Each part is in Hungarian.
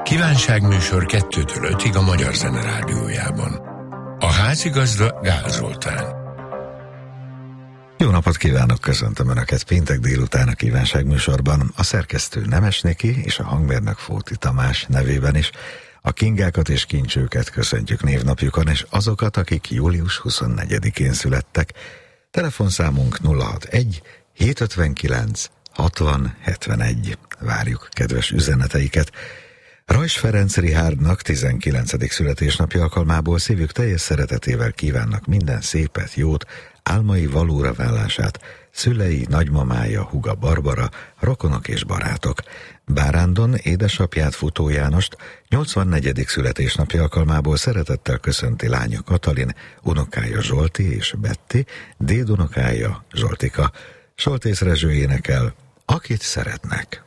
Kívánságműsor 2-től 5-ig a Magyar Zene Rádiójában. A házigazda Gál Zoltán. Jó napot kívánok, köszöntöm Önöket péntek délután a kívánságműsorban. A szerkesztő Nemes Niki és a hangmérnök Fóti Tamás nevében is a Kingákat és Kincsőket köszöntjük névnapjukon, és azokat, akik július 24-én születtek. Telefonszámunk 061 759 60 71. Várjuk kedves üzeneteiket. Rajs Ferenc Richárdnak 19. születésnapja alkalmából szívük teljes szeretetével kívánnak minden szépet, jót, álmai valóra válását, szülei, nagymamája, húga Barbara, rokonok és barátok. Bárándon édesapját, Futó Jánost 84. születésnapja alkalmából szeretettel köszönti lánya Katalin, unokája Zsolti és Betty, dédunokája Zsoltika. Soltész Rezső énekel Akit szeretnek.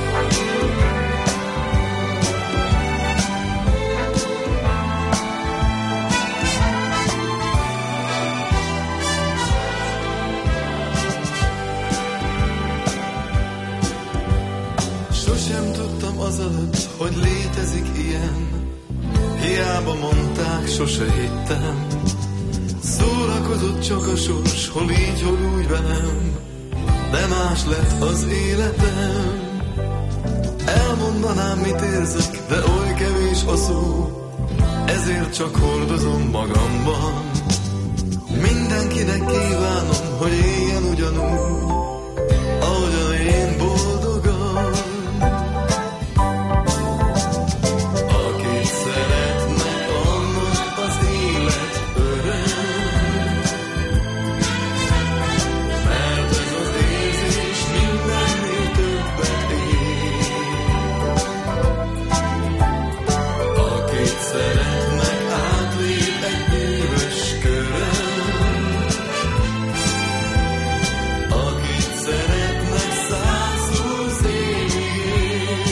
Sosem tudtam azelőtt, hogy létezik ilyen. Hiába mondták, sose hittem. Szórakozott csak a sors, hol így, hol úgy velem. De más lett az életem. Elmondanám, mit érzek, de oly kevés a szó. Ezért csak hordozom magamban. Mindenkinek kívánom, hogy éljen ugyanúgy, ahogyan én boldogan. Akit szeretnek, annak az élet öröm. Mert ez az érzés mindennél többet ér. Akit szeretnek, átlép egy bűvös körön. Akit szeretnek, 120 évig.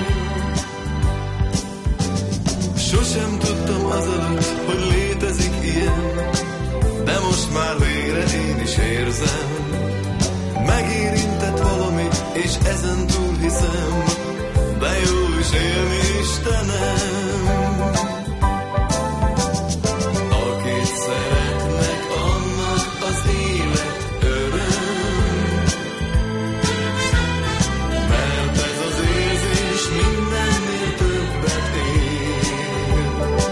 Sosem tudtam azelőtt, hogy létezik ilyen, de most már végre én is érzem. Megérintett valami, és ezen túl hiszem, de jó is élni, Istenem. Akit szeretnek, annak az élet öröm. Mert ez az érzés mindennél többet ér.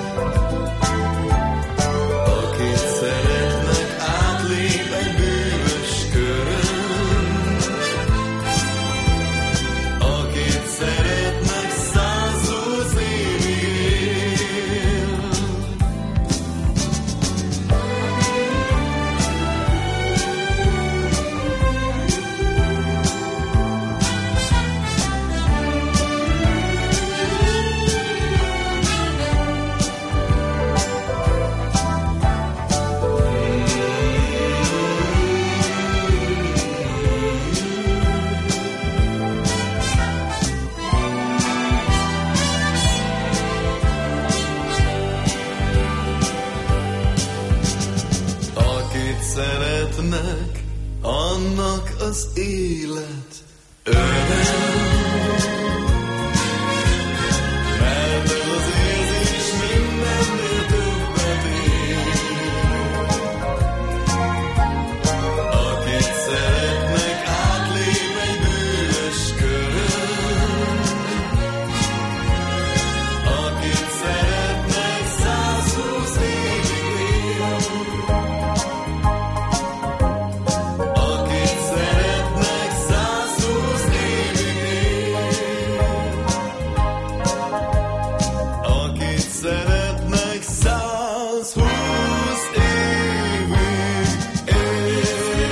Akit szeretnek, átlép egy bűvös körön. Akit szeretnek, 120 évig él. Akit szeretnek, annak az élet öröm. Mert ez az érzés mindennél többet ér. Akit szeretnek, átlép egy bűvös körön. Akit szeretnek, 120 évig él. Akit szeretnek, 120 évig él. Akit szeretnek, 120 évig él.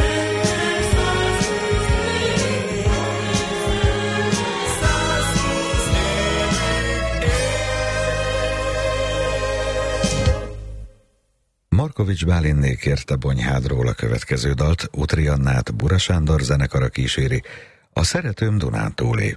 Markovics Bálinné kérte Bonyhádról a következő dalt, Utri Annát Bura Sándor zenekara kíséri, a Szeretőm Dunántúlé.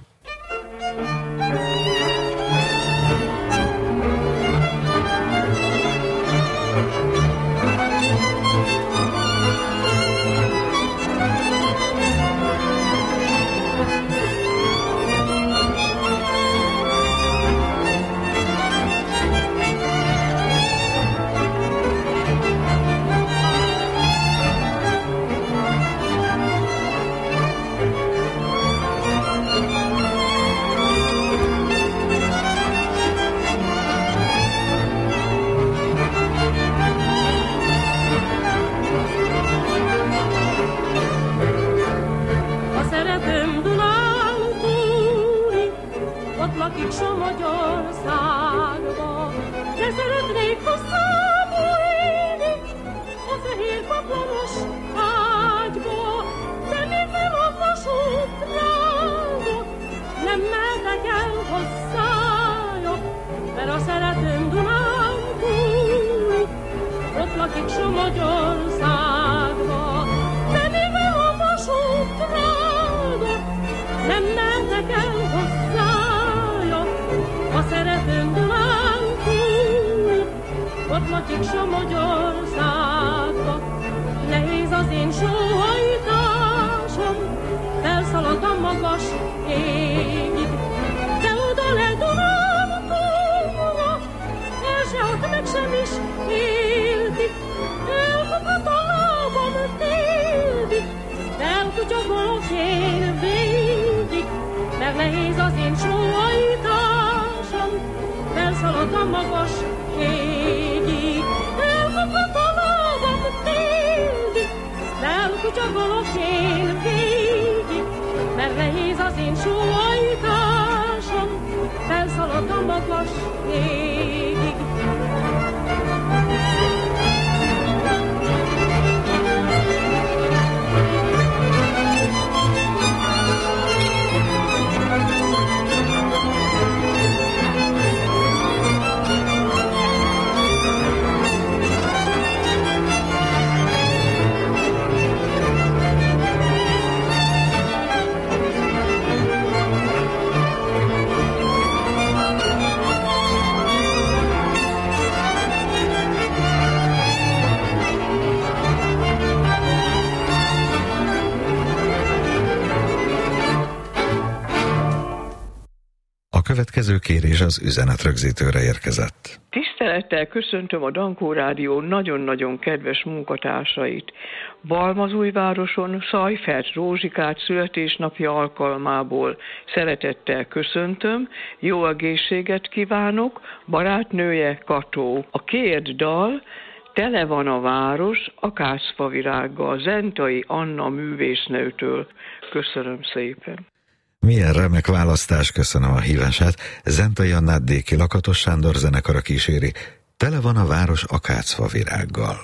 lakik Somogyorországba, de szeretnék hozzábújni a fehér paplanos ágyba, de mivel a vasút drága, nem mehetek el hozzája, mert a szeretőm Dunán túli, ott lakik Somogyorországba, de mivel a vasút drága, nem mehetek el hozzája, a szeretőm Dunán túli, ott lakik Somogyorországba. Nehéz az én sóhajtásom, felszaladt a magas égig, de oda le Dunán túlra, el se ad meg sem is élti, elkaphat a lábam téldig, de elkutyogolok én végig, mert nehéz az én sóhajtásom, felszaladt a magas égig, elkaphat a lábam téldig, de elkutyogolok én végig, mert nehéz az én sóhajtásom, felszaladt a magas égig. A következő kérés az üzenetrögzítőre érkezett. Tisztelettel köszöntöm a Dankó Rádió nagyon-nagyon kedves munkatársait. Balmazújvároson Szajfert Rózsikát születésnapja alkalmából szeretettel köszöntöm, jó egészséget kívánok, barátnője Kató. A két dal Tele van a város akácfavirággal, Zentai Anna művésznőtől. Köszönöm szépen. Milyen remek választás, köszönöm a hívását. Zentai Annát Déki Lakatos Sándor zenekara kíséri. Tele van a város akácfavirággal.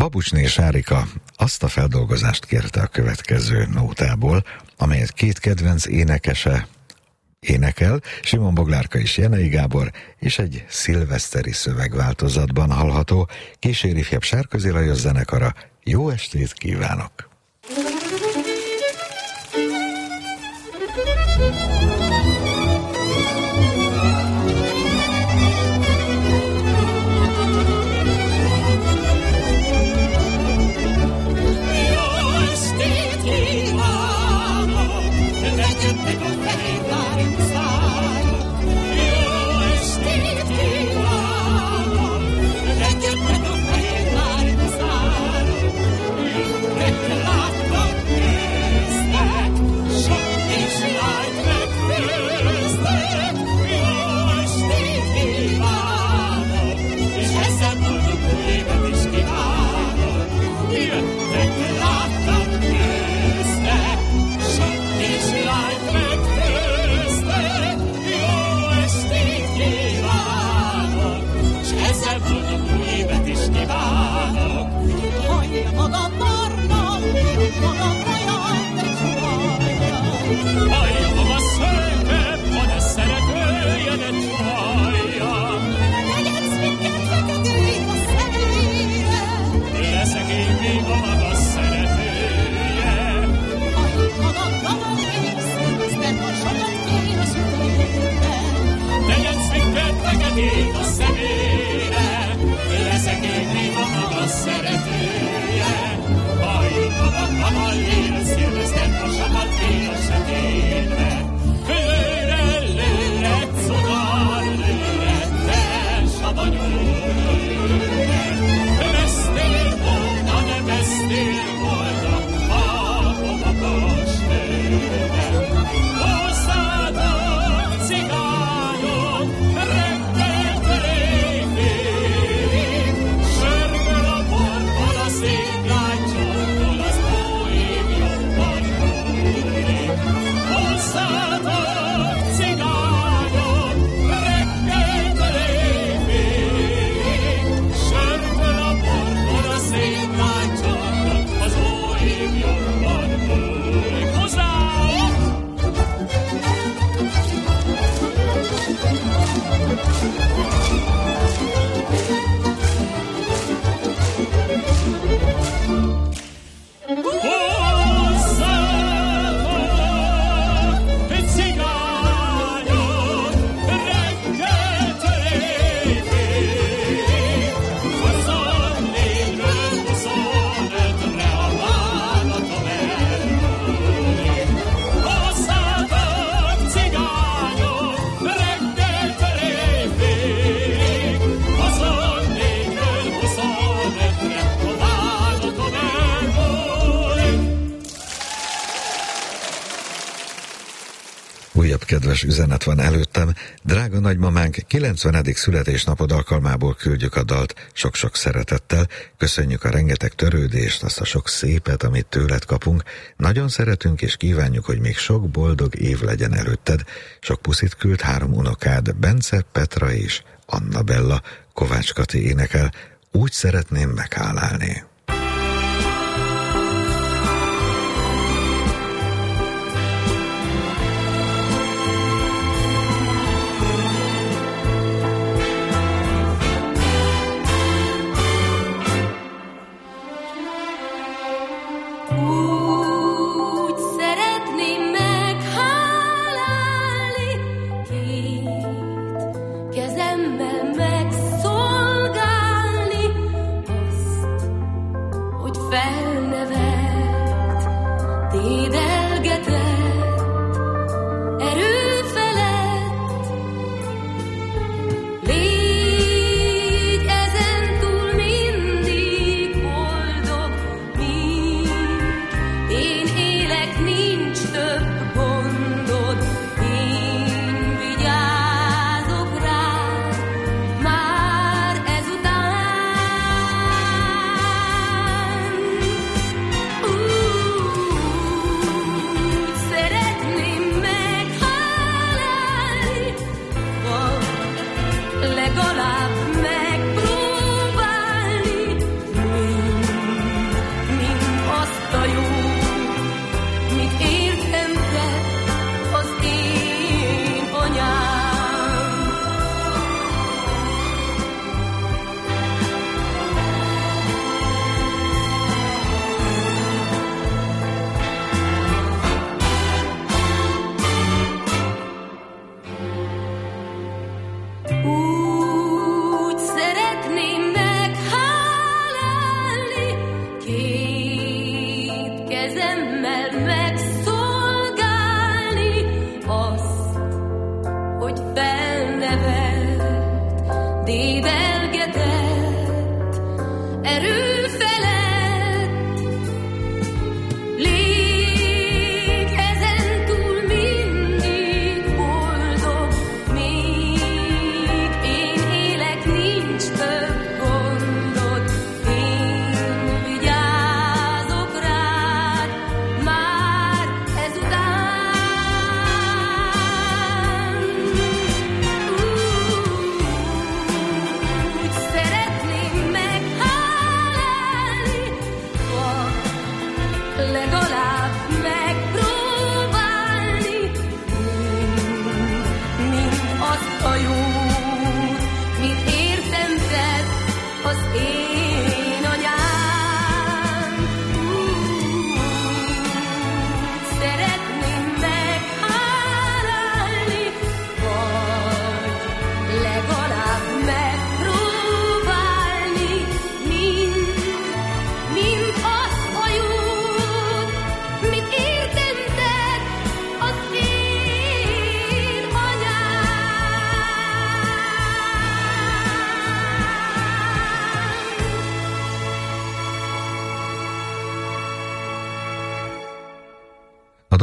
Babucsné Sárika azt a feldolgozást kérte a következő nótából, amelyet két kedvenc énekese énekel, Simon Boglárka és Jenei Gábor, és egy szilveszteri szövegváltozatban hallható, kíséri ifjabb Sárközi Lajos zenekara. Jó estét kívánok! Kedves üzenet van előttem. Drága nagymamánk 90. születésnapod alkalmából küldjük a dalt sok-sok szeretettel. Köszönjük a rengeteg törődést, azt a sok szépet, amit tőled kapunk. Nagyon szeretünk és kívánjuk, hogy még sok boldog év legyen előtted. Sok puszit küld 3 unokád, Bence, Petra és Anna Bella. Kovács Kati énekel, úgy szeretném meghálálni. Kezemben megszolgálni azt,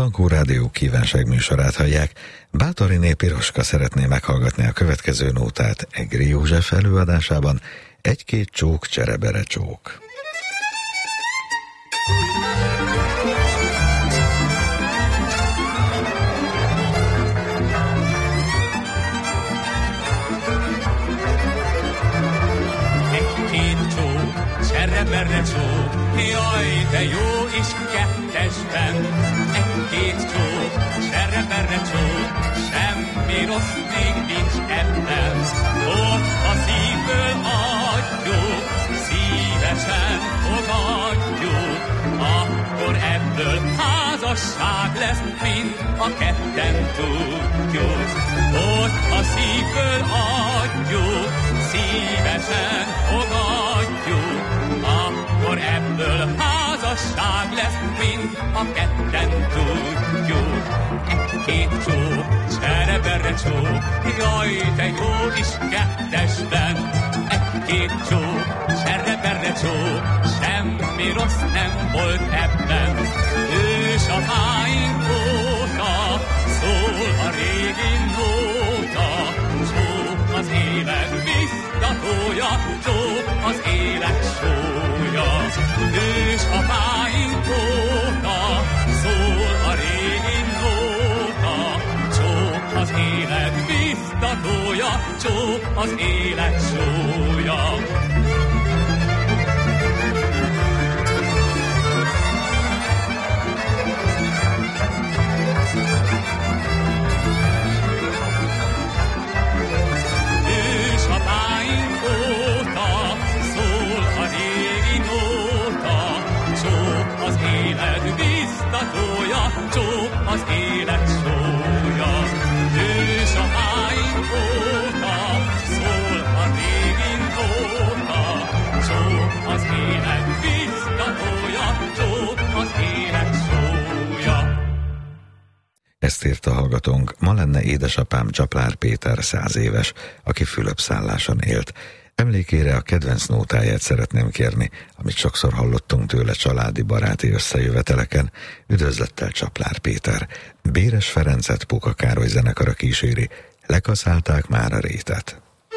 Dankó Rádió kívánságműsorát hallják. Bátoriné Piroska szeretné meghallgatni a következő nótát Egri József előadásában, Egy-két csók, cserebere csók. Egy-két csók, cserebere csók, jaj, de jó is kettesben. Egy-két csók, cserebere csók, semmi rossz még nincs ebben. Ott a szívből adjuk, szívesen fogadjuk, akkor ebből házasság lesz, mint a ketten tudjuk. Ott a szívből adjuk, szívesen fogadjuk, akkor ebből házasság lesz, mint a ketten tudjuk. Egy-két csók, cserebere csók, jaj, de jó is kettesben. Egy-két csók, cserebere csók, semmi rossz nem volt ebben. Ősapáink óta szól a régi nóta, csók az élet biztatója, csók az élet sója. Ősapáink óta szól a régi nóta, csók az élet biztatója, csók az élet sója. Ősapáink óta szól a régi nóta, csók az élet biztatója, csók az élet sója. Ősapáink óta szól a régi nóta, csók az élet biztatója, csók az élet sója. Ezt írta hallgatónk, ma lenne édesapám Csaplár Péter 100 éves, aki Fülöp-szálláson élt. Emlékére a kedvenc nótáját szeretném kérni, amit sokszor hallottunk tőle családi baráti összejöveteleken. Üdvözlettel Csaplár Péter. Béres Ferencet Puka Károly zenekara kíséri, lekaszálták már a rétet.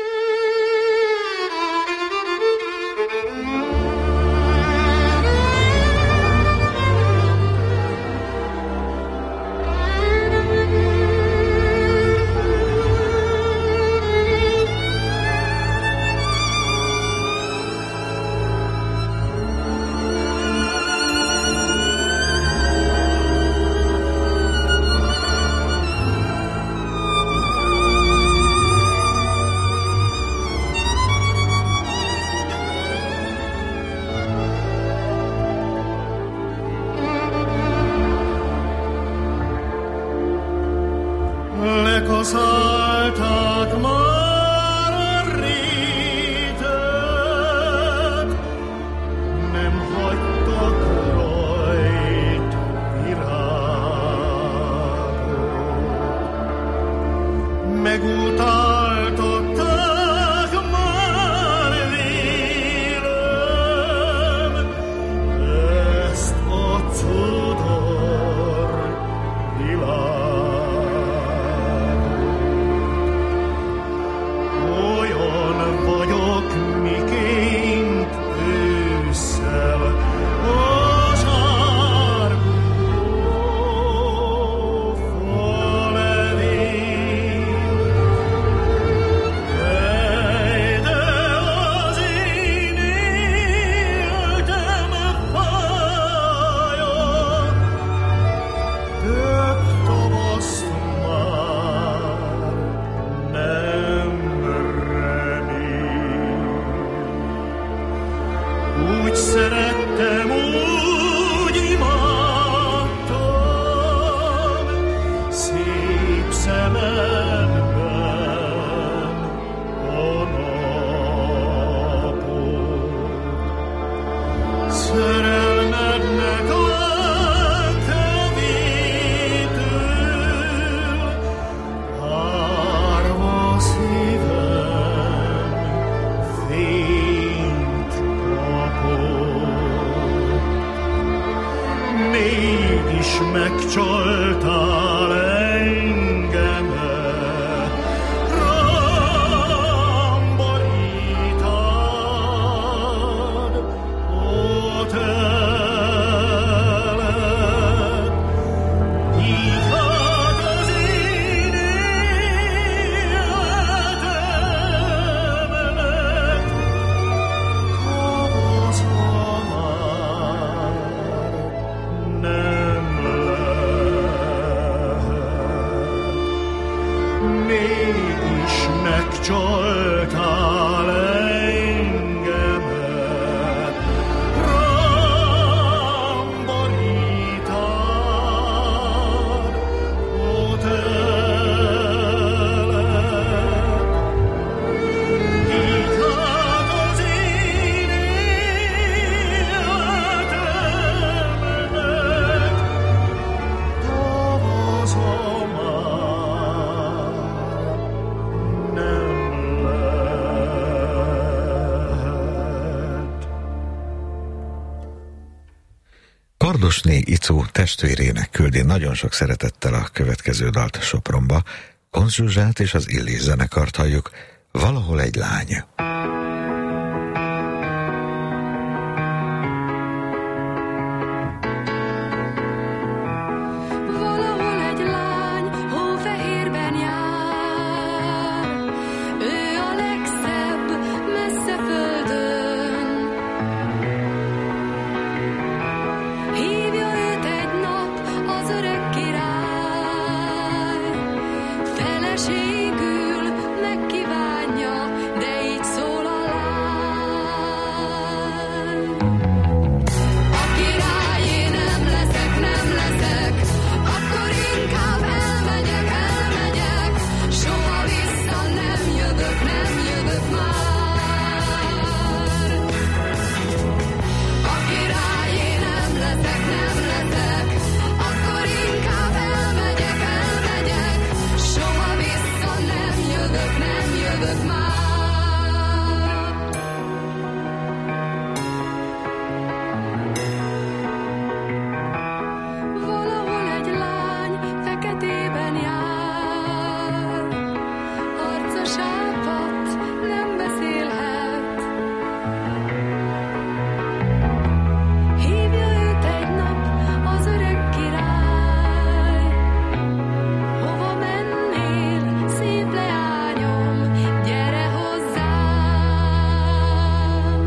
Lekaszálták már a rétet, nem hagytak rajt virágot. Megutáltották már vélem ezt a cudor világot. megcsaltál engemet, rám borítád, ó telet, így hát az én életemet, tavaszra már nem lehet. Mégis megcsaltál engemet, rám borítád, ó telet, így hát az én életemet, tavaszra már nem lehet. Kardosné Icu testvérének küldi nagyon sok szeretettel a következő dalt Sopronba. Koncz Zsuzsát és az Illés zenekart halljuk, Valahol egy lány. Valahol egy lány hófehérben jár, ő a legszebb messze földön. Hívja őt egy nap az öreg király, feleségül megkívánja, de így szól a lány. A királyé nem leszek, nem leszek, akkor inkább elmegyek, elmegyek, soha vissza nem jövök, nem jövök már. A királyé nem leszek, nem leszek, akkor inkább elmegyek, elmegyek, soha vissza nem jövök, nem jövök már. Valahol egy lány feketében jár, arca sápadt, nem beszélhet. Hívja őt egy nap az öreg király, hova mennél, szép leányom, gyere hozzám.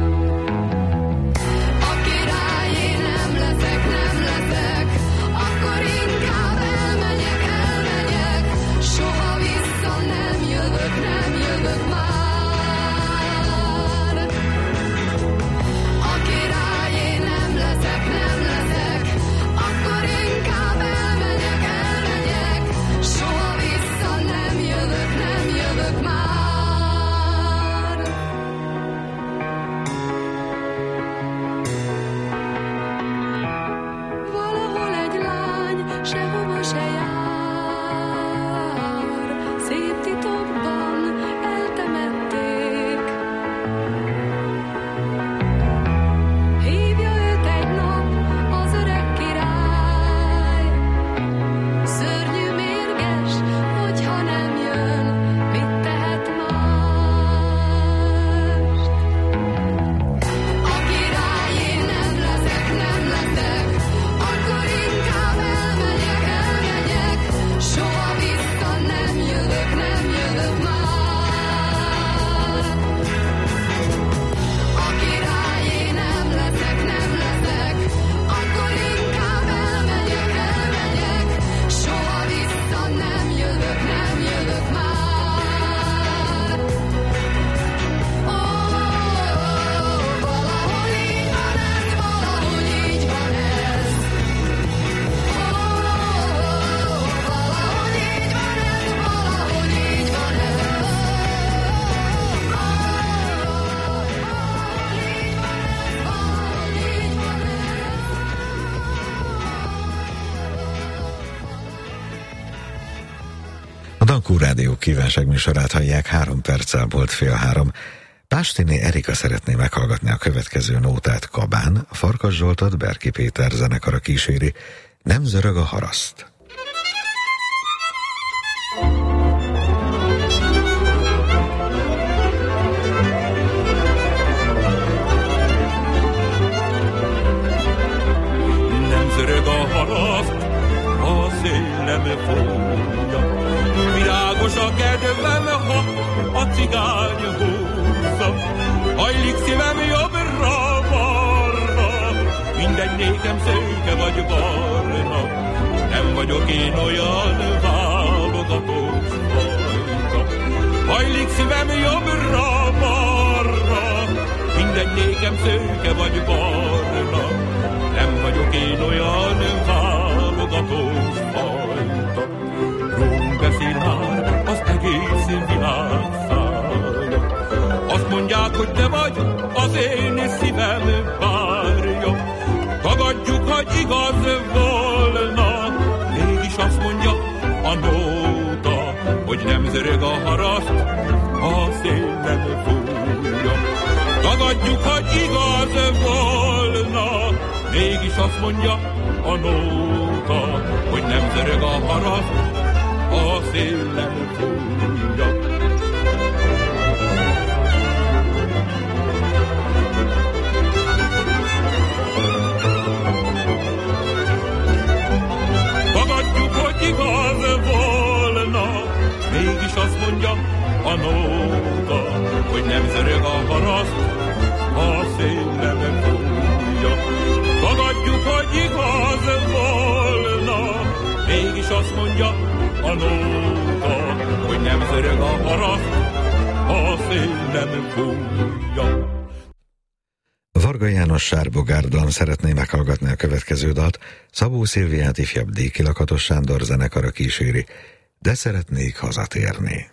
A királyé nem leszek, nem leszek, akkor inkább elmegyek, elmegyek, soha vissza nem jövök, nem jövök már. A királyé nem leszek, nem leszek, akkor inkább elmegyek, elmegyek, soha vissza nem jövök, nem jövök már. Valahol egy lány sehova se jár, szép titokban eltemették. Hívja őt egy nap az öreg király, szörnyű mérges, hogyha nem jön, mit tehet mást. A királyé nem leszek, nem leszek, akkor inkább elmegyek, elmegyek, soha vissza nem jövök, nem jövök már. A királyé nem leszek, nem leszek, akkor inkább elmegyek, elmegyek, soha vissza nem jövök, nem jövök már. Ó, valahol így van ez, valahogy így van ez. Ó, valahogy így van ez, valahogy így van ez. A Dankó Rádió kívánságműsorát hallják, 3 perccel volt 2:30. Pástiné Erika szeretné meghallgatni a következő nótát Kabán, Farkas Zsoltot Berki Péter zenekara kíséri, Nem zörög a haraszt. Nem zörög a haraszt, a szél nem fújja. Virágos a kedvem, ha a cigány húzza. Hajlik szívem jobbra-balra, mindegy nékem szőke vagy barna. Nem vagyok én olyan válogatós fajta. Hajlik szívem jobbra-balra, mindegy nékem szőke vagy barna. Nem vagyok én olyan válogatós fajta. Róm beszél már az egész világ szája. Azt mondják, hogy te vagy az én szívem párja. Tagadjuk, hogy igaz volna, mégis azt mondja a nóta, hogy nem zörög a haraszt, a szél nem fújja. Tagadjuk, hogy igaz volna, mégis azt mondja a nóta, hogy nem zörög a haraszt, a szél nem fújja. Tagadjuk, hogy igaz volna, mégis azt mondja a nóta, hogy nem zörög a haraszt, a szél nem fújja. Tagadjuk, hogy igaz volna, mégis azt mondja a nóta, hogy nem zörög a haraszt, a szél nem fújja. Varga János Sárbogárdan szeretné meghallgatni a következő dalt. Szabó Szilviát ifjabb Díkilakatos Sándor zenekara kíséri, de szeretnék hazatérni.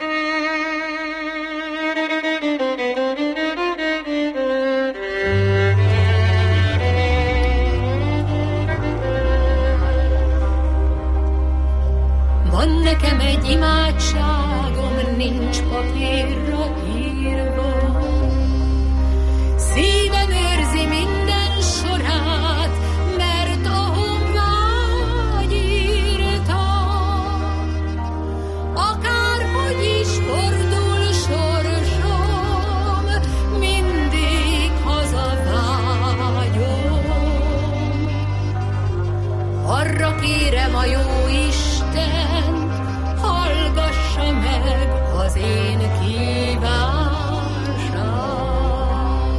Van nekem egy imádságom, nincs papírra írva. Szívem őrzi minden sorát, mert a honvágy írta. Akárhogy is fordul sorsom, mindig hazavágyom. Arra kérem a jó Isten, hallgassa meg az én kívánságom.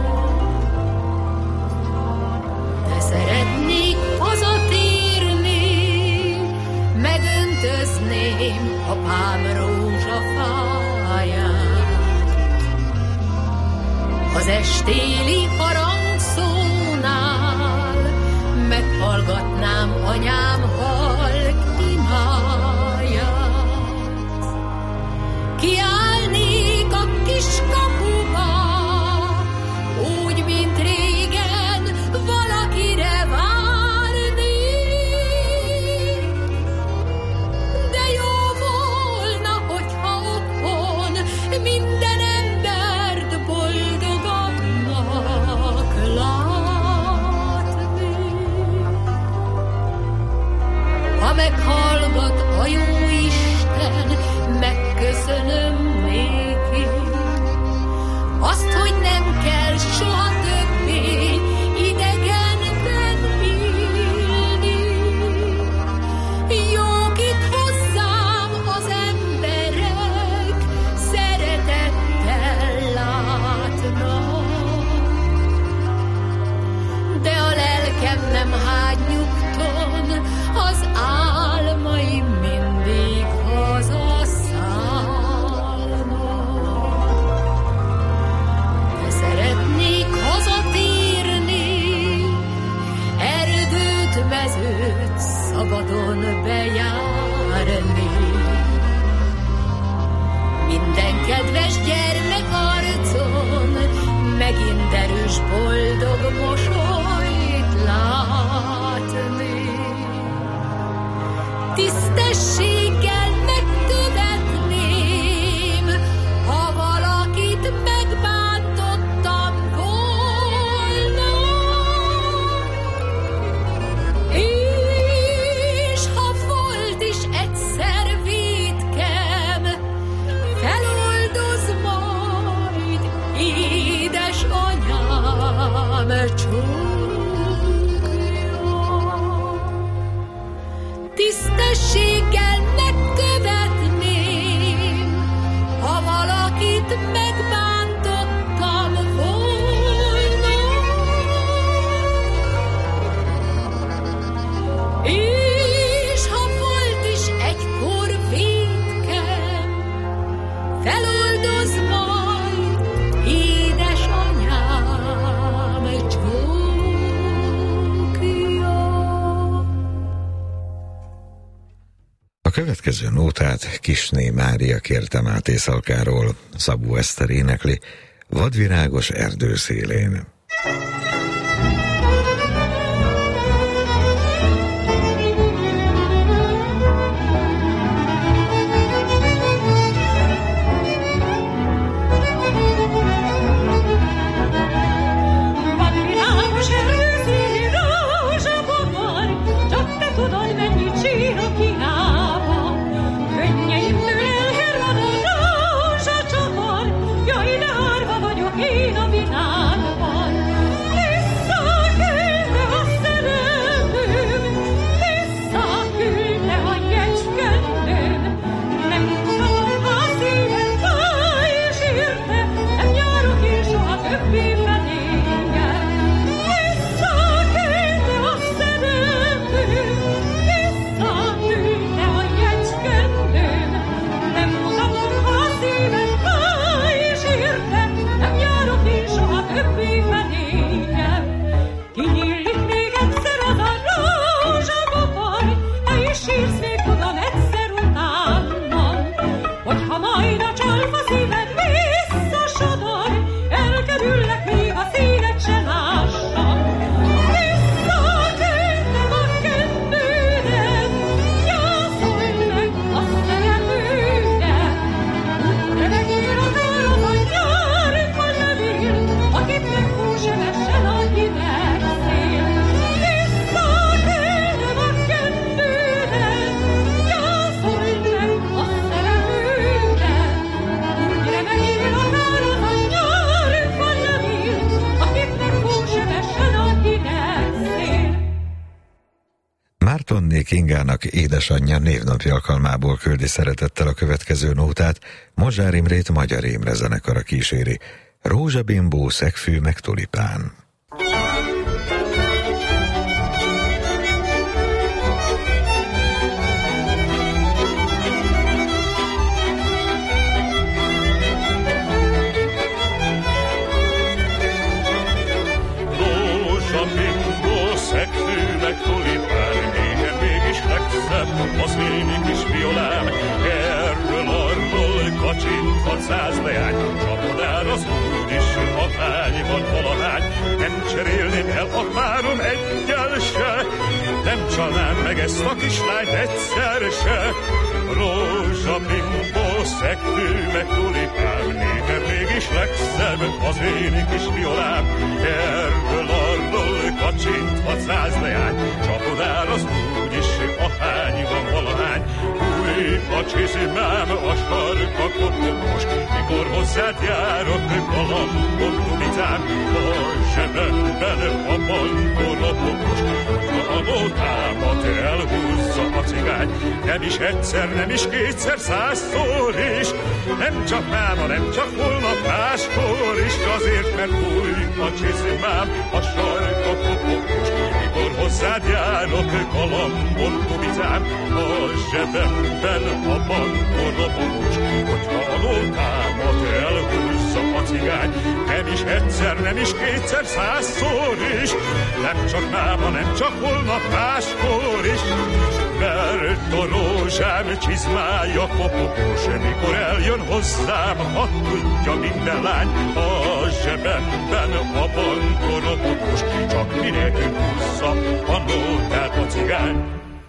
De szeretnék hazatérni, megöntözném apám rózsafáját. Az estéli harangszónál meghallgatnám anyám halk imáját. Kiállnék a kis kapuba, úgy, mint régen, valakire várni. De jó volna, hogyha otthon minden embert boldogabbnak látni. Tisztességgel megkövetném, ha valakit megbántottam volna. És ha volt is egykor vétkem, feloldoz majd, édesanyám csókja. A következő nótát Kisné Mária kérte Máté Szalkáról, Szabó Eszter énekli, Vadvirágos erdő szélén. Vadvirágos erdő szélén rózsabokor, csak te tudod, mennyit sírok Kínában. Könnyeimből elhervad a rózsacsokor, jaj, de árva vagyok én a világban. Visszaküldte a szerelmüm, visszaküldte a jegykönyvöm. Nem tudom, ha a szívem fáj és érte, nem járok én soha többé feléje. Visszaküldte a szerelmüm, visszaküldte a jegykönyvöm. Nem mutatom, ha a szívem fáj és érte, nem járok én soha többé feléje. Kinyílik még egyszer az a rózsabokor, te is sírsz még, tudom, egyszer utánam. Hogyha majd a csalfa szíved visszasodor, elkerüllek, még a színed se lássam. Visszaküldtem a kendődet, gyászolj meg a szerelmődet. Remegél az áron a nyárfa levél, akit megfúsevesen a hideg szél. Visszaküldtem a kendődet, gyászolj meg a szerelmődet. Úgy remegél az áron a nyárfa levél, akit megfúsevesen a hideg szél. Mártonné Kingának édesanyja névnapi alkalmából küldi szeretettel a következő nótát, Mozsár Imrét Magyar Imre zenekara kíséri, Rózsabimbó, szegfű meg tulipán. Rózsabimbó, szegfű meg tulipán, nékem mégis legszebb az én kis violám. Erről-arról kacsinthat 100 leány, csapodár az úgy is, ahányban valahány. Nem cserélném el a párom egyel se, nem csalnám meg ezt a kislányt egyszer se. Rózsabimbó, szegfű meg tulipán, nékem mégis legszebb az én kis violám. Erről-arról kacsinthat 100 leány, csapodár az úgy is, ahányban valahány. Új a csizmám, a sarka kopogós, mikor hozzád járok, galambot tudicám. A zsebemben a bankor ropogós, ha a nótámat elhúzza a cigány. Nem is egyszer, nem is kétszer, 100-szor is, nem csak máma, nem csak holnap, máskor is. Azért, mert új a csizmám, a sarka kopogós, mikor hozzád járok, galambot tudicám. A zsebemben a bankor ropogós, hogyha a nótámat elhúzza a cigány. Nem is egyszer, nem is kétszer, 100-szor is, nem csak máma, nem csak holnap, máskor is. Mert a rózsám csizmája kopogós, mikor eljön hozzám, ha tudja minden lány. A zsebemben a bankor ropogós, csak minélkül húzza a nótát a cigány.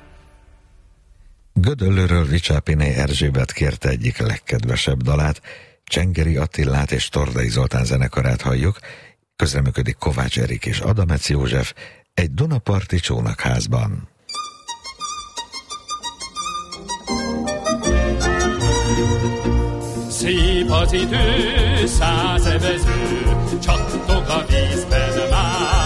Gödöllőről Vicsápiné Erzsébet kérte egyik legkedvesebb dalát, Csengeri Attilát és Tordai Zoltán zenekarát halljuk, közreműködik Kovács Erik és Adamec József, egy Dunaparti csónakházban. Szép az idő, 100 evező, csattog a vízben már.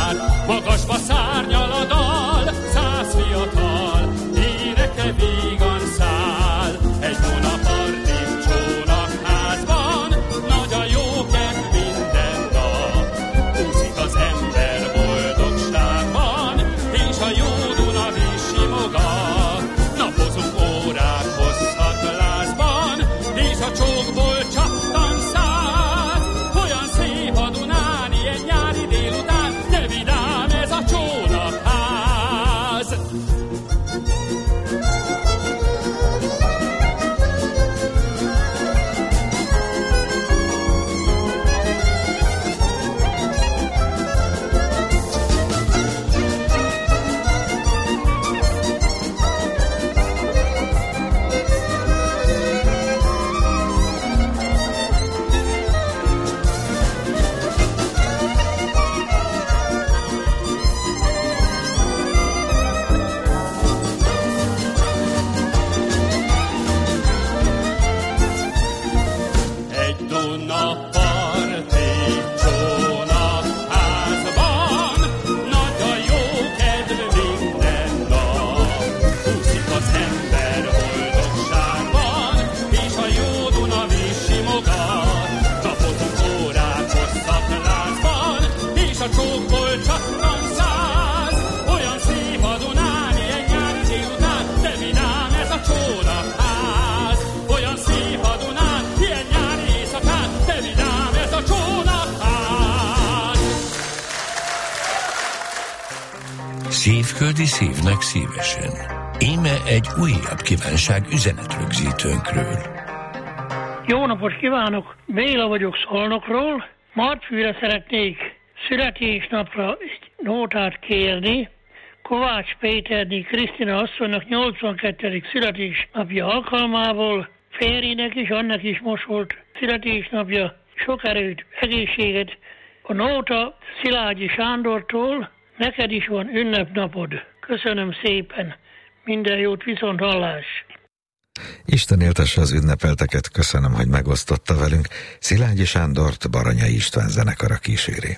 Szívköldi szívnek szívesen. Íme egy újabb kívánság üzenetrögzítőnkről. Jó napot kívánok! Béla vagyok Szolnokról. Martfűre szeretnék születésnapra egy nótát kérni. Kovács Péterné Krisztina asszonynak 82. születésnapja alkalmából, férjének is, annak is most volt születésnapja, sok erőt, egészséget. A nóta Szilágyi Sándortól, neked is van ünnepnapod. Köszönöm szépen, minden jót, viszont hallás! Isten éltesse az ünnepelteket, köszönöm, hogy megosztotta velünk. Szilágyi Sándort Baranyai István zenekara kíséri.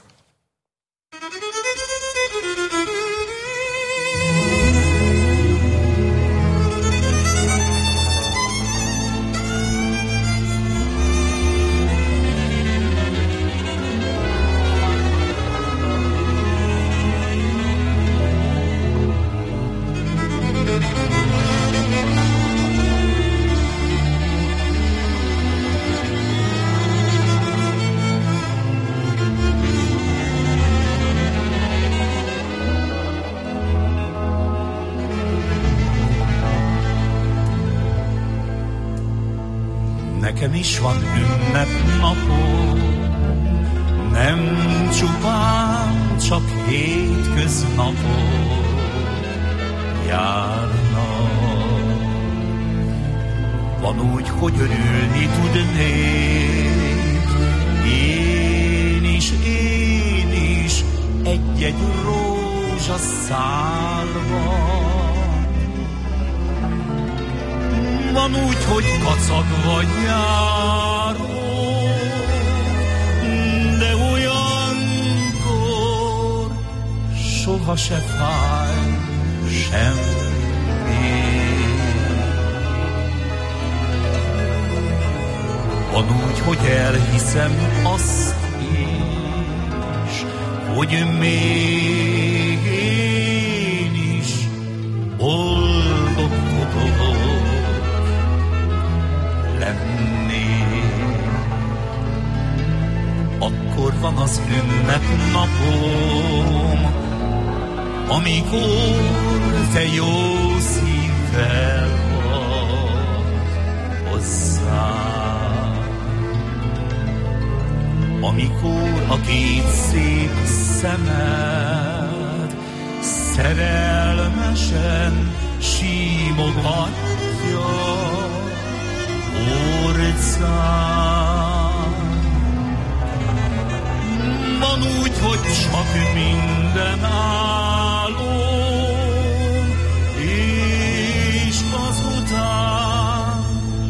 Nekem is van ünnepnapom, nem csupán csak hétköznapok járnak. Van úgy, hogy örülni tudnék, én is egy-egy rózsaszálban. Van úgy, hogy kacag vagy járó, de olyankor soha se fáj semmi. Van úgy, hogy elhiszem azt is, hogy még én is boldogkodom lenni. Akkor van az ünnepnapom, amikor te jó szívvel vagy hozzám. Amikor a két szép szemed szerelmesen simogatja orcán. Van úgy, hogy csak minden álom, és azután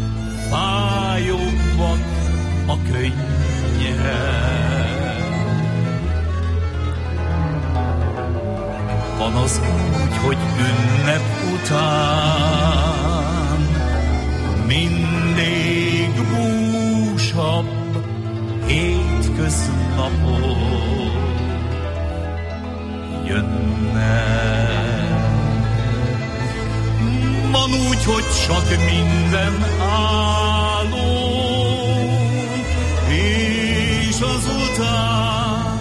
fájóbbak a könnyek. Van az úgy, hogy ünnep után mindig búsabb hétköznapok jönnek. Van úgy, hogy csak minden álom, és azután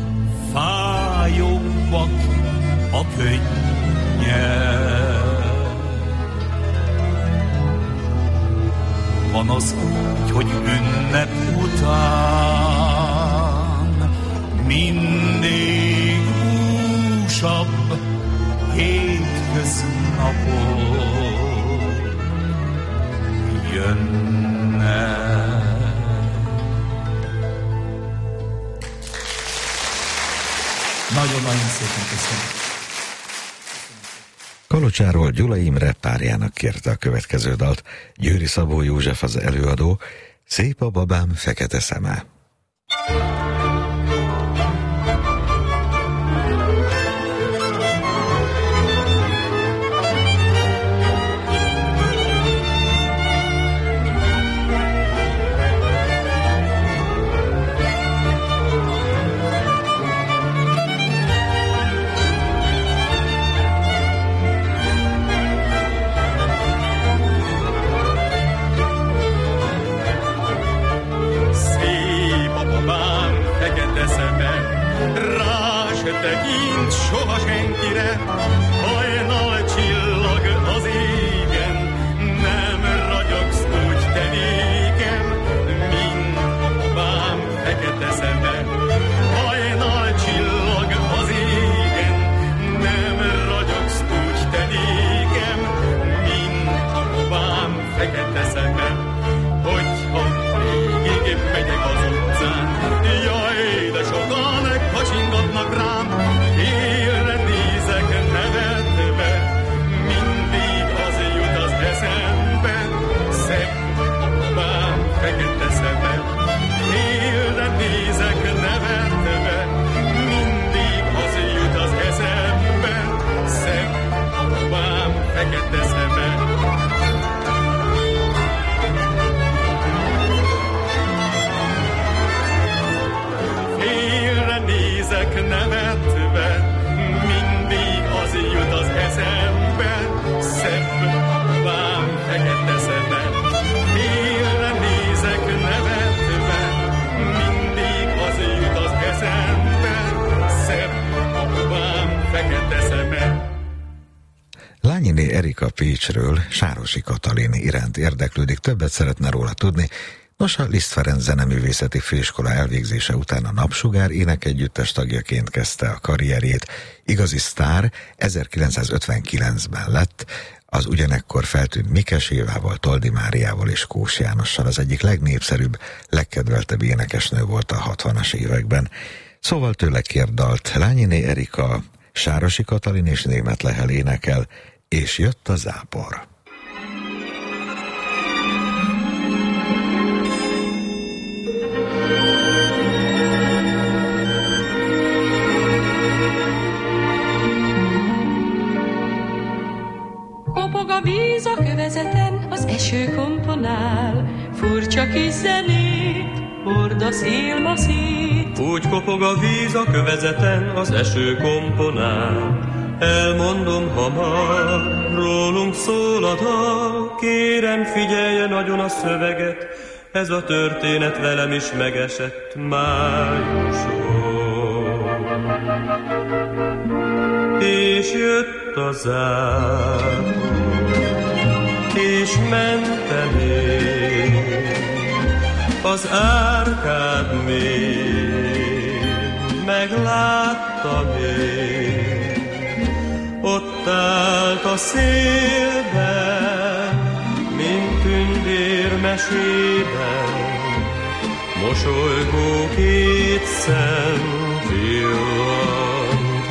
fájóbbak a könnyek. Van az úgy, hogy ünnep után mindig búsabb hétköznapok jönnek. Nagyon-nagyon szépen köszönöm. Kalocsáról Gyula Imre párjának kérte a következő dalt. Győri Szabó József az előadó. Szép a babám fekete szeme. Szép tekint soha senkire, hajnal csillag az égen, nem ragyogsz úgy te nékem, mint vám fekete szeme. Hajnal csillag az égen, nem ragyogsz úgy te nékem, mint vám fekete szeme. Hogyha végig megyek az utcán, jaj, de sokan kacsingatnak rám, élre nézek nevetve, mindig az jut az eszembe, szebb vám fekete szeme. Élre nézek nevetve, mindig az jut az eszembe, szebb vám fekete szeme. Nézek nevetve, mindig az jut az eszembe, szebb vám fekete szeme. Félre nézek nevetve, mindig az jut az eszembe, szebb vám fekete szeme. Lányiné Erika Pécsről Sárosi Katalin iránt érdeklődik, többet szeretne róla tudni. Nos, a Liszt Ferenc Zeneművészeti Főiskola elvégzése után a Napsugár énekegyüttes tagjaként kezdte a karrierjét. Igazi sztár 1959-ben lett, az ugyanekkor feltűnt Mikes Évával, Toldi Máriával és Kós Jánossal az egyik legnépszerűbb, legkedveltebb énekesnő volt a 60-as években. Szóval tőle kért dalt Lányiné Erika, Sárosi Katalin és Németh Lehel énekel, és jött a zápor. Kopog a víz a kövezeten, az eső komponál, furcsa kis zenét, hord a szélmaszét. Úgy kopog a víz a kövezeten, az eső komponál, elmondom hamar, rólunk szól a dal, kérem figyelje nagyon a szöveget, ez a történet velem is megesett májuson. És jött a zápor, és mentem én az árkád mélyén, megláttam én, ott állt a szélben, mint tündér mesében, mosolygó két szem villant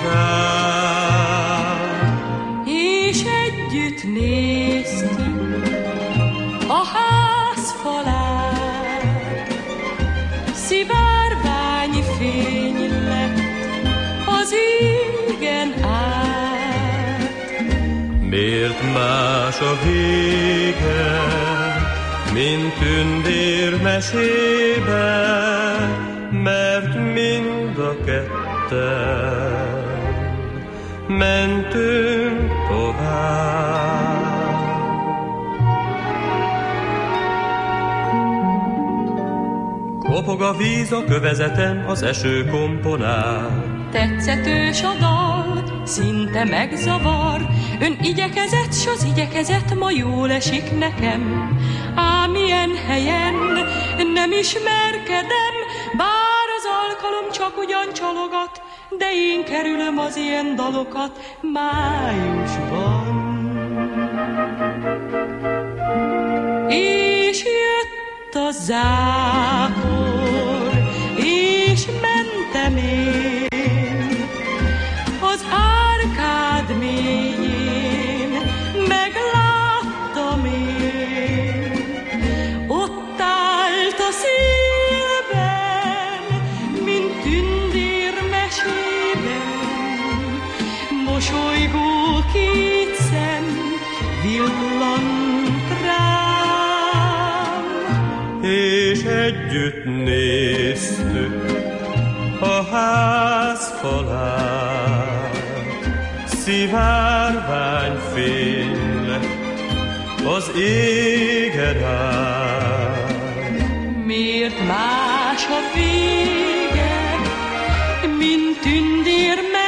rám. És együtt néztük a ház falát, szivárványi fény lett az égen át. Miért más a vége, mint tündér mesében, mert mind a ketten mentünk tovább. Kopog a víz a kövezeten, az eső komponál. Tetszetős a dal, szinte megzavar, ön igyekezett, s az igyekezett ma jól esik nekem. Ám ilyen helyen nem ismerkedem, bár az alkalom csak ugyan csalogat, de én kerülöm az ilyen dalokat májusban. És jött a zápor, és mentem én az árkád mélyén, megláttam én, ott állt a szélben, mint tündér mesében, mosolygó két szem villant rám. És együtt néztük a ház falát, szivárvány fény lett az égen át. Miért más a vége, mint tündér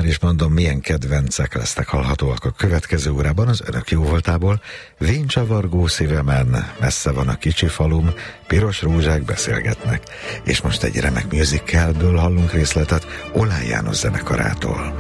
is mondom, milyen kedvencek lesznek hallhatóak a következő órában az önök jóvoltából. Véncsavargó szívemen, messze van a kicsi falum, piros rózsák beszélgetnek. És most egy remek musicalből hallunk részletet Oláh János zenekarától.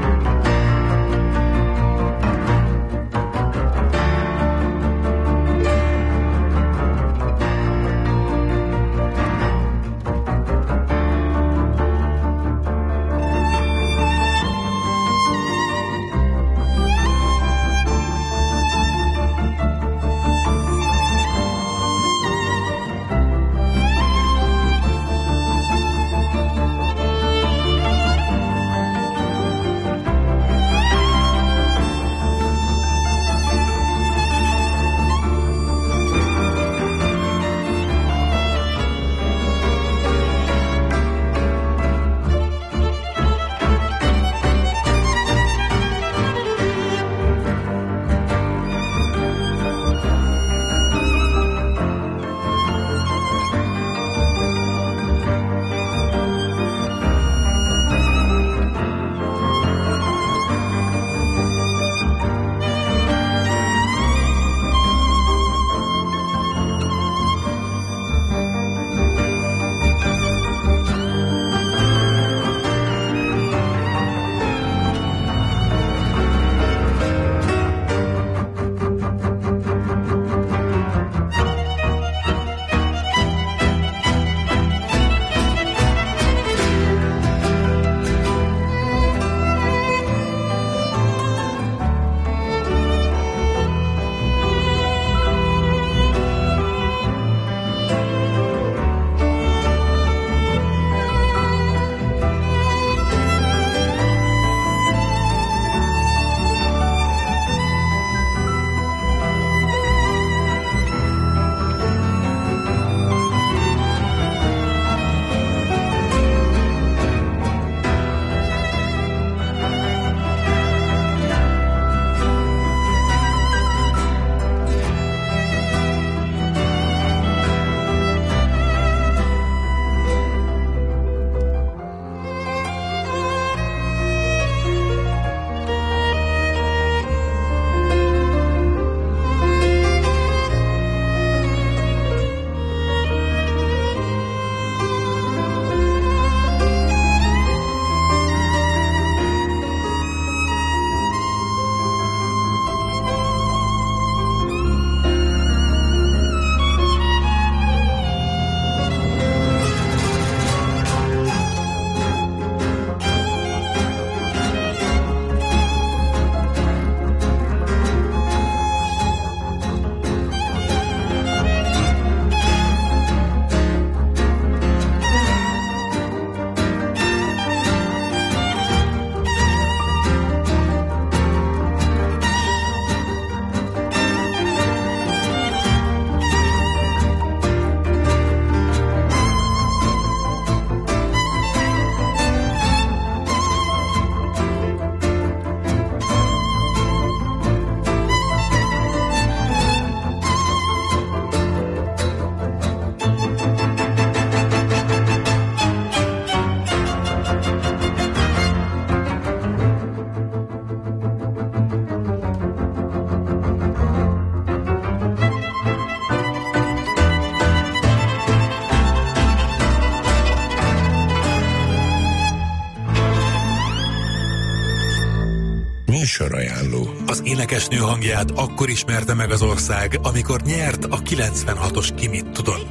Műsorajánló. Az énekesnő hangját akkor ismerte meg az ország, amikor nyert a 96-os Ki mit tudod.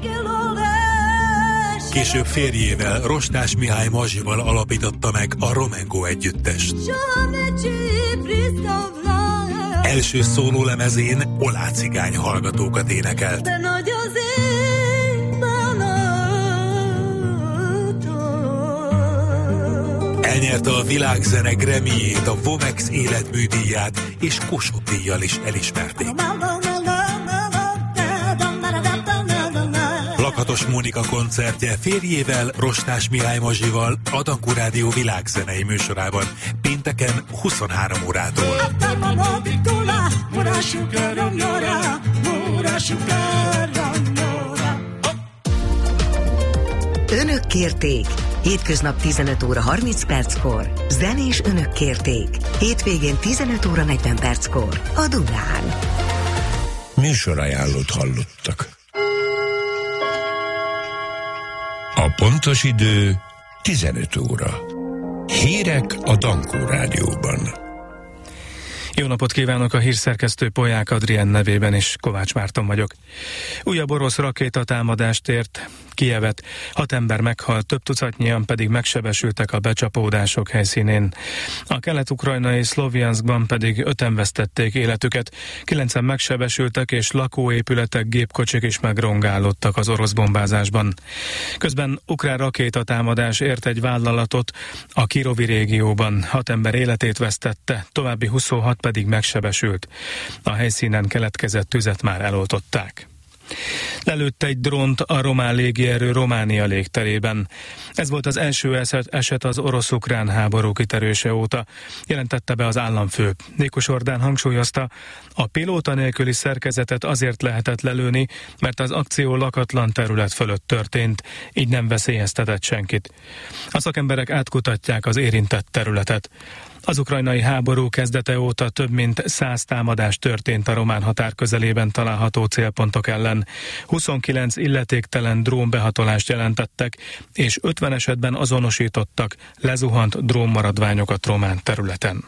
Később férjével, Rostás Mihály Mazsival alapította meg a Romengo együttest. Első szólólemezén Oláh cigány hallgatókat énekelt. Elnyerte a világzene Grammy-jét, a Vomex életműdíját, és Kossuth-díjjal is elismerték. Lakatos Mónika koncertje férjével, Rostás Mihály Mazsival a Dankó Rádió világzenei műsorában pénteken 23 órától. Önök kérték Hétköznap 15 óra 30 perckor. Zenés önök kérték. Hétvégén 15 óra 40 perckor. A Dudán. Műsorajánlót hallottak. A pontos idő 15 óra. Hírek a Dankó Rádióban. Jó napot kívánok, a hírszerkesztő Polyák Adrien nevében is, Kovács Márton vagyok. Újabb orosz rakétatámadást ért Kijevet, 6 ember meghalt, több tucatnyian pedig megsebesültek a becsapódások helyszínén. A kelet-ukrajnai Szlovjanszkban pedig 5-en vesztették életüket, 9-en megsebesültek és lakóépületek, gépkocsik is megrongálódtak az orosz bombázásban. Közben ukrán rakétatámadás ért egy vállalatot a Kirovi régióban, 6 ember életét vesztette, további 26 pedig megsebesült. A helyszínen keletkezett tüzet már eloltották. Lelőtt egy drónt a román légierő Románia légterében. Ez volt az első eset az orosz-ukrán háború kitörése óta, jelentette be az államfő. Nékos Orbán hangsúlyozta, a pilóta nélküli szerkezetet azért lehetett lelőni, mert az akció lakatlan terület fölött történt, így nem veszélyeztetett senkit. A szakemberek átkutatják az érintett területet. Az ukrajnai háború kezdete óta több mint 100 támadás történt a román határ közelében található célpontok ellen. 29 illetéktelen drónbehatolást jelentettek, és 50 esetben azonosítottak lezuhant drónmaradványokat román területen.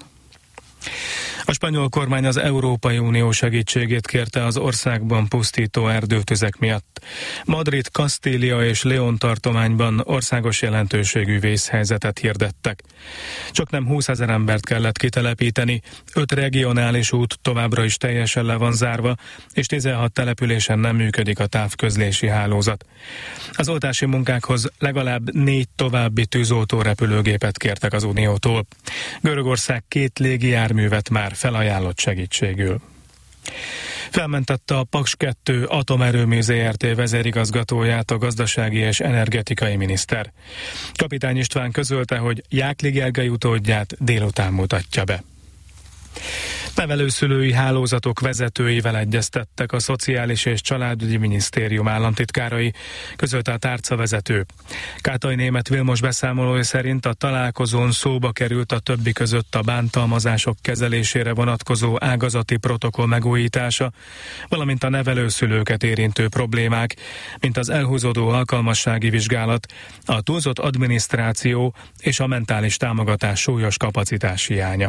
A spanyol kormány az Európai Unió segítségét kérte az országban pusztító erdőtüzek miatt. Madrid, Kastília és León tartományban országos jelentőségű vészhelyzetet hirdettek. Csaknem 20 000 embert kellett kitelepíteni, 5 regionális út továbbra is teljesen le van zárva, és 16 településen nem működik a távközlési hálózat. Az oltási munkákhoz legalább 4 további tűzoltó repülőgépet kértek az Uniótól. Görögország 2 légijárművet már felajánlott segítségül. Felmentette a Paks 2 atomerőmű Zrt. Vezérigazgatóját a gazdasági és energetikai miniszter. Kapitány István közölte, hogy Jákli Gergely utódját délután mutatja be. Nevelőszülői hálózatok vezetőivel egyeztettek a Szociális és Családügyi Minisztérium államtitkárai, közölte a tárcavezető. Kátai Németh Vilmos beszámolója szerint a találkozón szóba került a többi között a bántalmazások kezelésére vonatkozó ágazati protokoll megújítása, valamint a nevelőszülőket érintő problémák, mint az elhúzódó alkalmassági vizsgálat, a túlzott adminisztráció és a mentális támogatás súlyos kapacitás hiánya.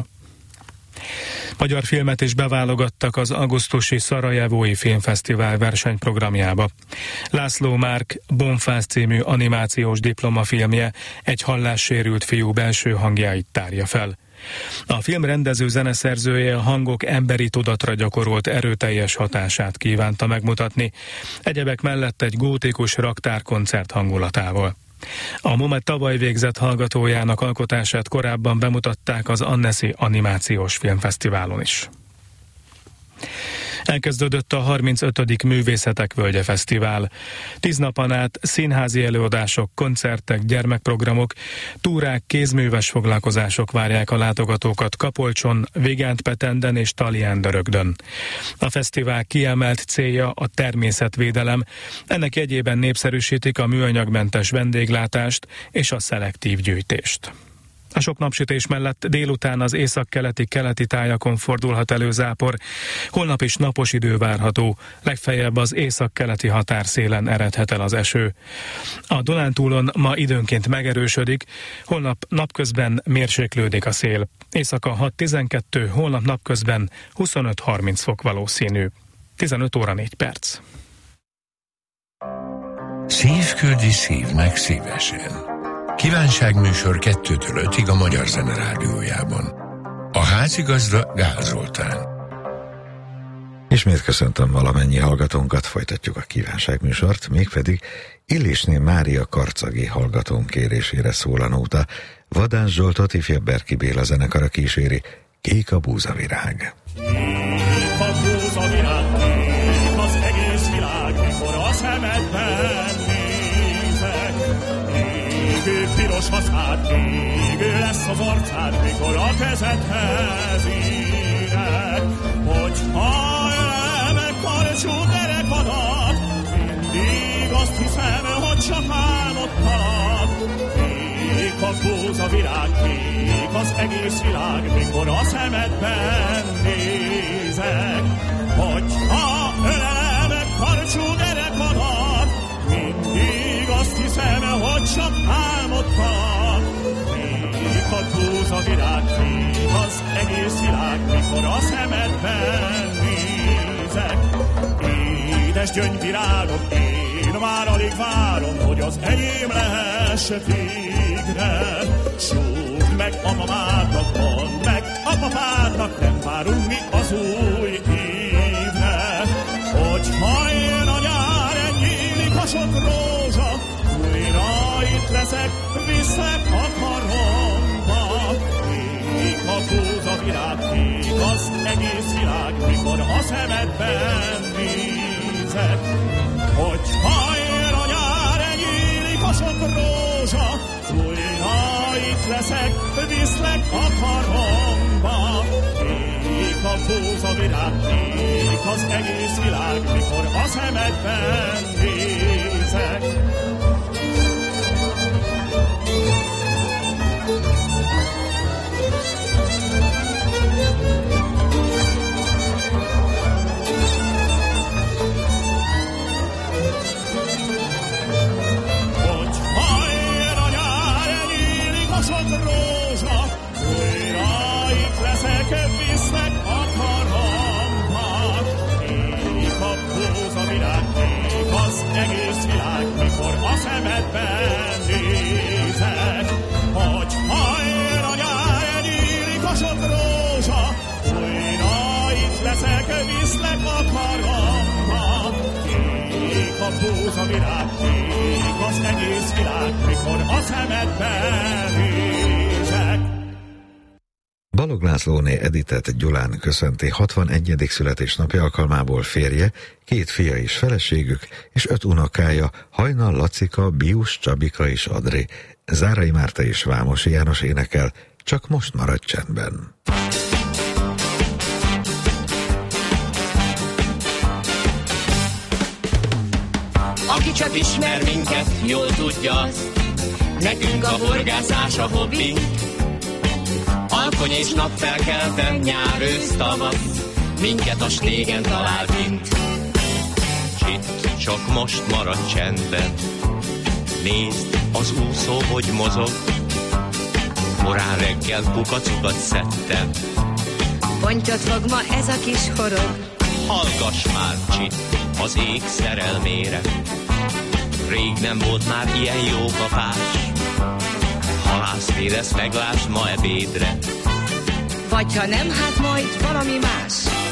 Magyar filmet is beválogattak az augusztusi Szarajevói Filmfesztivál versenyprogramjába. László Márk Bonfász című animációs diplomafilmje egy hallássérült fiú belső hangjait tárja fel. A film rendező zeneszerzője a hangok emberi tudatra gyakorolt erőteljes hatását kívánta megmutatni, egyebek mellett egy gótikus raktárkoncert hangulatával. A MOME tavaly végzett hallgatójának alkotását korábban bemutatták az Annecy Animációs Filmfesztiválon is. Elkezdődött a 35. Művészetek Völgye Fesztivál. 10 napon át színházi előadások, koncertek, gyermekprogramok, túrák, kézműves foglalkozások várják a látogatókat Kapolcson, Vigántpetenden és Tallián-Dörögdön. A fesztivál kiemelt célja a természetvédelem, ennek jegyében népszerűsítik a műanyagmentes vendéglátást és a szelektív gyűjtést. A sok napsütés mellett délután az északkeleti tájakon fordulhat elő zápor, holnap is napos idő várható, legfeljebb az északkeleti határszélen eredhet el az eső. A Dunántúlon ma időnként megerősödik, holnap napközben mérséklődik a szél. Éjszaka 6-12, holnap napközben 25-30 fok valószínű. 15 óra 4 perc. Szívküldi szívnek szívesen. Kívánságműsor 2-től 5-ig a Magyar Zene Rádiójában. A házigazda Gál Zoltán. Ismét köszöntöm valamennyi hallgatónkat, folytatjuk a kívánságműsort, mégpedig Illésné Mária karcagi hallgatónk kérésére szól a nóta. Vadász Zsoltot ifjabb Berki Béla zenekara kíséri, Kék a búzavirág. Kék a búzavirág, kék az egész világ, mikor a szemedben nézek. Égő piros haszád, égő lesz az arcád, mikor a kezedhez érek. Hogyha ölelem karcsú derekadat, mindig azt hiszem, hogy csak álmodtalak. búza virágkék, az egész világ, mikor a szemedben nézek. Hogyha ölelem karcsú derekadat, mindig azt hiszem, hogy csak álmodtam. Kék a búza virágkék, az egész világ, mikor a szemedben nézek. Édes gyöngyvirágok, én már alig várom, hogy az enyém lehess végre. Súgd meg a mamádnak, mondd meg a papádnak, nem várunk mi az új évre. Hogyha jön a nyár, nyílik a sok rózsa, újra itt leszek, viszlek a karomba. Kék a búza virágkék, az egész világ, mikor a szemedben nézek. Hogyha ér a nyár, nyílik a sok rózsa, újra itt leszek, viszlek a karomba. Kék a búza virágkék, az egész világ, mikor a szemedben nézek. Sok rózsa, újra itt leszek, viszlek a karomba. Kék a búza virágkék, az egész világ, mikor a szemedben nézek. Hogyha ér a nyár, nyílik a sok rózsa, újra itt leszek, viszlek a karomba. Kék a búza virágkék, az egész világ, mikor a szemedben nézek. Balogh Lászlóné Editet Gyulán köszönti 61. születésnapja alkalmából férje, 2 fia és feleségük, és 5 unokája, Hajnal Lacika, Bius Csabika és Adri. Zárai Márta és Vámosi János énekel, Csak most maradj csendben. Aki csak ismer minket, jól tudja azt, nekünk a horgászás a hobbink. Alkony és napfelkelten, nyár, ősz, tavasz, minket a stégen talál kint. Csitt, csak most maradj csendben, nézd, az úszó hogy mozog. Korán reggel kukacukat szedtem, pontyot fog ma ez a kis horog. hallgass már, Csitt, az ég szerelmére. Rég nem volt már ilyen jó kapás, halászféresz meglásd ma ebédre. Vagy ha nem, hát majd valami más.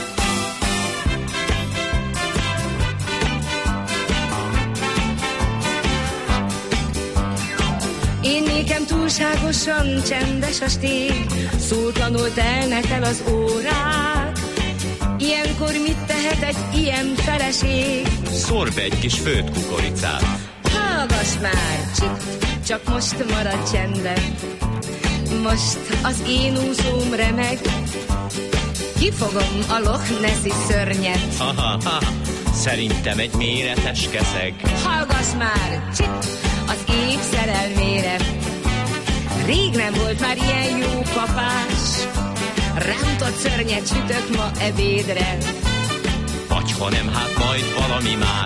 Én nékem túlságosan csendes a stég, szóltlanul telnek el az órák. Ilyenkor mit tehet egy ilyen feleség? Szórj be egy kis főtt kukoricát. Hallgass már, Csitt, csak most maradj csendben. Most az én úszóm remeg, kifogom a Loch Nessi szörnyet. Ha, szerintem egy méretes keszeg. Hallgass már, Csitt, az ég szerelmére. Rég nem volt már ilyen jó kapás, rántott szörnyet sütök ma ebédre. Vagy ha nem, hát majd valami más.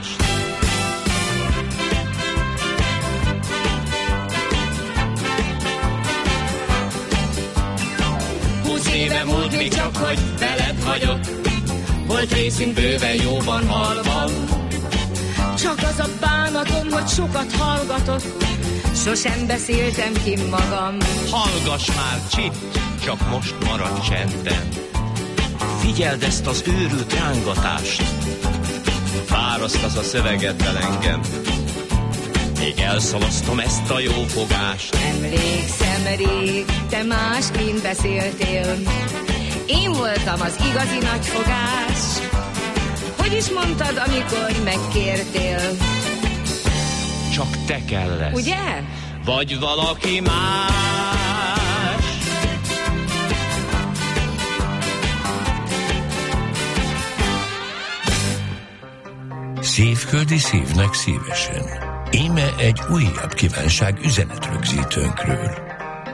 20 éve múlt még csak, hogy veled vagyok, volt részünk bőven jóban halva. Csak az a bánatom, hogy sokat hallgatok, sosem beszéltem ki magam. Hallgass már, Csitt, csak most maradj csendben. Figyeld ezt az őrült rángatást, fáraszt az a szövegeddel engem. Még elszalasztom ezt a jó fogást. Emlékszem rég, te másként beszéltél, én voltam az igazi nagyfogás. Hogy is mondtad, amikor megkértél? Csak te kell lesz. Ugye? Vagy valaki más. Szívköldi szívnek szívesen. Íme egy újabb kívánság üzenetrögzítőnkről.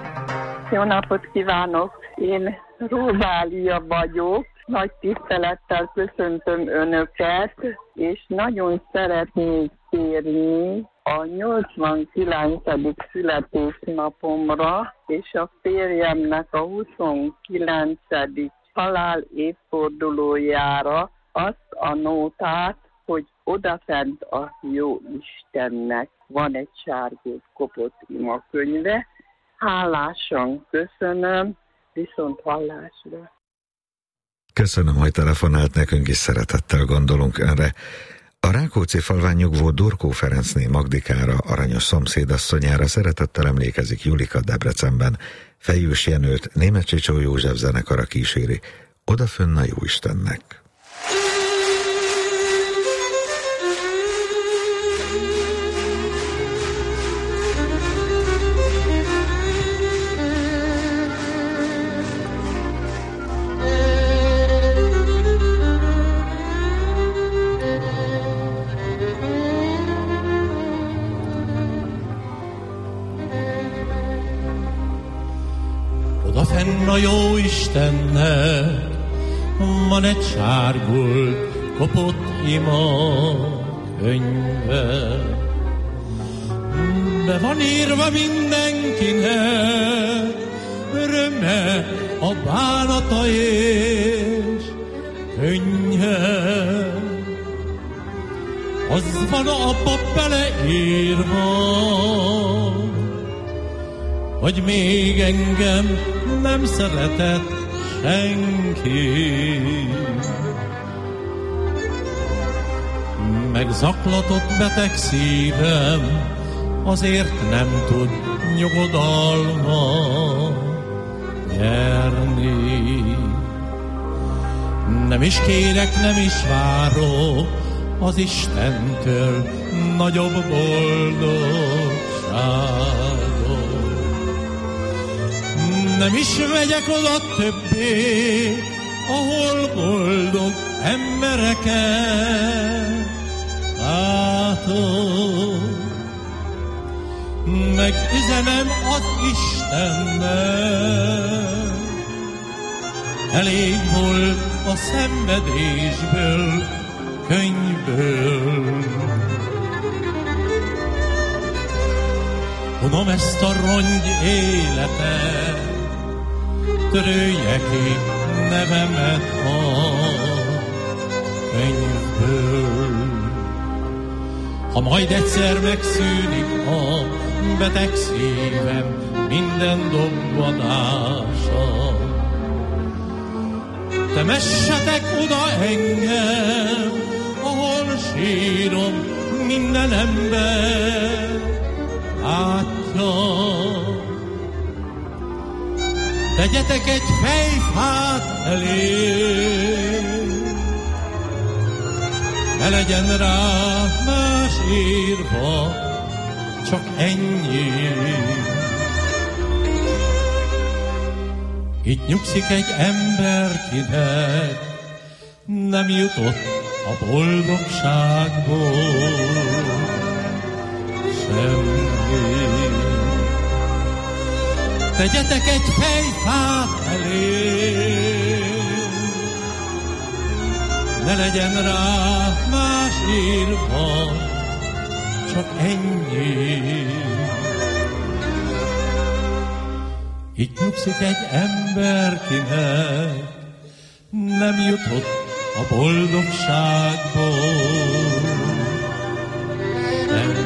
Jó napot kívánok! Én Rózália vagyok. Nagy tisztelettel köszöntöm Önöket, és nagyon szeretnék kérni a 89. születésnapomra, és a férjemnek a 29. halál évfordulójára azt a nótát, hogy odafent a jó Istennek van egy sárgót kopott imakönyve. Hálásan köszönöm, viszont hallásra. Köszönöm, hogy telefonált, nekünk is szeretettel gondolunk önre. A Rákóczi-falván nyugvó Durkó Ferencné Magdikára, aranyos szomszédasszonyára szeretettel emlékezik Julika Debrecenben. Fejős Jenőt Németh-Csicsó József zenekara kíséri. Odafönn a Jóistennek. Odafenn a jó Istennek van egy sárgult, kopott ima könyve. Be van írva mindenkinek öröme, a bánata és könnye. Az van abba beleírva, hogy még engem nem szeretett senki. Megzaklatott beteg szívem, azért nem tud nyugodalmat nyerni. Nem is kérek, nem is várok az Istentől nagyobb boldogságot. Nem is megyek oda többé, ahol boldog embereket látok. Megüzenem az Istennek, elég volt a szenvedésből, könyvből. Unom ezt a rongy életet, törölje ki nevemet a könyvből. Ha majd egyszer megszűnik a beteg szívem minden dobbanása, temessetek oda engem, ahol sírom minden ember látja. Tegyetek egy fejfát elé, ne legyen rá más írva, csak ennyi. Itt nyugszik egy emberkinek, nem jutott a boldogságból semmi. Tegyetek egy fejfát elé, ne legyen rá más írva, csak ennyi. Itt nyugszik egy emberkinek, nem jutott a boldogságból semmi.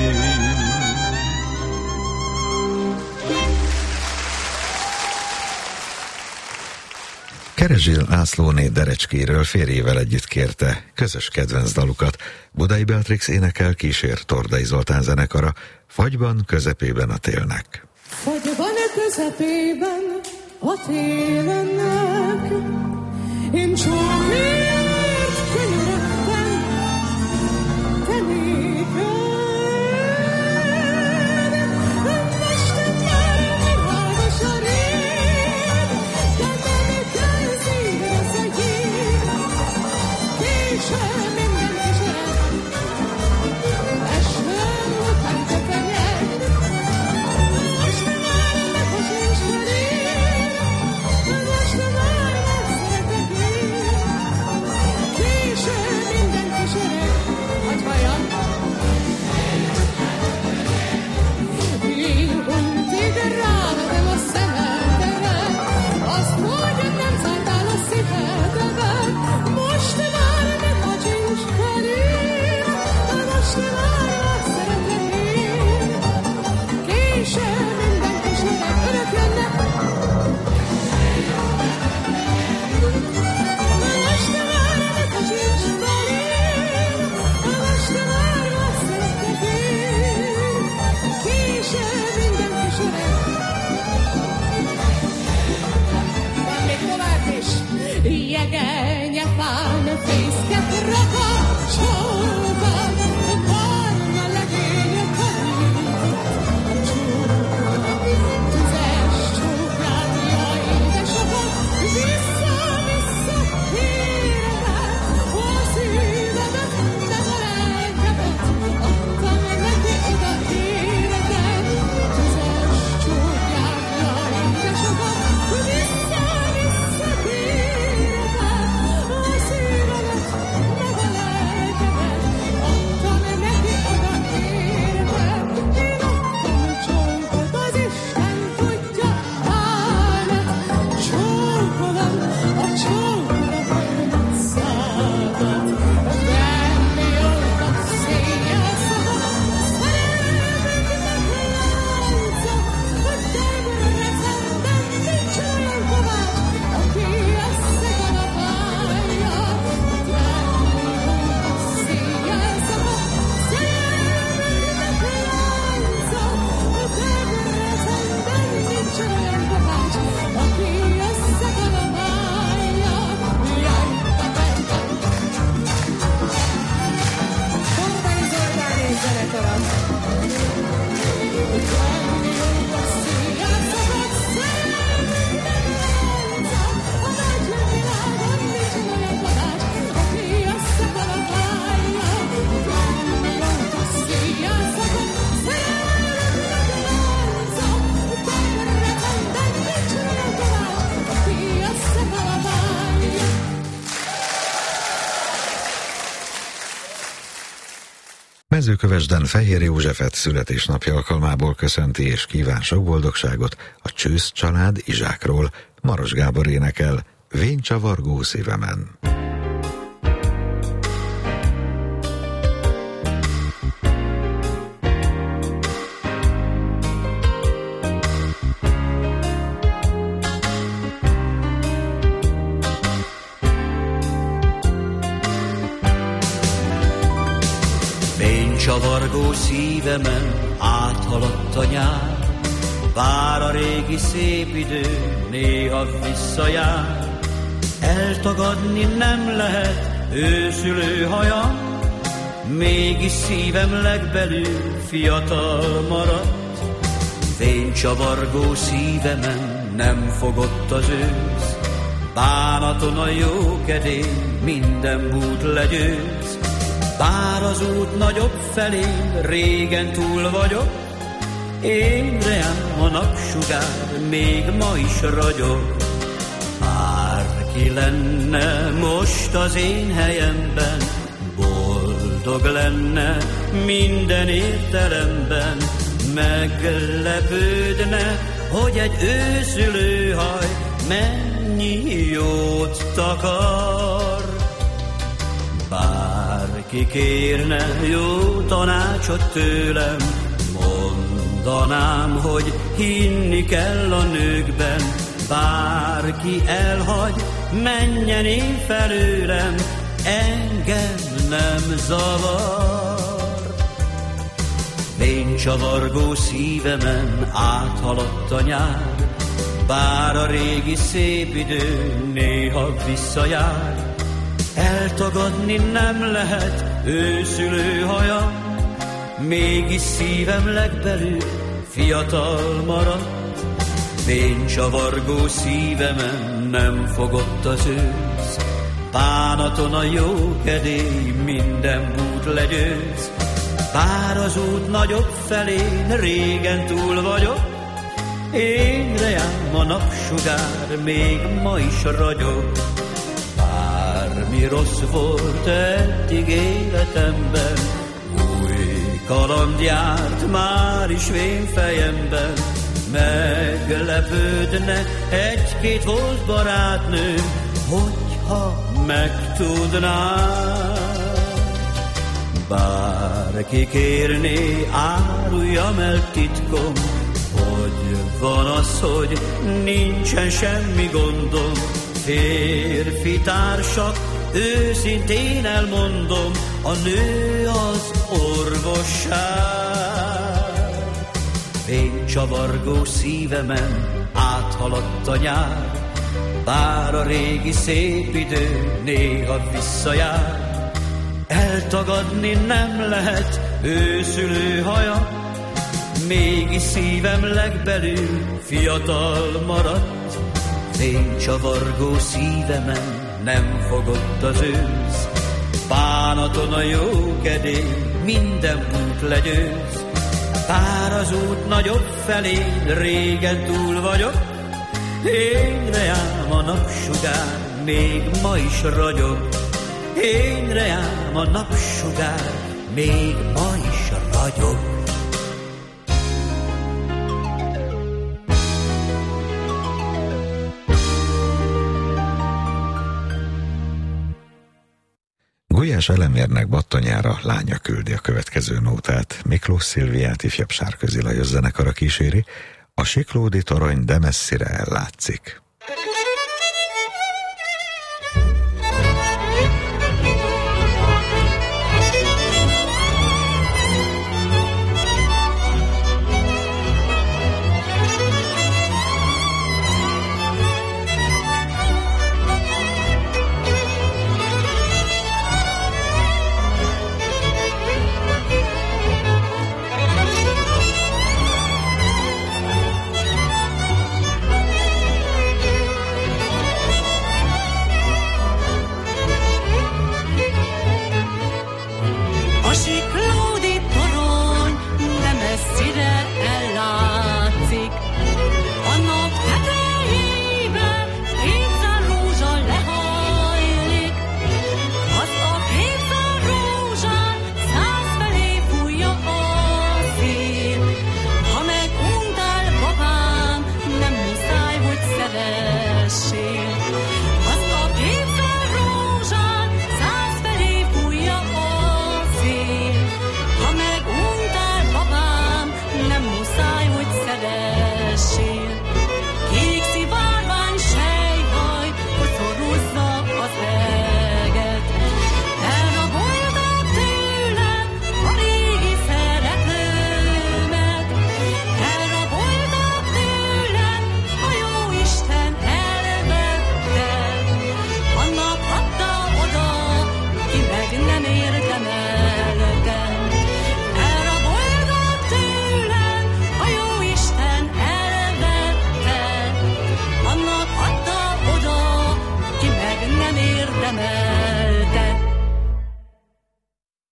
Kerezsil Lászlóné Derecskéről férjével együtt kérte közös kedvenc dalukat. Budai Beatrix énekel, kísér Tordai Zoltán zenekara, Fagyban közepében a télnek. Fagyban közepében a télennek, én csókért könyörögtem, te néked. Mestem már virágos a rég, de nem kell szívre szegély, késem minden kísérem, esve után te fenyeg. Most már megos és felé, Mezőkövesden Fehér Józsefet születésnapja alkalmából köszönti és kíván sok boldogságot a Csősz család Izsákról. Maros Gábor énekel Véncsavargó szívemen. Csavargó szívemen áthaladt a nyár, vár a régi szép idő, néha visszajár. Eltagadni nem lehet őszülő hajam, mégis szívem legbelül fiatal maradt. Fénycsavargó szívemen nem fogott az ősz, bánaton a jókedély minden bút legyőz. Bár az út nagyobb felén régen túl vagyok, én reám a napsugár még ma is ragyog. Bárki lenne most az én helyemben, boldog lenne minden értelemben, meglepődne, hogy egy őszülőhaj mennyi jót takar. Bárki kérne jó tanácsot tőlem, mondanám, hogy hinni kell a nőkben. Bárki elhagy, menjen én felőlem, engem nem zavar. Fénycsavargó szívemen áthaladt a nyár, bár a régi szép idő néha visszajár. Eltagadni nem lehet őszülő hajam, mégis szívem legbelül fiatal maradt. Fénycsavargó szívemen nem fogott az ősz, bánaton a jókedély minden bút legyőz. Bár az út nagyobb felén régen túl vagyok, én reám a napsugár még ma is ragyog. Mi rossz volt eddig életemben, új kaland járt már is vén fejemben. Meglepődne egy-két volt barátnő, hogyha megtudnám. Bárki kérné, áruljam el titkom, hogy van az, hogy nincsen semmi gondom. Férfi társak, őszintén elmondom, a nő az orvosság. Fénycsavargó szívemen áthaladt a nyár, bár a régi szép idő néha visszajár. Eltagadni nem lehet őszülő haja, mégis szívem legbelül fiatal maradt. Fénycsavargó szívemen nem fogott az ősz, bánaton a jókedély minden út legyőz. Bár az út nagyobb felén régen túl vagyok, én reám a napsugár még ma is ragyog. Én reám a napsugár még ma is ragyog. Gulyás Elemérnek Battonyára lánya küldi a következő nótát. Miklós Szilviát ifjabb Sárközi Lajos zenekara kíséri, a siklódi torony de messzire ellátszik.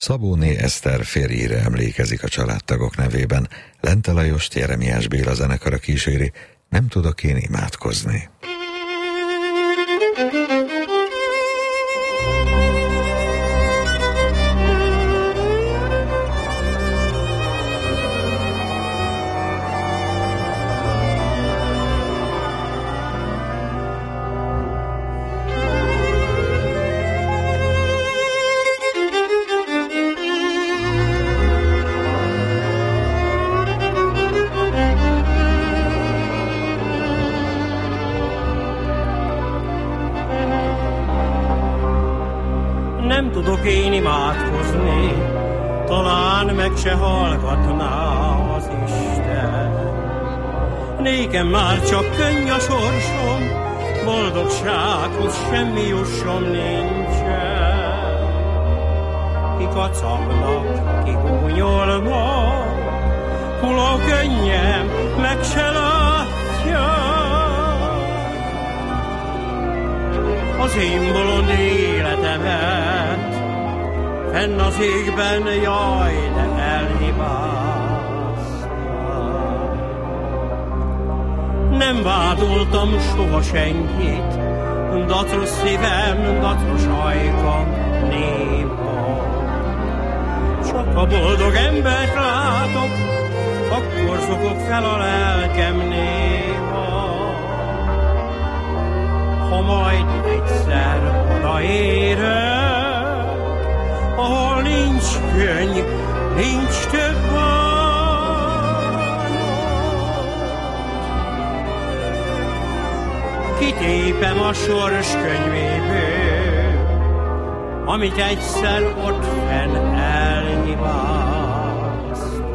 Szabóné Eszter férjére emlékezik a családtagok nevében. Lente Lajost Jeremiás Béla zenekara kíséri, Nem tudok én imádkozni. Nem tudok én imádkozni, talán meg se hallgatná az Isten. Nékem már csak könny a sorsom, boldogsághoz semmi jussom nincsen. Ki kacagnak, ki gúnyolnak, hulló könnyem meg se látja. Az én bolond életemet fenn az égben, jaj, de elhibáztam. Nem vádoltam soha senkit, dacos szívem, dacos ajkam néma. Csak a boldog embert látok, akkor zokog fel a lelkem néha. Ha majd egyszer odaérek, ahol nincs könny, nincs több bánat, kitépem a sors könyvéből, amit egyszer ott fenn elhibáztam.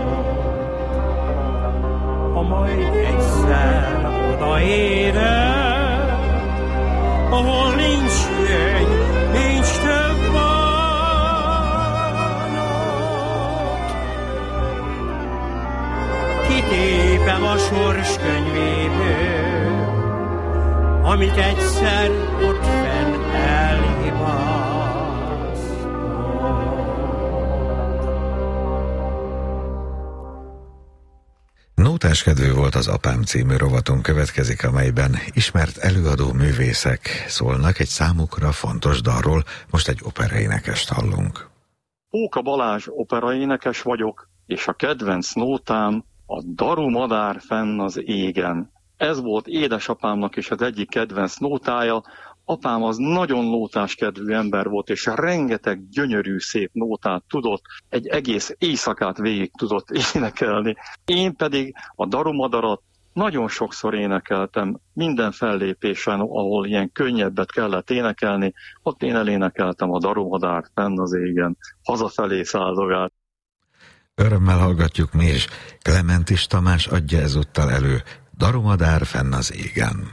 Ha majd egyszer odaérek, ahol nincs könny, nincs több bánat, kitépem a sors könyvéből, amit egyszer ott fenn elhibáztam. Nótáskedvű volt az Apám című rovatunk, következik, amelyben ismert előadó művészek szólnak egy számukra fontos dalról. Most egy operaénekest hallunk. Póka Balázs operaénekes vagyok, és a kedvenc nótám a Daru madár fenn az égen. Ez volt édesapámnak is az egyik kedvenc nótája. Apám az nagyon nótáskedvű ember volt, és rengeteg gyönyörű, szép nótát tudott, egy egész éjszakát végig tudott énekelni. Én pedig a Daru madarat nagyon sokszor énekeltem, minden fellépésen, ahol ilyen könnyebbet kellett énekelni, ott én elénekeltem a Daru madár fenn az égen, hazafelé száldogált. Örömmel hallgatjuk mi is. Klementis Tamás adja ezúttal elő Daru madár fenn az égen.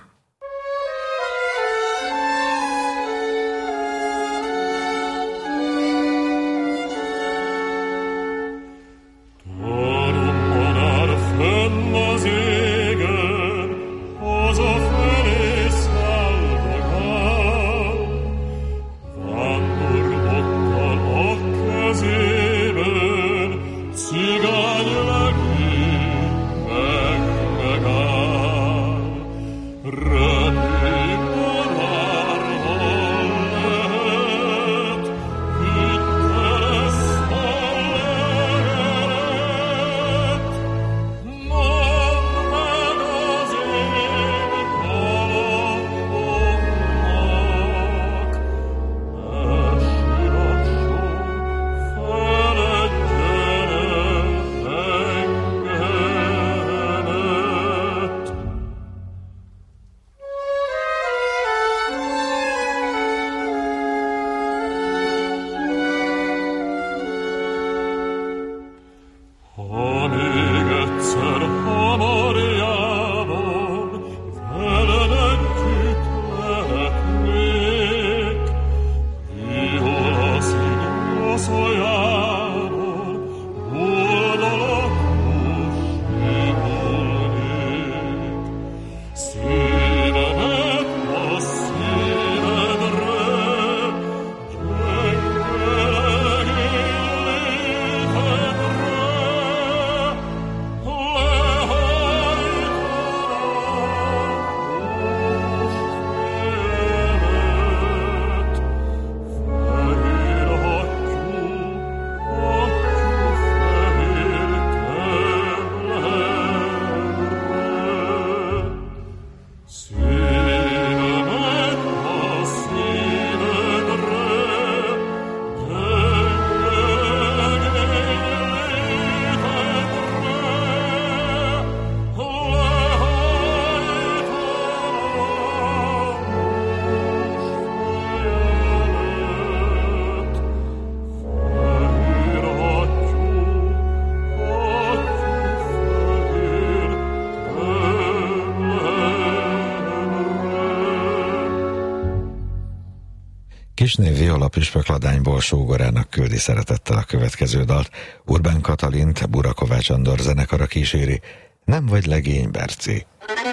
Kisné Viola püspökladányból sógorának küldi szeretettel a következő dalt. Urbán Katalint Bura Kovács Andor zenekara kíséri. Nem vagy legény, Berci.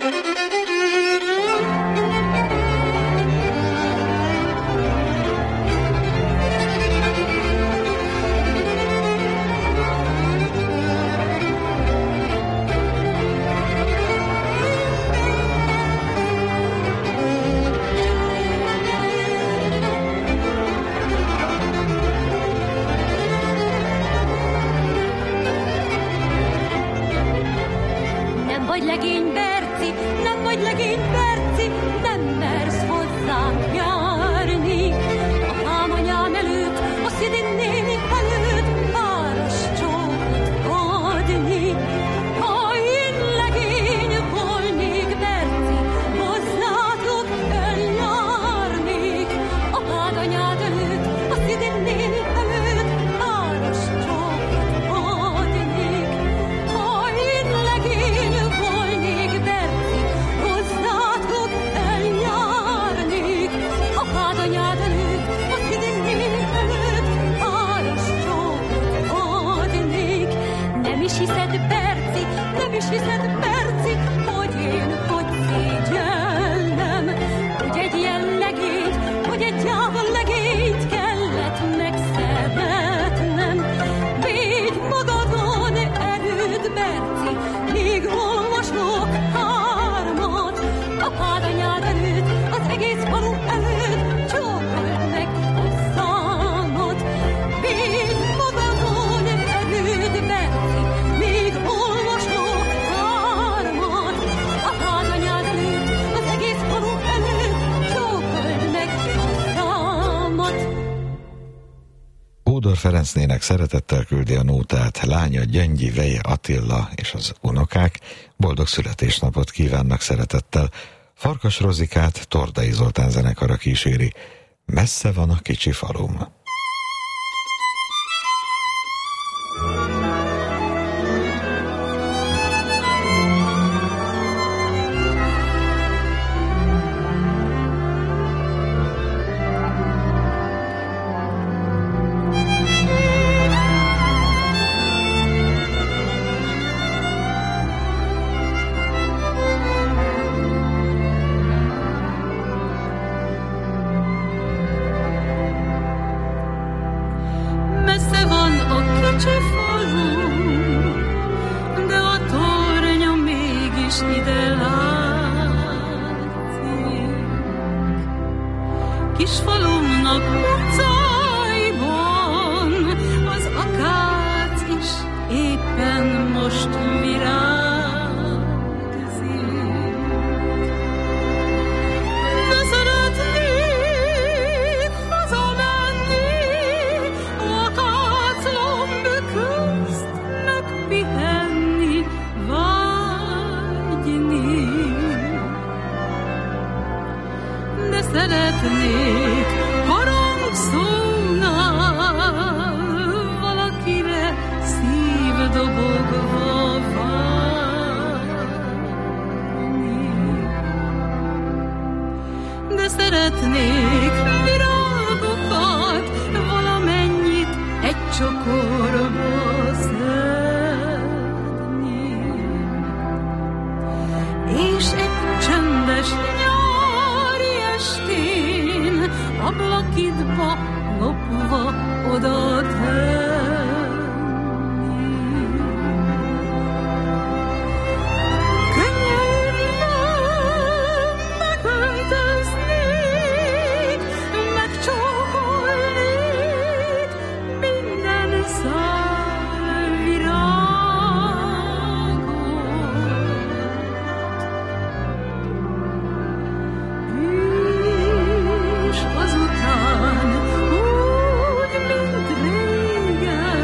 Ferencnének szeretettel küldi a nótát lánya Gyöngyi Veje Attila és az unokák. Boldog születésnapot kívánnak szeretettel. Farkas Rozikát Tordai Zoltán zenekara kíséri. Messze van a kicsi falum. Azután úgy, mint régen,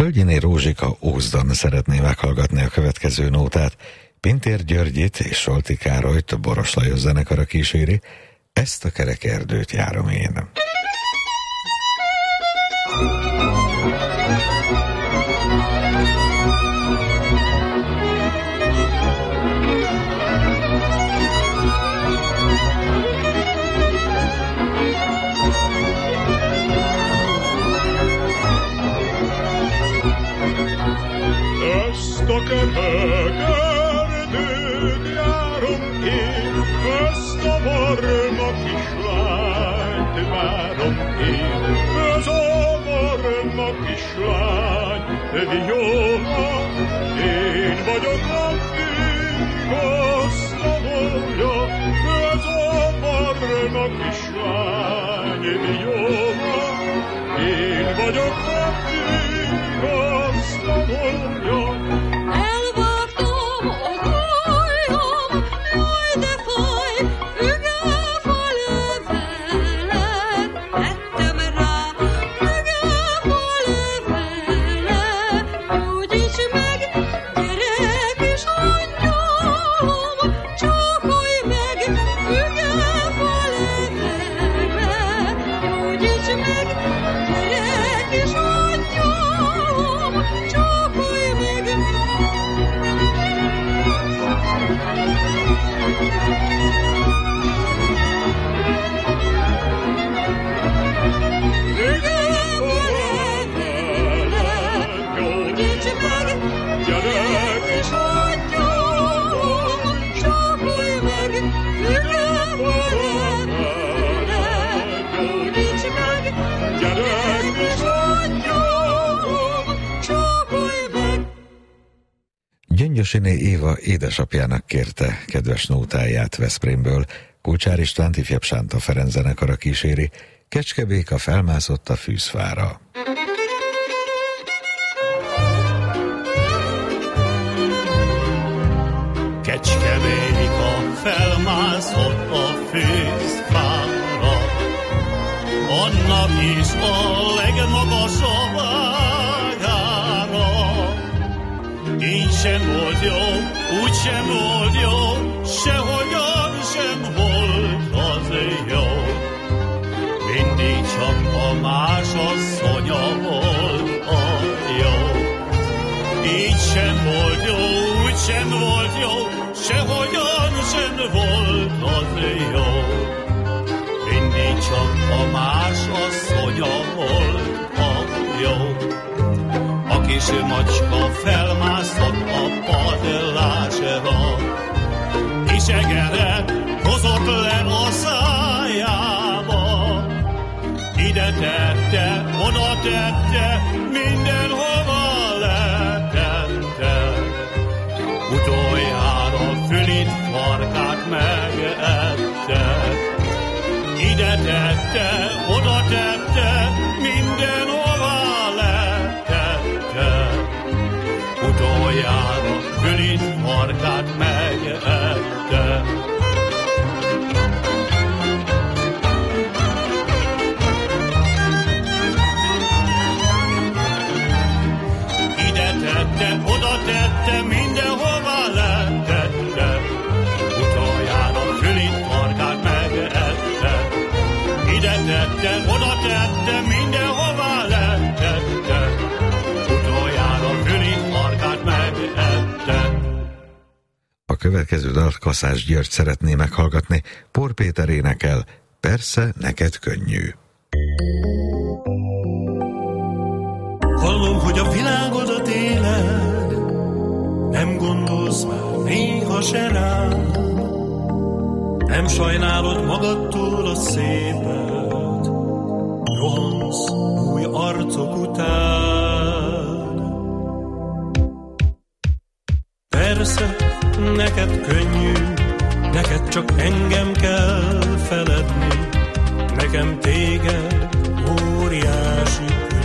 Völgyiné Rózsika Ózdon szeretné meghallgatni a következő nótát. Pintér Györgyit és Solti Károlyt Boros Lajos zenekara kíséri. Ezt a kerek erdőt járom én. Ezt a kerek erdőt járom én, ezt a barna kislányt várom én. Ez a barna kislány, Viola, én vagyok a vigasztalója. Ez a barna kislány, Viola, én vagyok a vigasztalója. Elvágtam a ujjam, jaj de faj, fügefa levelet tettem rá, fügefa levelet, gyógyíts meg, gyerek is anyám, csókolj meg, fügefa levelet, gyógyíts meg, gyerek is anyám, csókolj meg. Gyöngyösiné Éva édesapjának kérte kedves nótáját Veszprémből. Kulcsár István ifjabb Sánta Ferenc zenekara kíséri. Kecskebéka felmászott a fűzfára. Kecskebéka felmászott a fűzfára, annak is a legmagasabb ágára. Így sem volt jó, úgy sem volt jó, sehogyan sem volt az jó. Mindig csak a más asszonya volt a jó. Így sem volt jó, úgy sem volt jó, sehogyan sem volt az jó. Mindig csak a más asszonya volt a jó. A kis macska felmászott a padlásra, kisegere hozott le a szájába. Ide tette, oda tette, mindenhova letette. Utoljára fülít farkát megette. Ide tette, oda tette, mindenhova letette. Utoljára fülít farkát megette. Ide tette, oda tette, mindenhova letette. Utoljára fülít farkát megette. Ide tette, oda tette, mindenhova letette. Utoljára fülít farkát megette. A következő dalt Kaszás György szeretné meghallgatni. Por Péter énekel, persze neked könnyű. Hallom, hogy a világodat éled, nem gondolsz már néha se rám. Nem sajnálod magadtól a szépet, rohansz új arcok után. Persze, neked könnyű, neked csak engem kell feledni, nekem téged óriási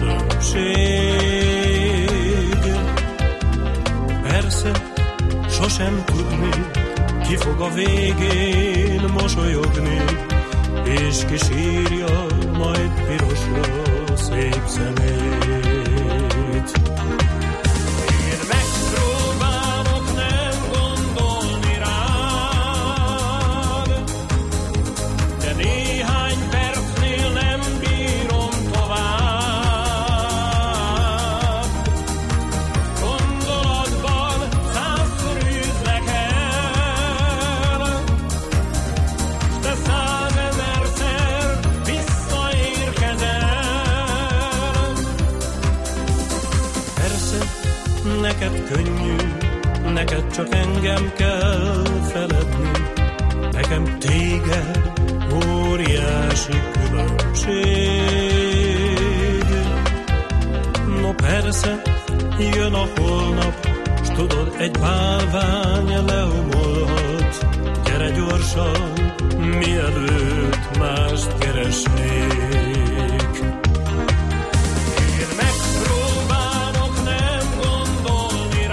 különbség. Persze, sosem tudni, ki fog a végén mosolyogni, és kisírja majd pirosra szép szemét. neked könnyű, neked csak engem kell feledni, nekem téged óriási különbség. No persze, jön a holnap, s tudod, egy bálvány leomolhat. Gyere gyorsan, mielőtt mást keresnék. Én megpróbálok nem gondolni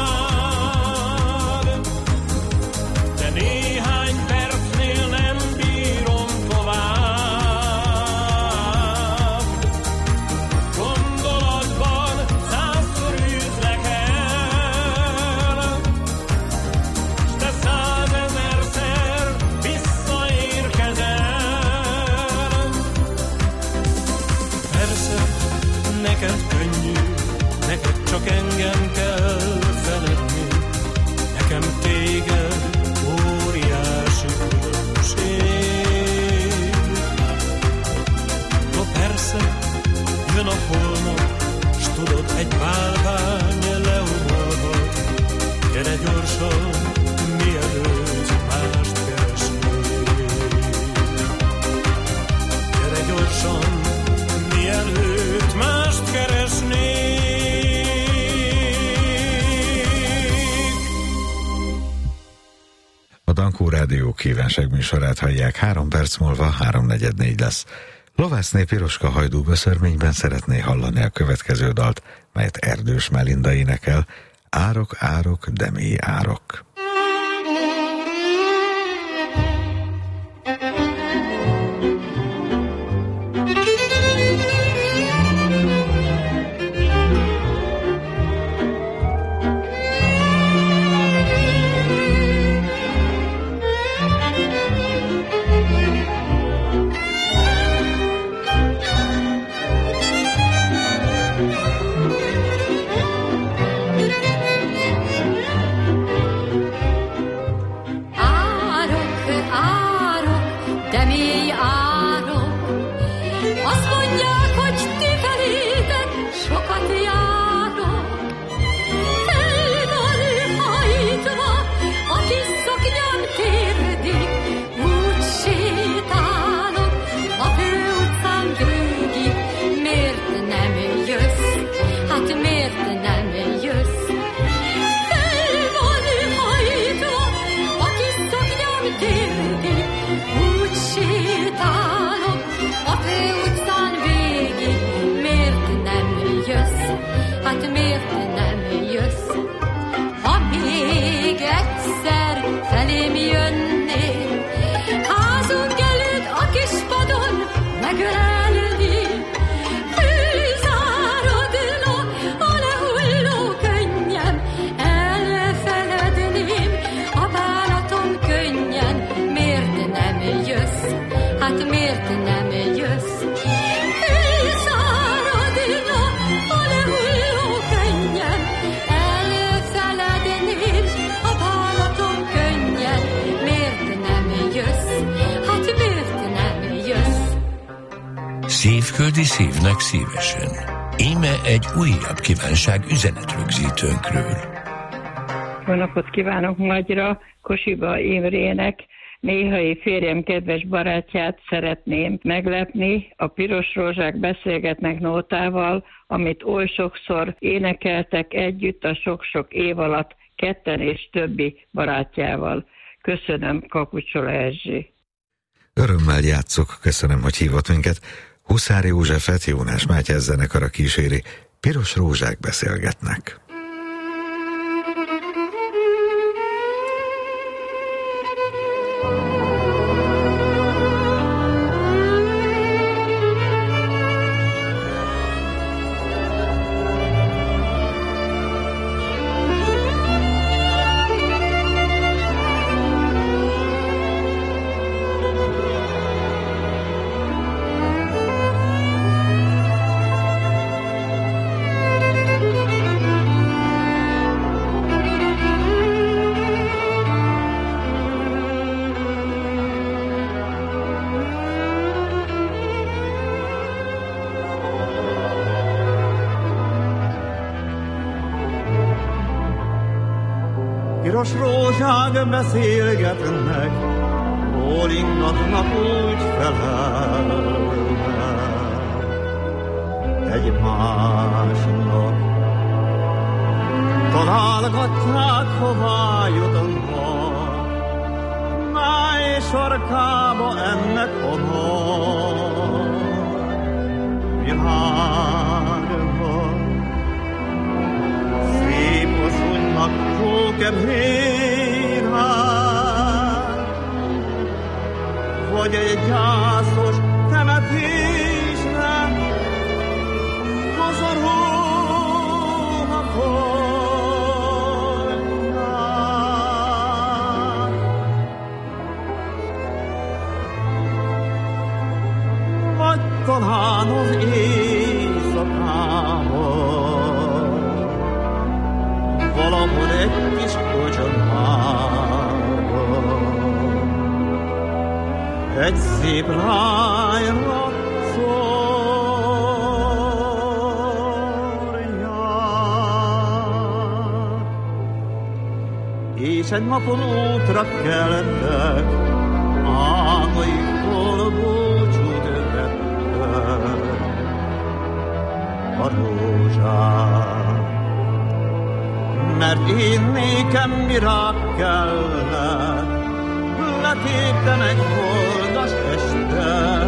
rád, de néhány percnél nem bírom tovább. Gondolatban százszor üzlek el, s te 100 000-szer visszaérkezel. Persze, neked könnyű, neked csak engem kell feledni, nekem téged óriási különbség. No persze, jön a holnap, s tudod, egy bálvány leomolhat. Gyere gyorsan, mielőtt mást keresnék. Gyere gyorsan, mielőtt mást keresnék. A Dankó Rádió kívánságműsorát hallják, 3 perc múlva 3:44 lesz. Lovászné Piroska Hajdú Göszörményben szeretné hallani a következő dalt, melyet Erdős Melinda énekel, Árok, árok, de mély árok. Szívküldi szívnek szívesen. Íme egy újabb kívánság üzenetrögzítőnkről. Jó napot kívánok Magyra, Kosiba Imrének. Néhai férjem kedves barátját szeretném meglepni. A Piros Rózsák beszélgetnek nótával, amit oly sokszor énekeltek együtt a sok-sok év alatt, ketten és többi barátjával. Köszönöm, Kapucsola Erzsé. Örömmel játszok, köszönöm, hogy hívott minket. Huszár Józsefet Jónás Mátyás zenekara kíséri, Piros Rózsák beszélgetnek. piros rózsák beszélgetnek, bólingatnak úgy felelnek egymásnak. Találgatják, hová jutnak, máj sarkába ennek a nagy világban. Szép asszonynak hókemhérát, vagy egy gyászos temetésnek hazarom a folynát. Vagy talán az éjszakában valahol egy kis kocsmában egy szép lányra szórják, és egy napon útra kellettek, álmaiktól búcsút vettek a rózsák. Mert én nékem virág kellett, letéptem egy holdas este,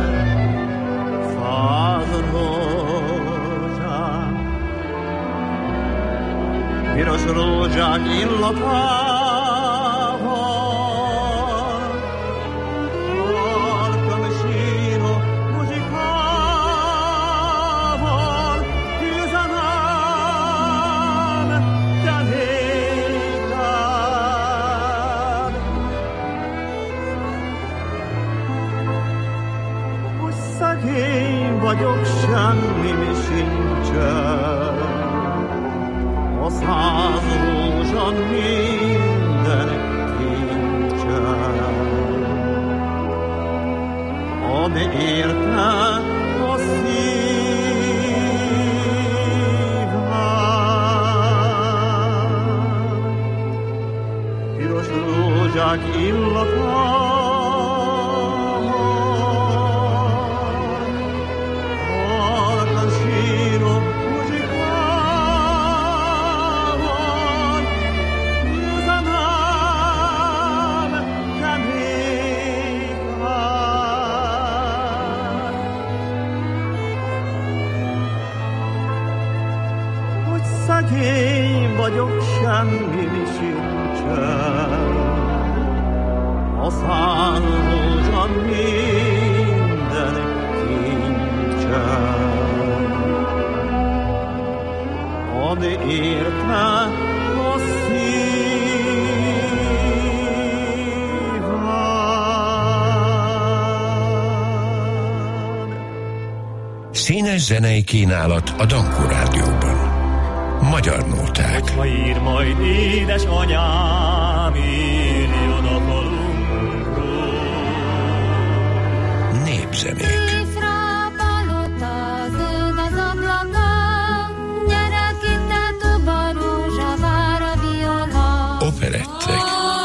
100 rózsák. Piros rózsák illatával, halkan síró muzsikával, üzenem te néked. Hogy szegény vagyok, semmi mi sincsen, a 100 rózsa minden kincsen, ami érte a szívem. Piros rózsák illatával, halkan síró muzsikával, üzenem te néked. Hogy szegény vagyok, semmi mi sincsen, a 100 rózsa minden kincsen, ami érte a szívem. Színes zenei kínálat a Dankó Rádióban. Magyar nóták. Hogyha ír majd édesanyám, írjon a falunkról. Népzenék. Észre palota, zöld az ablaka, gyere ki, te tuba rózsa, vár a viola. Operettek.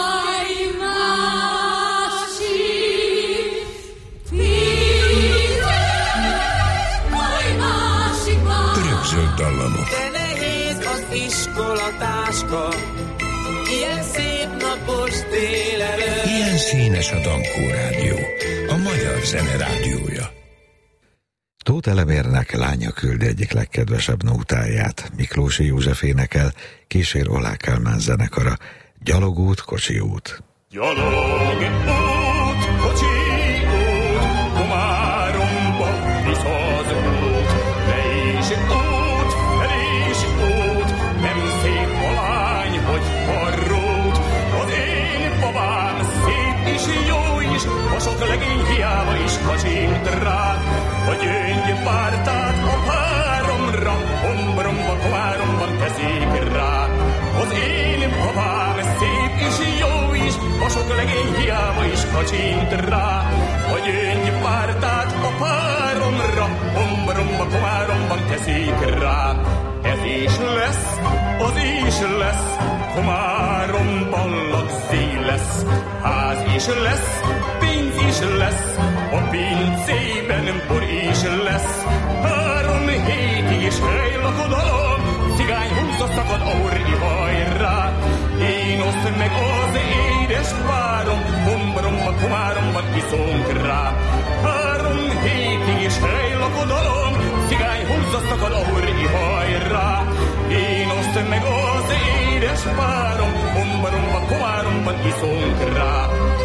Örökzöld dallamok. De nehéz az iskolatáska, ilyen szép napos délelőtt. Ilyen színes a Dankó Rádió, a magyar zene rádiója. Tóth Elemérnek lánya küldi egyik legkedvesebb nótáját. Miklósi József énekel, kísér Oláh Kálmán zenekara. Gyalogút, kocsi út. Gyalogút, kocsi út, Komáromba visz az út. Le is út, fel is út, nem szép a lány, hogy parrót. Az én babám szép is, jó is, a sok legény hiába is kacsint rá. A gyöngypártát a páromra, Ombromba, Komáromban teszik rá. Az én babám szép is, jó is, a sok legény hiába is kacsint rá. A gyöngypártát a páromra, Ombromba, Komáromban teszik rá. Ez is lesz az is lesz, Komárom ballagzé lesz, ház is lesz, pénz is lesz, a pincében bor is lesz. 3 hétig is helylakodalom, cigány húzza szakad a hurri hajrá. Én osztom meg az édes párom, Bombaromban, Komáromban iszunk rá. 3 hétig is helylakodalom, cigány húzza szakad a hurri hajrá. Én osztom meg az édes párom, Bombaromban, Komáromban iszunk rá.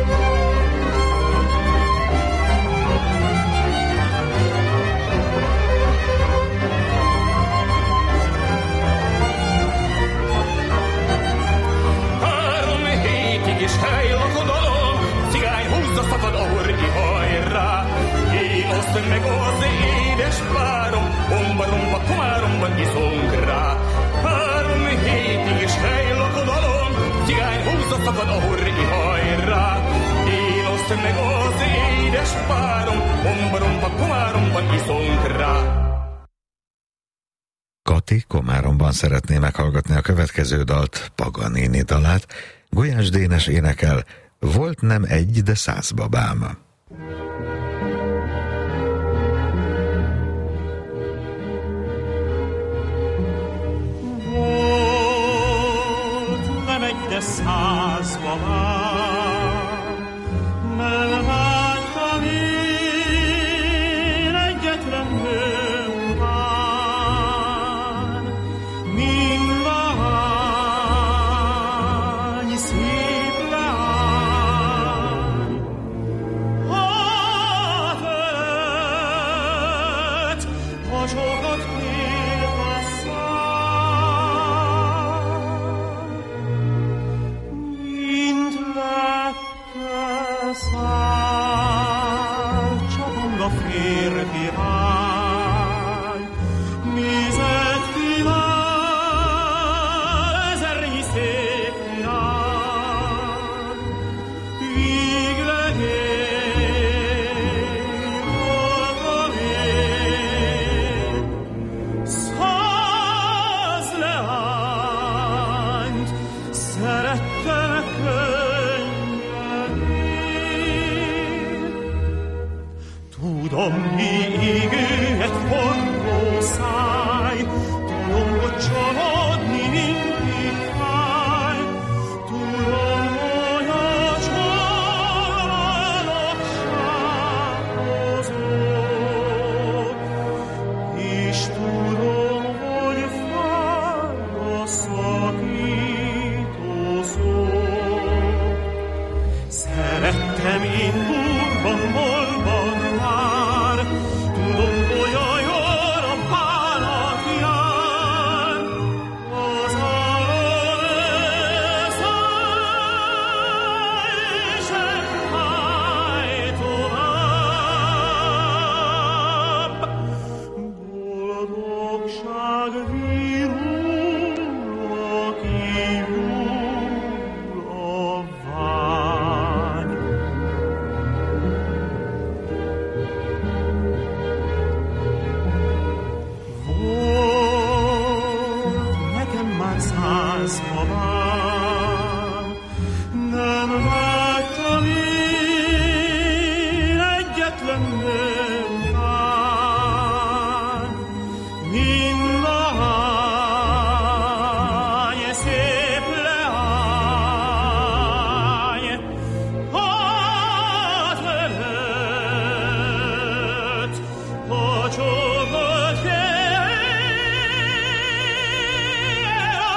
És helylakodalom, cigány húzza szakad a hurri hajrá. Én osztom meg az édes párom, Bombaromba, Komáromban iszunk rá. 3 hétig is helylakodalom, cigány húzza szakad a hurri hajrá. Én osztom meg az édes párom, Bombaromba, Komáromban iszunk rá. Kati Komáromban szeretné meghallgatni a következő dalt, Paganini dalát. Gulyás Dénes énekel, volt nem egy, de 100 babám. Volt nem egy, de 100 babám, nem láttam én egyetlen nőmán, mindvány szép leány, átölött, a sokat félve száll, mint lepke száll, csapong a férfi vágy, nézett kíván, ezernyi szép irány, végleg én voltam én, 100 leányt szerettem könnyen én. Tudom, mi égő egy forró száj, tudom, hogy csalódni mindig fáj, tudom, hogy a családok sározók, és tudom, hogy fáj a szakító szó. Szerettem én úrban, holban már, tudom, hogy a jóra bánat jár, az álom elszáll, sem fáj tovább. Boldogság virul, aki jól a vágy. Volt nekem már 100 babám, nem láttam én egyetlen nőmán, mindvány szép leány, átölött, a csókot fél a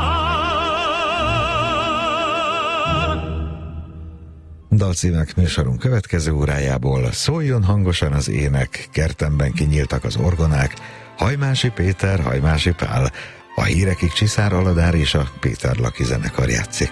szám. Dalcímek műsorunk következő órájából szóljon hangosan az ének, kertemben kinyíltak az orgonák, Hajmási Péter, Hajmási Pál, a hírekig Csiszár Aladár és a Péter Laki zenekar játszik.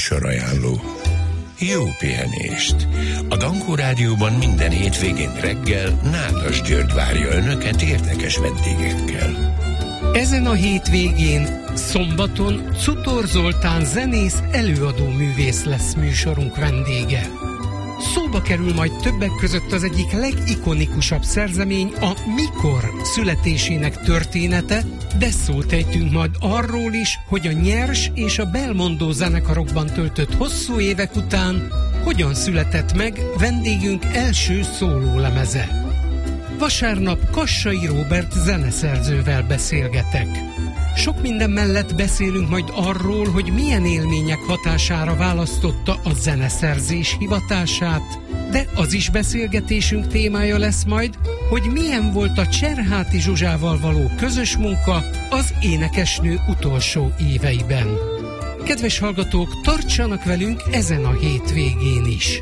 Műsorajánló. Jó pihenést! A Dankó Rádióban minden hétvégén reggel Nádas György várja Önöket érdekes vendégekkel. Ezen a hétvégén, szombaton Cutor Zoltán zenész előadó művész lesz műsorunk vendége. Szóba kerül majd többek között az egyik legikonikusabb szerzemény, a Mikor születésének története, de szót ejtünk majd arról is, hogy a Nyers és a Belmondo zenekarokban töltött hosszú évek után hogyan született meg vendégünk első szólólemeze. Vasárnap Kassai Róbert zeneszerzővel beszélgetek. Sok minden mellett beszélünk majd arról, hogy milyen élmények hatására választotta a zeneszerzés hivatását, de az is beszélgetésünk témája lesz majd, hogy milyen volt a Cserháti Zsuzsával való közös munka az énekesnő utolsó éveiben. Kedves hallgatók, tartsanak velünk ezen a hétvégén is!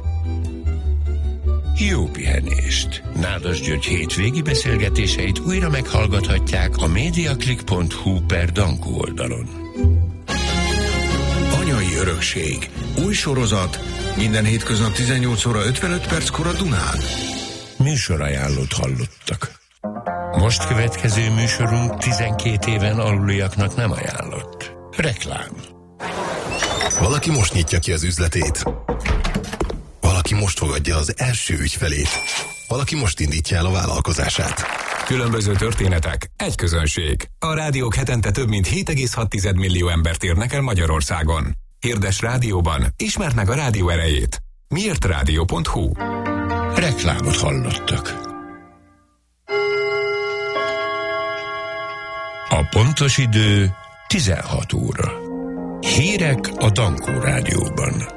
Jó pihenést! Nádas György hétvégi beszélgetéseit újra meghallgathatják a mediaclick.hu/Dankó oldalon. Anyai örökség. Új sorozat. Minden hétköznap 18 óra 55 perckor a Dunán. Műsorajánlót hallottak. Most következő műsorunk 12 éven aluliaknak nem ajánlott. Reklám. Valaki most nyitja ki az üzletét. Valaki most fogadja az első ügyfelét. Valaki most indítja el a vállalkozását. Különböző történetek, egy közönség. A rádiók hetente több mint 7,6 millió embert érnek el Magyarországon. Hirdes rádióban, ismerd meg a rádió erejét. Miért rádió.hu? Reklámot hallottak. A pontos idő 16 óra. Hírek a Dankó Rádióban.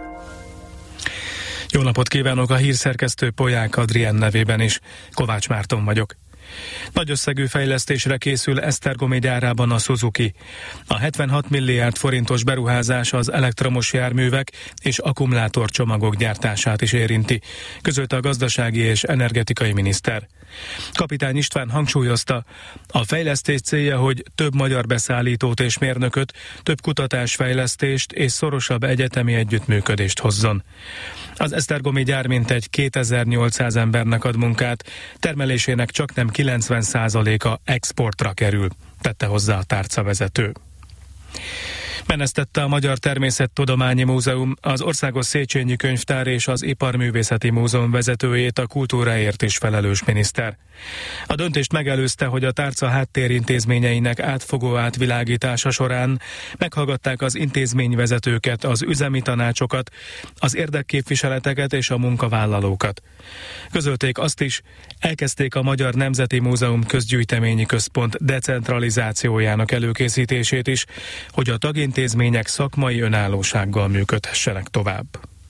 Jó napot kívánok, a hírszerkesztő Polyák Adrien nevében is. Kovács Márton vagyok. Nagy összegű fejlesztésre készül Esztergomi gyárában a Suzuki. A 76 milliárd forintos beruházás az elektromos járművek és akkumulátorcsomagok gyártását is érinti, közölte a gazdasági és energetikai miniszter. Kapitány István hangsúlyozta, a fejlesztés célja, hogy több magyar beszállítót és mérnököt, több kutatásfejlesztést és szorosabb egyetemi együttműködést hozzon. Az esztergomi gyár mintegy 2800 embernek ad munkát, termelésének csaknem 90%-a exportra kerül, tette hozzá a tárcavezető. Menesztette a Magyar Természettudományi Múzeum az Országos Széchenyi Könyvtár és az Iparművészeti Múzeum vezetőjét, a kultúráért is felelős miniszter. A döntést megelőzte, hogy a tárca háttérintézményeinek átfogó átvilágítása során meghallgatták az intézményvezetőket, az üzemi tanácsokat, az érdekképviseleteket és a munkavállalókat. Közölték azt is, elkezdték a Magyar Nemzeti Múzeum Közgyűjteményi Központ decentralizációjának előkészítését is, hogy a tagintézmények szakmai önállósággal működhessenek tovább.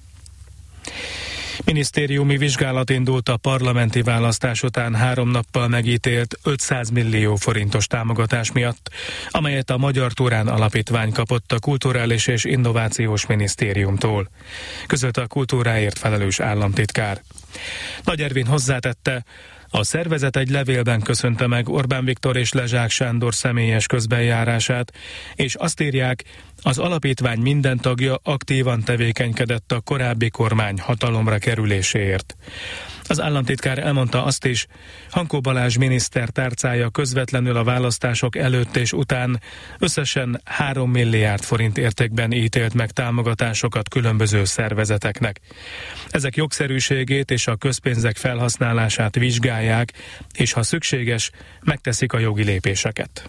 Minisztériumi vizsgálat indult a parlamenti választás után 3 nappal megítélt 500 millió forintos támogatás miatt, amelyet a Magyar Turán Alapítvány kapott a Kulturális és Innovációs Minisztériumtól, közölte a kultúráért felelős államtitkár. Nagy Ervin hozzátette, a szervezet egy levélben köszönte meg Orbán Viktor és Lezsák Sándor személyes közbenjárását, és azt írják, az alapítvány minden tagja aktívan tevékenykedett a korábbi kormány hatalomra kerüléséért. Az államtitkár elmondta azt is, Hankó Balázs miniszter tárcája közvetlenül a választások előtt és után összesen 3 milliárd forint értékben ítélt meg támogatásokat különböző szervezeteknek. Ezek jogszerűségét és a közpénzek felhasználását vizsgálják, és ha szükséges, megteszik a jogi lépéseket.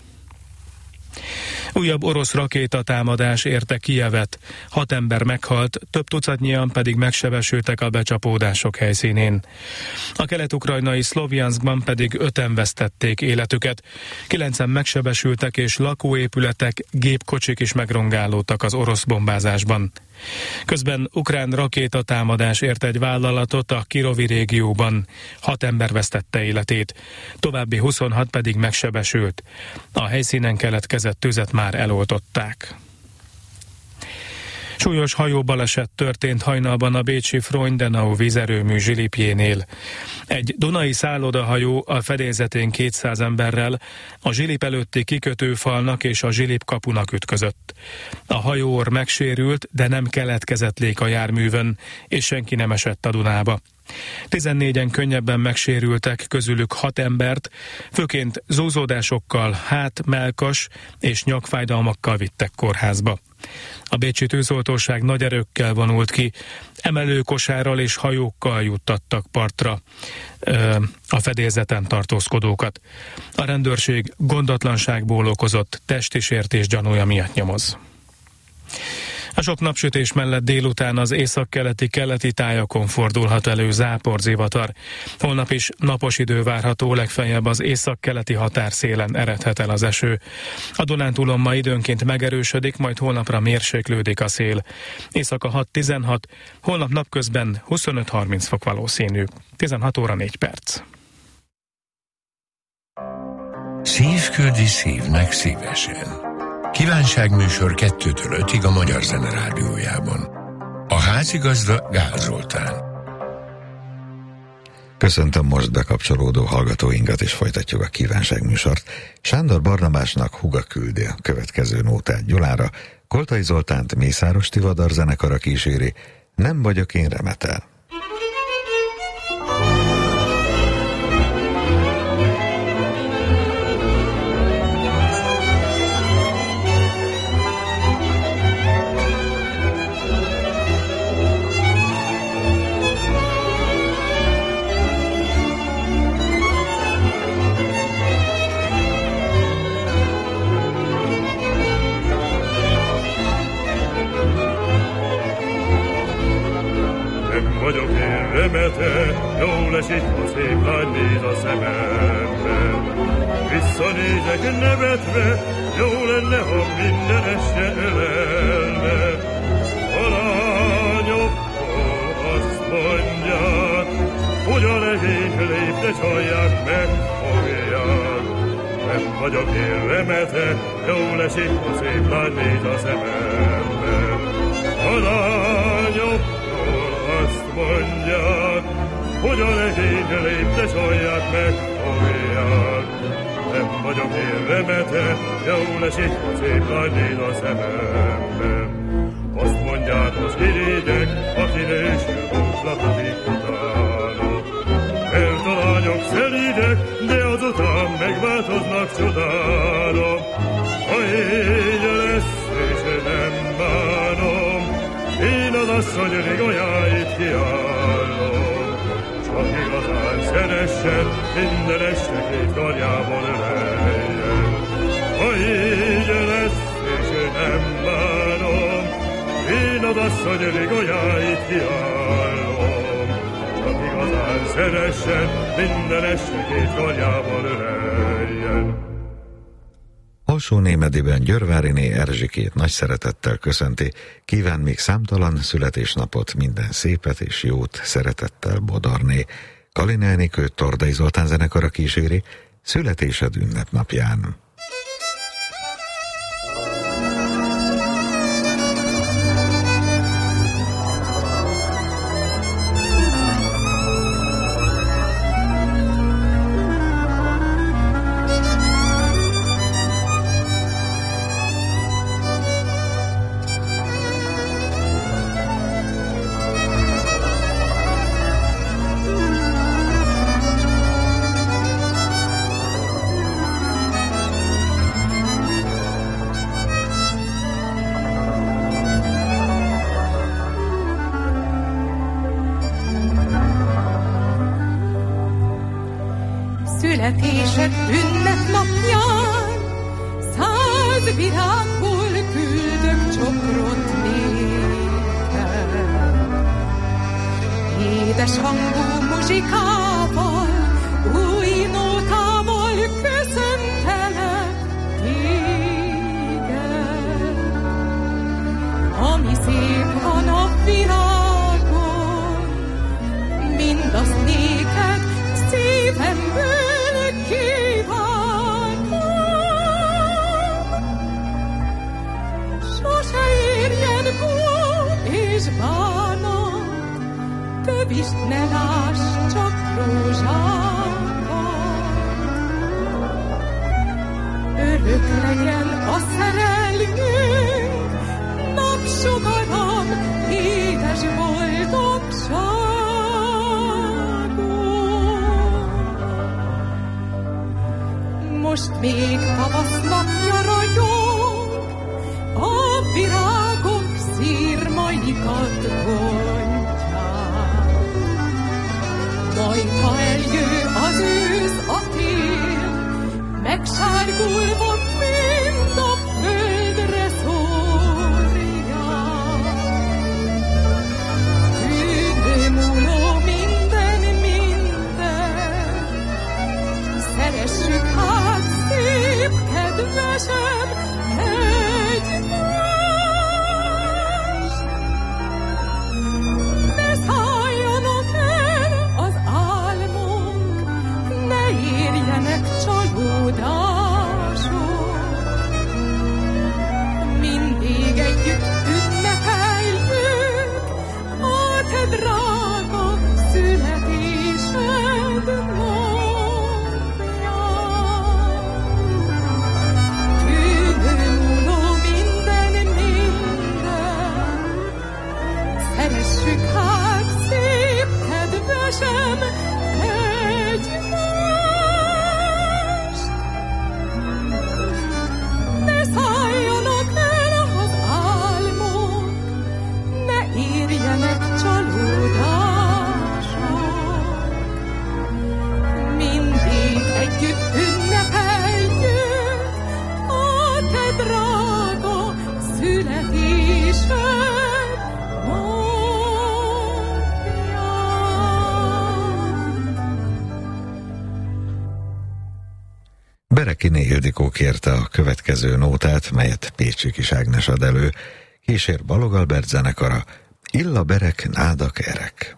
Újabb orosz rakétatámadás érte Kijevet. 6 ember meghalt, több tucatnyian pedig megsebesültek a becsapódások helyszínén. A kelet-ukrajnai Szlovjanszkban pedig 5-en vesztették életüket. 9-en megsebesültek és lakóépületek, gépkocsik is megrongálódtak az orosz bombázásban. Közben ukrán rakétatámadás ért egy vállalatot a Kirovi régióban. 6 ember vesztette életét, további 26 pedig megsebesült. A helyszínen keletkezett tüzet már eloltották. Súlyos hajóbaleset történt hajnalban a bécsi Freundenau vízerőmű zsilipjénél. Egy dunai szállodahajó a fedélzetén 200 emberrel a zsilip előtti kikötőfalnak és a zsilip kapunak ütközött. A hajóor megsérült, de nem keletkezett lék a járművön, és senki nem esett a Dunába. 14-en könnyebben megsérültek, közülük 6 embert, főként zúzódásokkal, melkas és nyakfájdalmakkal vittek kórházba. A bécsi tűzoltóság nagy erőkkel vonult ki, emelőkosárral és hajókkal juttattak partra a fedélzeten tartózkodókat. A rendőrség gondatlanságból okozott testi sértés gyanúja miatt nyomoz. A sok napsütés mellett délután az északkeleti tájakon fordulhat elő záporzivatar. Holnap is napos idő várható, legfeljebb az északkeleti határszélen eredhet el az eső. A Dunántúlon ma időnként megerősödik, majd holnapra mérséklődik a szél. Éjszaka 6-16, holnap napközben 25-30 fok valószínű. 16 óra 4 perc. Szív küldi szívnek szívesen. Kívánságműsor 2-től 5-ig a Magyar Zene Rádiójában. A házigazda Gál Zoltán. Köszöntöm most bekapcsolódó hallgatóinkat, és folytatjuk a kívánságműsort. Sándor Barnabásnak húga küldi a következő nótát Gyulára, Koltai Zoltánt Mészáros Tivadar zenekara kíséri, Nem vagyok én Remetel. Vagyok én remete, jól esik, ha szép lány néz a szemembe. Visszanézek nevetve, jó lenne, ha minden este ölelne. A lányokról azt mondják, hogy a legény lépte csalják megfogják. Nem vagyok én remete, jól esik, ha szép lány néz a szemembe. A lányok azt mondják, hogy a legény lépte csalják megfogják. Nem vagyok én remete, jól esik, ha szép lány néz a szemembe. Azt mondják az irigyek, aki nősül búslakodik utána. Mert a lányok szelídek, de azután megváltoznak csodára. Ha így lesz, és nem bánom, én az asszony rigolyáit kiállom. Csak igazán szeressen, minden este 2 karjában öleljen. Ha így lesz, és nem bánom, én az asszony rigolyáit kiállom. Csak igazán szeressen, minden este 2 karjában öleljen. Alsó-Némediben Györváriné Erzsikét nagy szeretettel köszönti, kíván még számtalan születésnapot, minden szépet és jót szeretettel Bodorné. Kalina Enikő Tordai Zoltán zenekara kíséri születésed ünnepnapján. Születésed ünnepnapján 100 virágból küldök csokrot néked. Édes hangú muzsikával, új nótával köszöntelek téged. Ami szép a napvilágon, mindazt néked szívemből kívánom. Sose érjen Pist, ne láss csak rózsákat. Örök legyen a szerelmünk, napsugaram, édes boldogság. Most még tavasz napja ragyog, a virágok szírmaikat gondják. Majd, ha eljő az ősz, a tél, megsárgulva mind a földre szórják. Tűnő múló minden, szeressük hát szép kedvesem egymást. Ne szálljanak el az álmok, ne érjenek csalódások. Mindig együtt ünnepeljük a te drága születésed napját. Szeressük hát szép kedvesem egymást. Ne szálljanak el az álmok, ne érjenek csalódások. Mindig együtt ünnepeljük a te drága születésed. Berekiné Ildikó kérte a következő nótát, melyet Pécsi Kis Ágnes ad elő, kísér Balog Albert zenekara, Illa berek, nádak erek.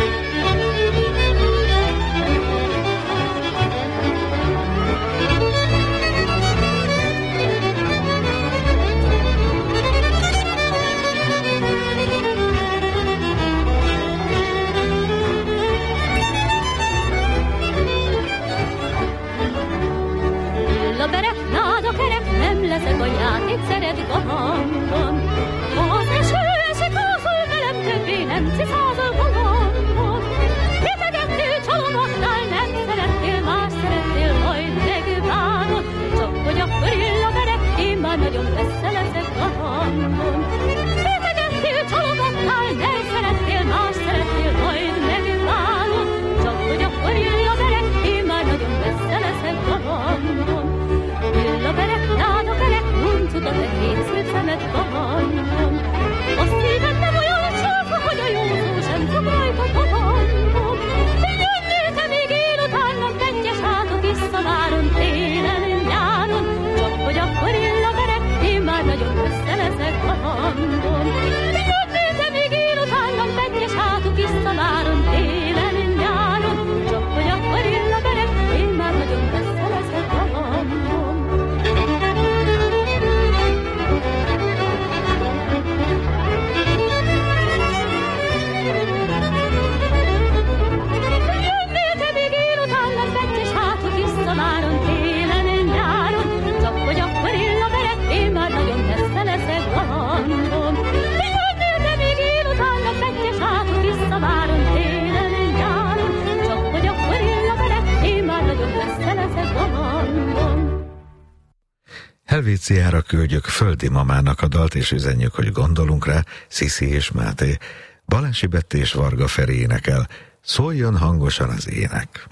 Leszek a játék szeret galamban. Az eső esik, ászol velem, többé nem ciszázol galamban. Ritegettél, csalogattál, nem szerettél, más szerettél, majd megbánod. Csak hogy akkor Illa berek, én már nagyon messze leszek galamban. Ritegettél, csalogattál, nem szerettél, más szerettél, majd megbánod. Csak hogy akkor Illa berek, én már nagyon messze leszek galamban. Illa berek, nádak erek, uncut a te két szép szemed galamban. A szíved nem olyan csáfa, hogy a jó szó sem fog rajta galamban. Jönnél te még én utánam, tengyes hátok visszaváron, télen, nyáron. Csak hogy akkor Illa berek, én már nagyon messze leszek galamban. Jönnél te még én utánam, tengyes hátok visszaváron, télen, nyáron. Csak hogy akkor Illa berek, én már nagyon messze leszek galamban. Helvéciára küldjük Földi mamának a dalt, és üzenjük, hogy gondolunk rá, Sziszi és Máté. Balási Betty és Varga Feri énekel. Szóljon hangosan az ének!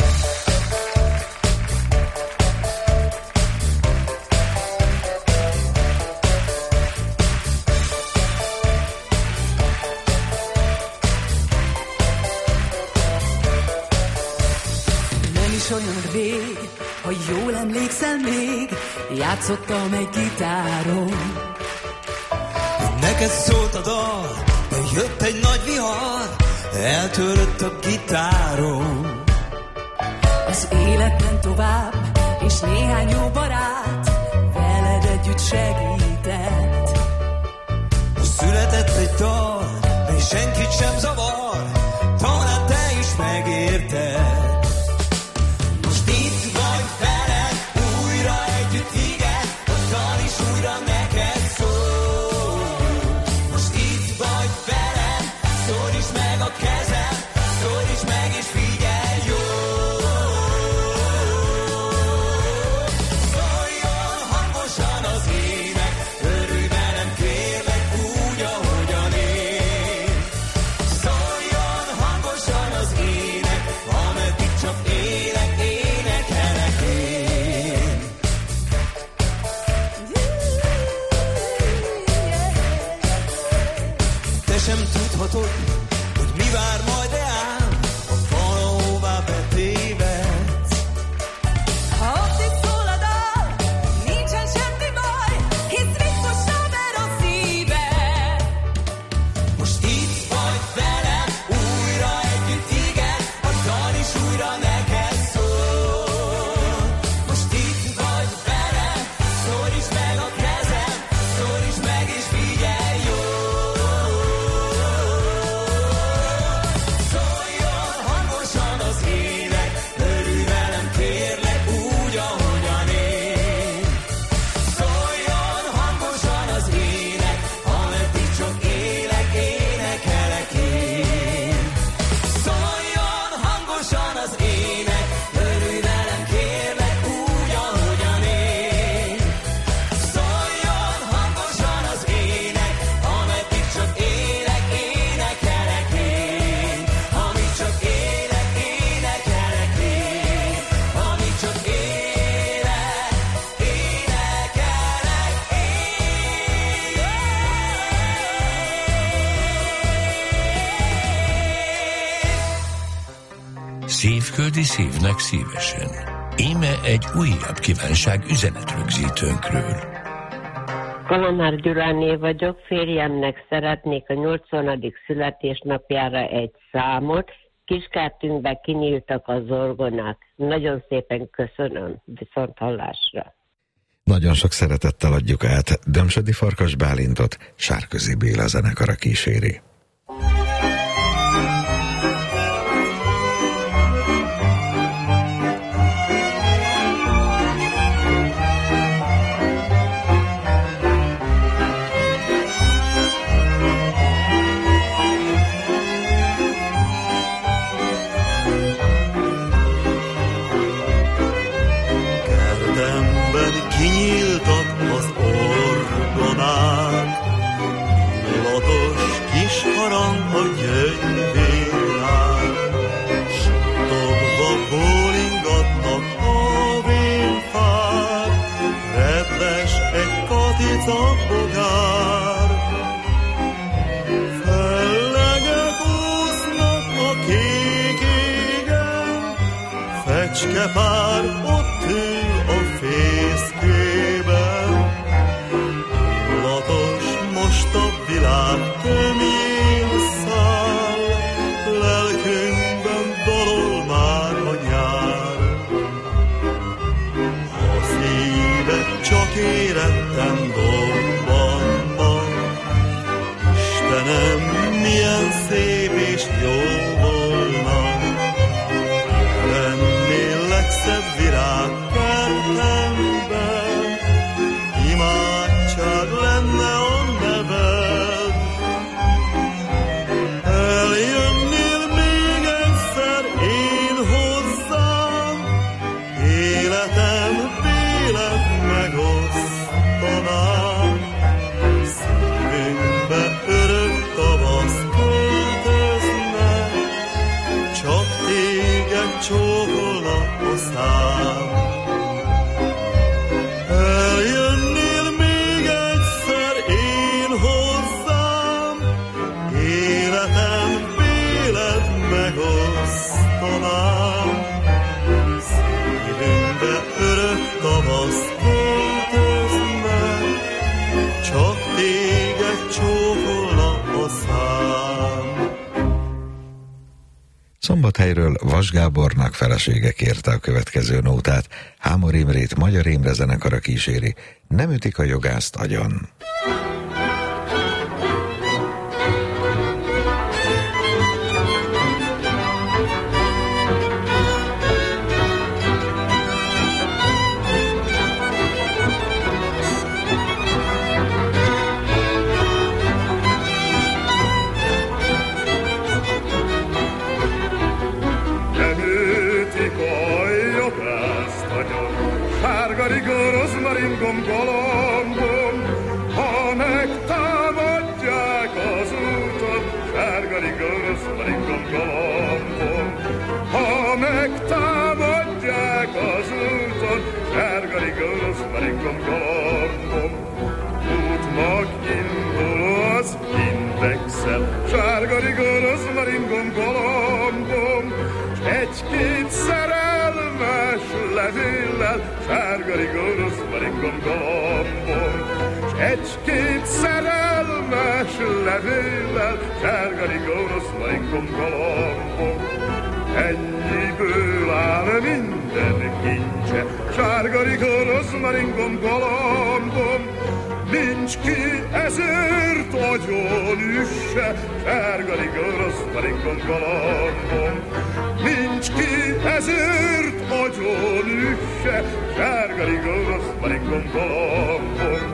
Nem is olyan rég, ha jól emlékszel még, játszottam egy gitáron. Neked szólt a dal, de jött egy nagy vihar, eltörött a gitáron. Az élet ment tovább, és néhány jó barát veled együtt segített. Született egy dal, és senkit sem zavar, talán te is megérted. Most itt vagy veled, újra együtt igen, a dal is újra neked szól. Most itt vagy velem, szorítsd meg a kezem, szorítsd meg és figyelj jól. Szóljon hangosan az ének, örülj velem kérlek úgy, ahogyan én. Szóljon hangosan az ének, ameddig csak élek, énekelek én. Te sem tudhatod, hogy mi vár majd rám, ha valahová betévedsz. Ha ott itt szól a dal, nincsen semmi baj, hisz ritmussal ver a szíved. Most itt vagy velem, újra együtt igen, a dal is újra neked szól. Most itt vagy velem, szorítsd meg a kezem, szorítsd meg és figyelj jól. Szóljon hangosan az ének, örülj velem kérlek úgy, ahogyan én. Szóljon hangosan az ének, ameddig csak élek, énekelek én. Szóljon hangosan az ének, örülj velem kérlek úgy, ahogyan én. Szóljon hangosan az ének, ameddig csak élek, énekelek én. Amíg csak élek, énekelek én. Amíg csak élek, énekelek Szívköldi szívnek szívesen. Íme egy újabb kívánság üzenetrögzítőnkről. Kalamár Gyuráné vagyok, férjemnek szeretnék a 80. születésnapjára egy számot. Kiskertünkbe kinyíltak az orgonák. Nagyon szépen köszönöm, viszont hallásra. Nagyon sok szeretettel adjuk át Dömsödi Farkas Bálintot, Sárközi Béla zenekara kíséri. Kertemben kinyíltak az orgonák, illatos kis harang a gyöngyvérán, suttogva bólingatnak a vénfák, redves egy katica bogár. Fellegek úsznak a kék égen, fecskepár ott ül a fészkében. Illatos most a világ tömjén száll, lelkünkben dalol már a nyár. A szíved csak érettem dobban van, Istenem, milyen szép és jó volna, lennél legszebb virág kertemben, imádság lenne a neved. Eljönnél még egyszer én hozzám, életem vélet megosztanám. Szívünkbe örök tavasz költözne, csak téged csókolna a szám. Eljönnél még egyszer én hozzám, életem vélet megosztanám. Szívünkbe örök tavasz költözne, csak téged csókolna a szám. Szombathelyről Vas Gábornak felesége kérte a következő nótát. Hámor Imrét Magyar Imre zenekara kíséri. Nem ütik a jogászt agyon. egy-két szerelmes levéllel, sárga-ringa oroszlainkon galambom. Ennyiből áll minden kincse, sárga-ringa oroszlainkon galambom. Nincs ki ezért agyon üsse, sárga-ringa oroszlainkon galambom. Nincs ki ezért agyon üsse, sárga-ringa oroszlainkon galambom.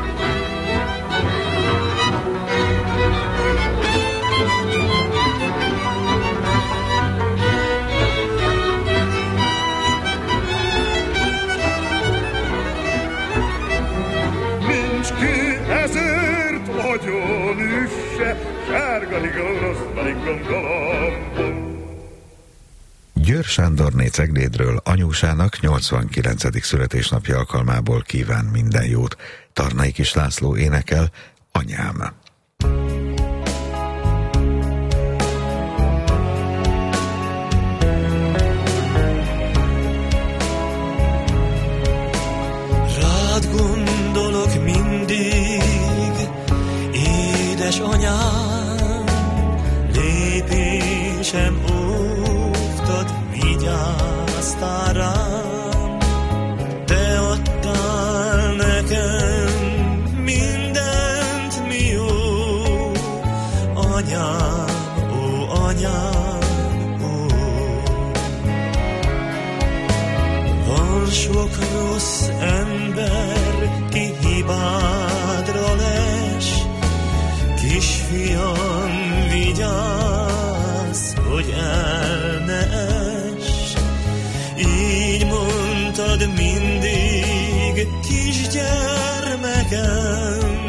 Ki ezért agyon üsse, sárga-ringa oroszlainkon galambom. Győr Sándorné Ceglédről anyósának 89. születésnapja alkalmából kíván minden jót. Tarnai Kis László énekel Anyám. Rád gondolok mindig, édes anyám, lépésem óvtad, vigyáztál rám. Te adtál nekem mindent, mi jó, anyám, ó anyám, ó. Van sok rossz ember, ki hibádra les, kisfiam, vigyázz, hogy el ne ess. Így mondtad mindig, kisgyermekem,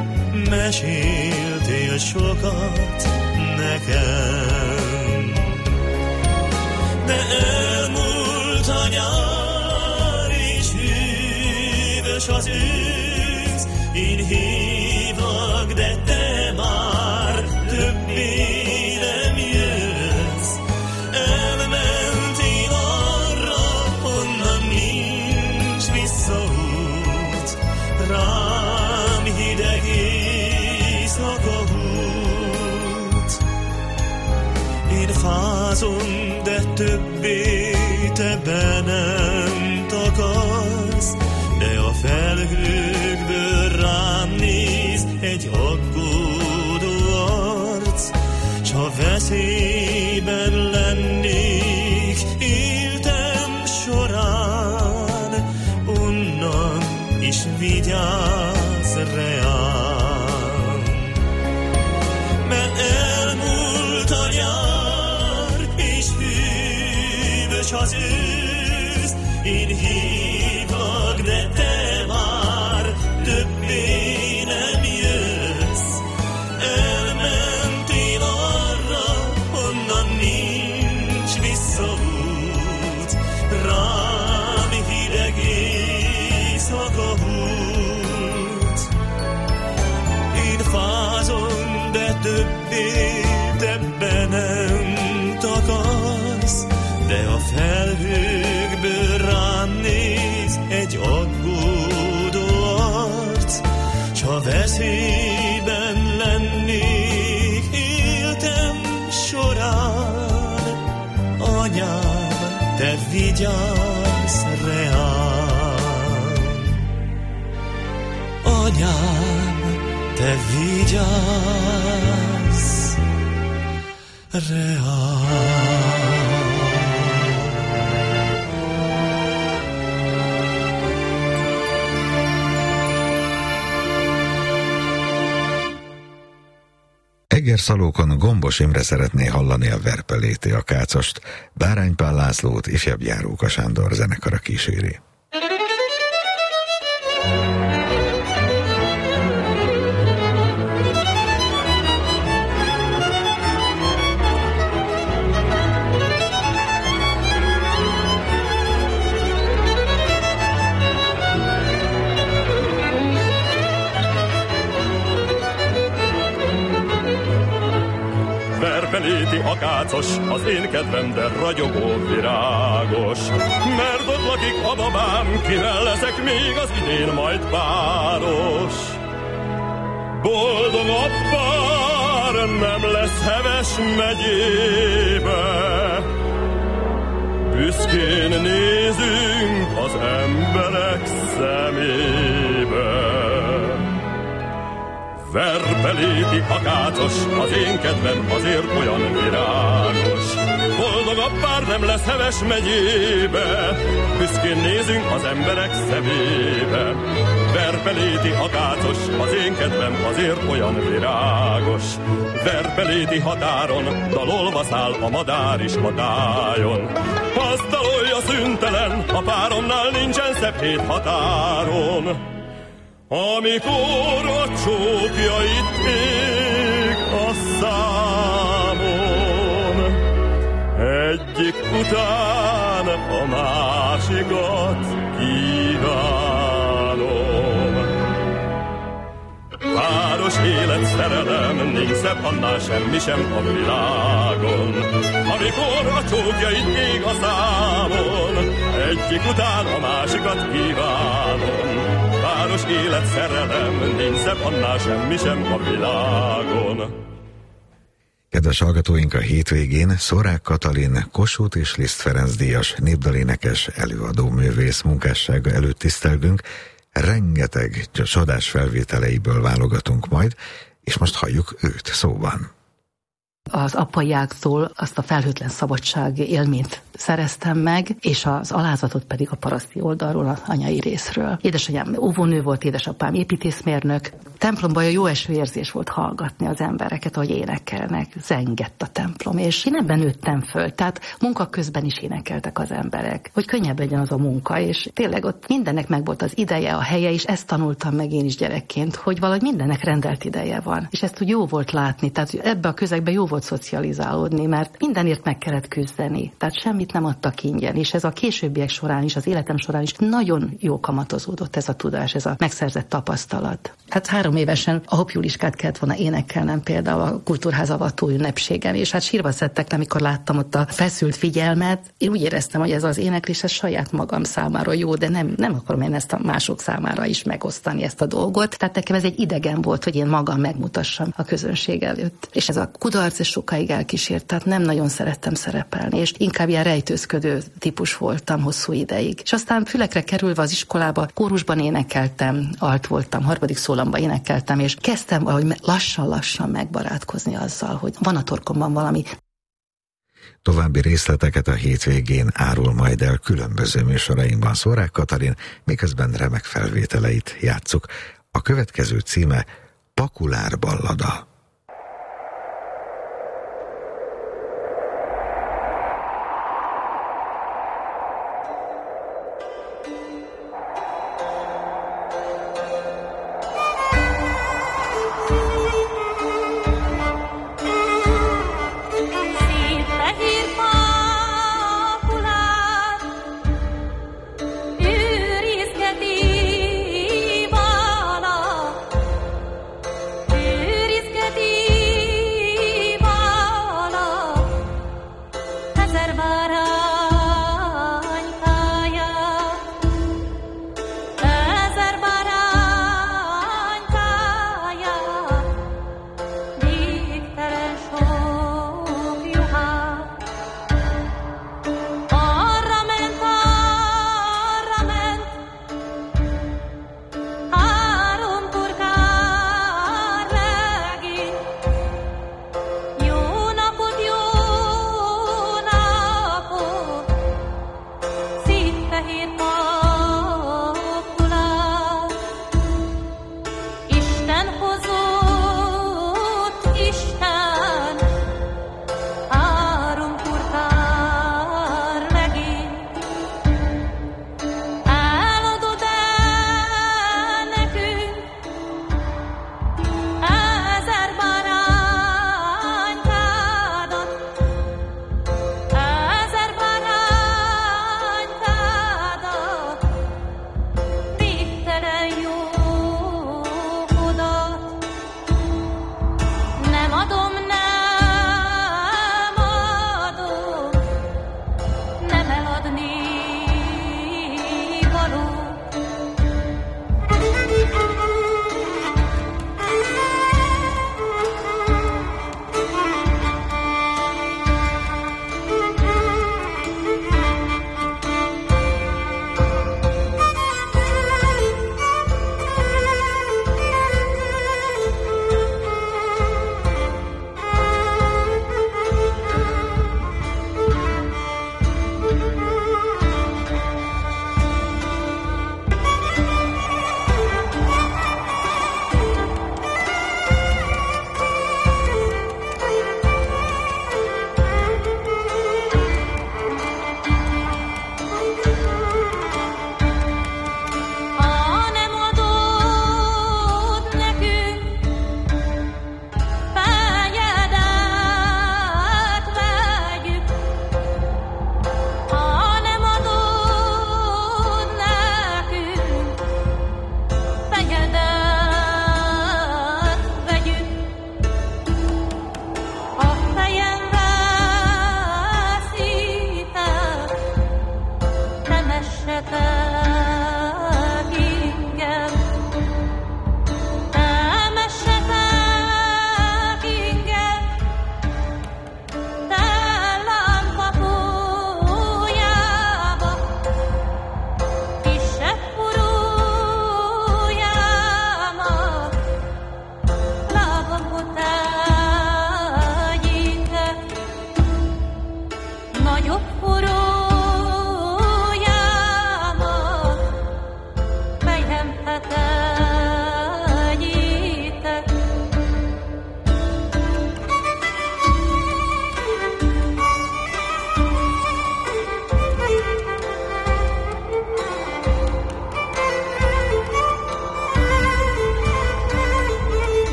meséltél sokat nekem. De elmúlt a nyár, és hűvös az ősz, én hívlak, de te már többé nem jössz. Elmentél arra, honnan nincs visszaút, rám hideg éjszaka húlt. Én fázom, de többé te be nem takarsz, de a felhőkből rám néz egy aggódó arc. S ha veszélyben lennék életem során, onnan is vigyázz reám. Mert elmúlt a nyár, és hűvös az ősz, én hívlak, de te már többé nem jössz. Elmentél arra, honnan nincs visszaút, rám hideg éjszaka húlt. Én fázom, de többé te be nem takarsz, de a felhőkből rám néz egy aggódó arc. S ha veszélyben lennék életem során, anyám, te vigyázz reám. Anyám, te vigyázz reám. Egerszalókon Gombos Imre szeretné hallani a Verpeléti Akácost, Bárány Pál Lászlót ifjabb Járóka Sándor zenekara kíséri. Verpeléti akácos, az én kedvem, de ragyogó virágos. Mert ott lakik a babám, kivel leszek még az idén majd páros. Boldog a pár nem lesz Heves megyébe. Büszkén nézünk az emberek szemébe. Verbeléti akácos, az én kedvem azért olyan virágos. Boldogabb pár nem lesz Heves megyébe, büszkén nézünk az emberek szemébe. Verbeléti akácos, az én kedvem azért olyan virágos. Verbeléti határon dalolva száll a madár is a tájon. Azt dalolja szüntelen, a páromnál nincsen szebb hét határon. Amikor a csókja itt ég a számon, egyik után a másikat kívánom. Páros élet, szerelem, nincs szebb annál semmi sem a világon. Amikor a csókja itt ég a számon, egyik után a másikat kívánom. Páros élet, szerelem, nincs szebb annál semmi sem a világon. Kedves hallgatóink, a hétvégén Szorák Katalin, Kossuth és Liszt Ferenc díjas népdalénekes, előadó művész munkássága előtt tisztelgünk. Rengeteg csodás felvételeiből válogatunk majd, és most halljuk őt szóban. Az apai ágtól azt a felhőtlen szabadság élményt szereztem meg, és az alázatot pedig a paraszti oldalról, az anyai részről. Édesanyám óvónő volt, édesapám építészmérnök. Templomban jó eső érzés volt hallgatni az embereket, ahogy énekelnek. Zengett a templom, és én ebben nőttem föl. Tehát munka közben is énekeltek az emberek, hogy könnyebb legyen az a munka, és tényleg ott mindennek megvolt az ideje, a helye, és ezt tanultam meg én is gyerekként, hogy valahogy mindennek rendelt ideje van. És ezt úgy jó volt látni, tehát ebbe a közegbe jó volt szocializálódni, mert mindenért meg kellett küzdeni. Tehát semmit nem adtak ingyen, és ez a későbbiek során is, az életem során is nagyon jó kamatozódott ez a tudás, ez a megszerzett tapasztalat. Hát 3 évesen a Hopp Juliskát kellett volna énekelnem például a Kultúrház avató ünnepségen, és hát sírva szedtek le, amikor láttam ott a feszült figyelmet. Én úgy éreztem, hogy ez az éneklés ez saját magam számára jó, de nem akarom én ezt a mások számára is megosztani ezt a dolgot. Tehát nekem ez egy idegen volt, hogy én magam megmutassam a közönség előtt. És ez a kudarc sokáig elkísért, tehát nem nagyon szerettem szerepelni, és inkább ilyen rejtőzködő típus voltam hosszú ideig. És aztán fülekre kerülve az iskolába, kórusban énekeltem, alt voltam, 3. szólamba énekeltem, és kezdtem valahogy lassan-lassan megbarátkozni azzal, hogy van a torkomban valami. További részleteket a hétvégén árul majd el különböző műsorainkban Szorák Katalin, miközben remek felvételeit játsszuk. A következő címe Pakulár ballada. Őrizgeti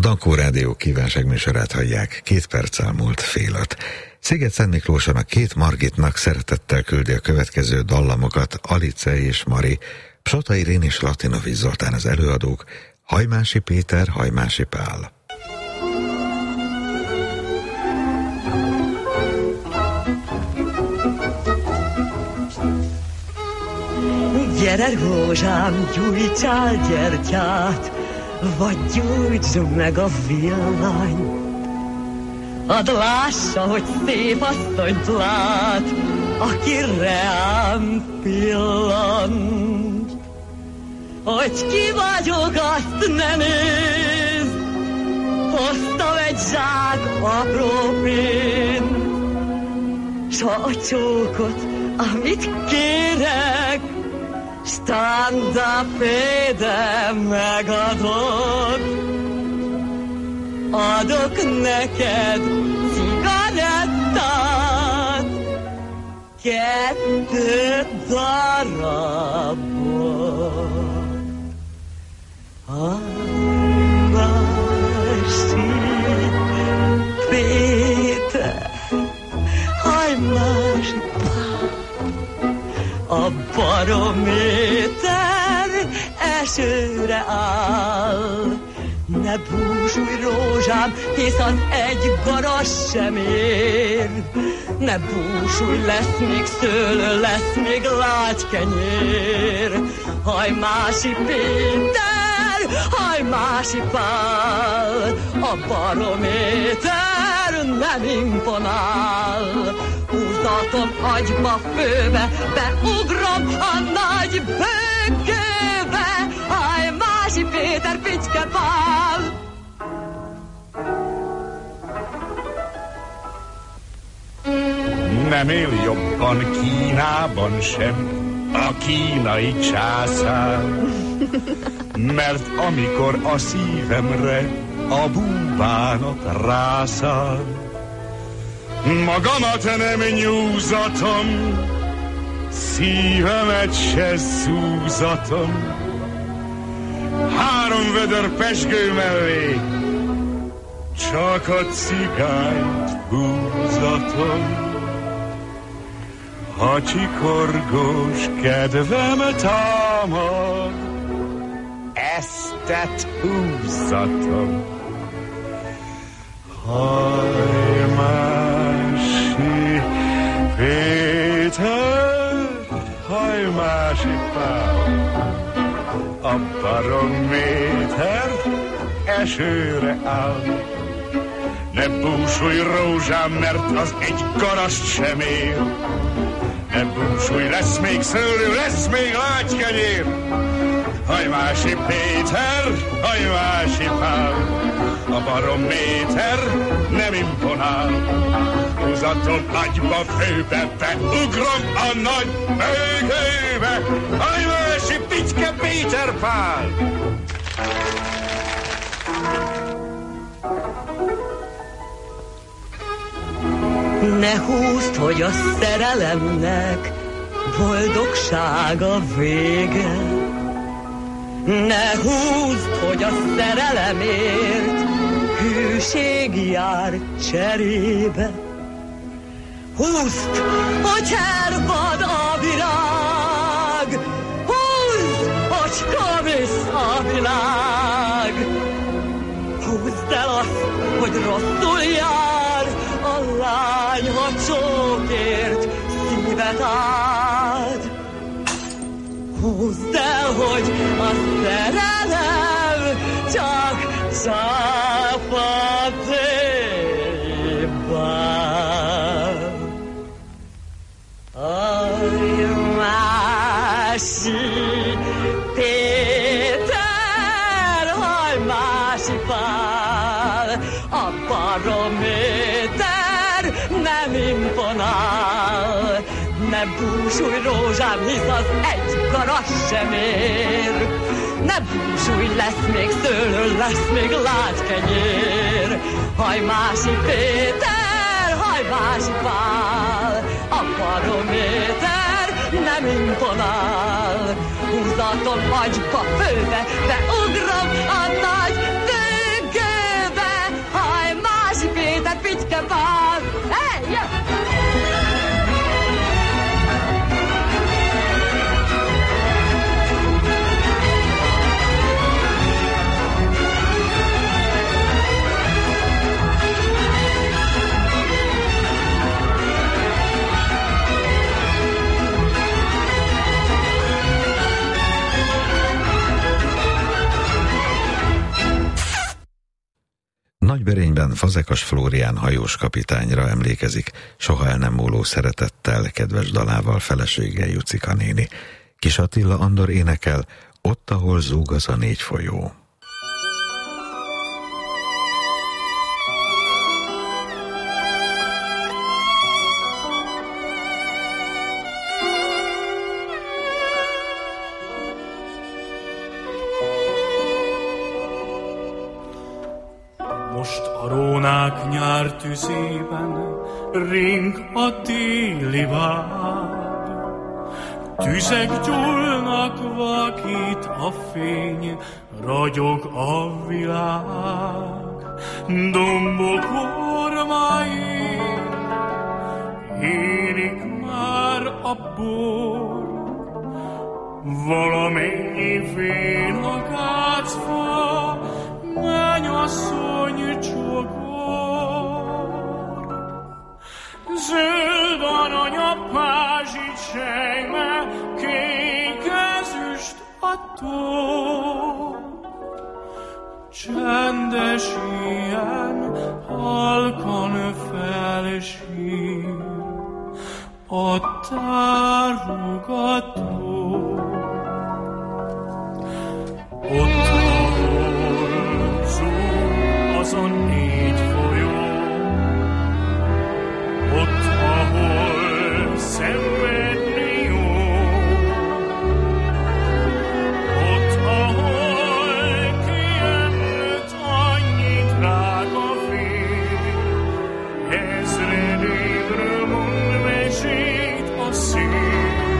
Dankó Rádió kívánságműsorát hallják, 2 perccel múlt fél 5. Sziget-Szent Miklóson a 2 Margitnak szeretettel küldi a következő dallamokat Alice és Mari, Psota Irén és Latinovics Zoltán az előadók, Hajmási Péter, Hajmási Pál. Gyere, rózsám, gyújtsál gyertyát, vagy gyújtsd meg a villanyt. Add lássa, hogy szép asszonyt lát, aki rám pillant. Hogy ki vagyok, azt ne nézd, hoztam egy zsák apró pénzt, s a csókot, amit kérek, standa fede megadod. Adok neked cigarettát, 2 darabot. Hajmási Péter, Hajmási Pál, a barométer esőre áll. Ne búsulj, rózsám, hisz az egy garas sem ér. Ne búsulj, lesz még szőlő, lesz még lágykenyér. Hajmási Péter, Hajmási Pál, a barométer nem imponál. Húzatom agyba főbe, beugrom a nagy bökőbe. Hajmási Péter, Picske Pál. Nem él jobban Kínában sem a kínai császár, mert amikor a szívemre a búbánat rászáll, magamat nem nyúzatom, szívemet se szúzatom. 3 vödör pezsgő mellé csak a cigányt húzatom. Ha csikorgós kedvem támad, eztet húzatom. Hajmási Péter, Hajmási Pál, a barométer esőre áll. Ne búsulj, rózsám, mert az egy garast sem ér. Ne búsulj, lesz még szőlő, lesz még lágykenyér. Hajmási Péter, Hajmási Pál, a barométer nem imponál. Húzatom agyba főbe, beugrom a nagy bökőbe. Hajmási Picske Péter Pál. Ne húzd, hogy a szerelemnek boldogsága vége. Ne húzd, hogy a szerelemért hűség jár cserébe. Húzd, hogy hervad a virág, húzd, hogy komisz a világ. Húzd el azt, hogy rosszul jár a lány, ha csókért szívet áld. Húzd el, hogy a szerelem csak csápadéban. Hajmási Péter, Hajmási Pál, a barométer nem imponál. Ne búsulj, rózsám, hisz az egy garas sem ér. Ne búsulj, lesz még szőlő, lesz még lágykenyér. Hajmási Péter, Hajmási Pál, a barométer nem imponál. Húzatom agyba főbe, beugrom a nagy bökőbe. Fazekas Flórián hajós kapitányra emlékezik soha el nem múló szeretettel, kedves dalával felesége Jucika néni. Kis Attila Andor énekel Ott, ahol zúg az a négy folyó. Most a rónák nyár tüzében ring a téli vág. Tüzek gyúlnak, vakít a fény, ragyog a világ. Dombok ormai érik már a bor, valamennyi vén a gácfa, mennyasszony csokor. Zöld arany a pázsi sejme, kék ezüst a tó. Csendes ilyen halkan felsír a tárogató. Ott, ahol zúg az a négy folyó, ott, ahol szenvedni jó, ott, ahol kijött annyi drága fény, ezred évről mond mesét a szél.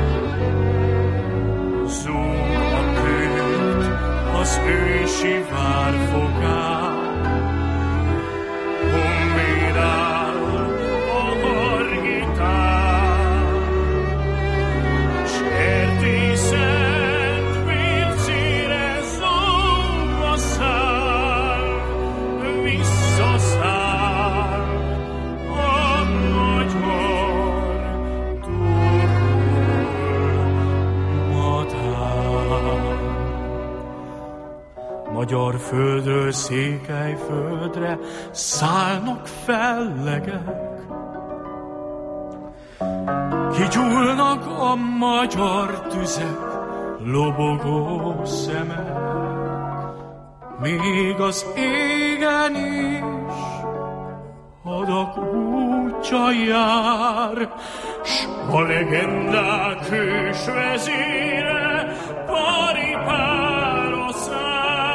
Zúg a költ az ősi várfogán, honvédál a hargitán, s erdészet mércére zúgva száll, visszaszáll a magyar madár. Magyar földről Székelyföldre szállnak fellegek, kigyúlnak a magyar tüzek, lobogó szemek. Még az égen is hadak útja jár, s a legendák hős vezére paripára száll.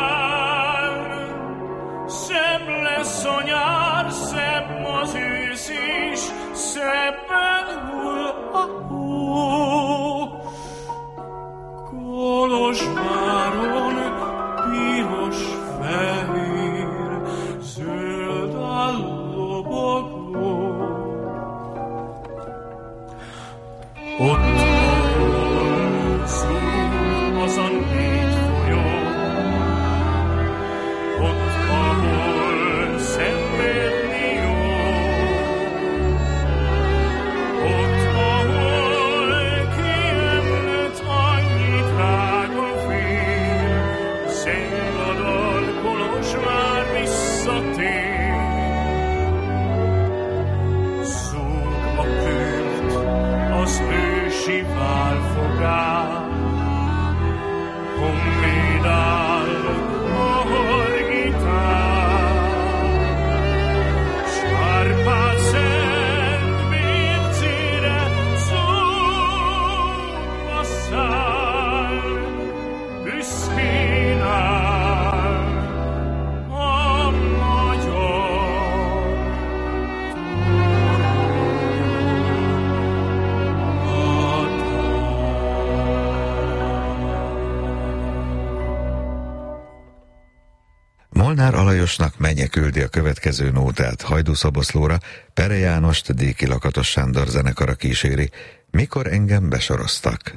Szebb lesz a nyár, szebb az ősz is, szebben hull a hó. Kolozsváron piros, fehér, zöld a lobogó. Ott, ahol zúg az a négy folyó, ott, ahol szenvedni jó, ott, ahol kijött annyi drága fény, Szentgadal Kolozsvár visszatér. Zúg a költ az ősi várfogán, honvédál a hargitán, sárpát szent mércére zúgva száll, büszkén áll a magyar Molnár Alajosnak Menye küldi a következő nótát Hajdúszoboszlóra, Pere Jánost Déki Lakatos Sándor zenekara kíséri, Mikor engem besoroztak.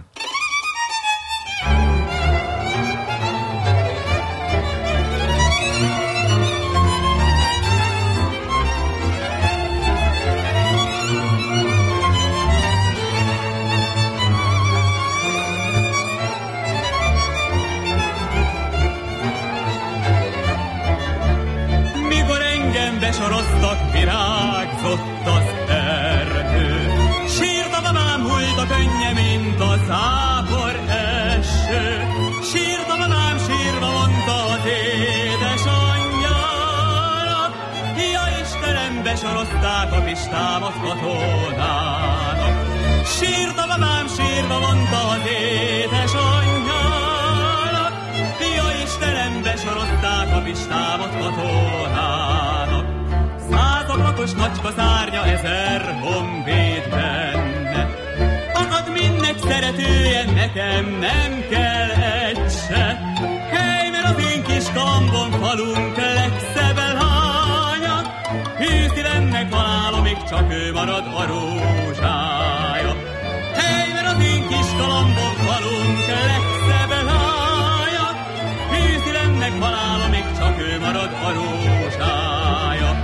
zápor eső. Sírtam a nám, sírva mondta az édesanyjának. Ja Istenem, besorozták a Pistámat katonának. Sírtam a nám, sírva mondta az édesanyjának. Ja Istenem, besorozták a Pistámat katonának. 100 ablakos nagyka szárnya, 1000 honvéd benne. Akad mindnek szeretője, nekem nem kell egy se. Hely, mert az én kis kalambom falunk legszebb lánya. Hű szívemnek halálomig csak ő marad a rózsája. Hely, mert az én kis kalambom falunk legszebb lánya. Hű szívemnek halálomig csak ő marad a rózsája.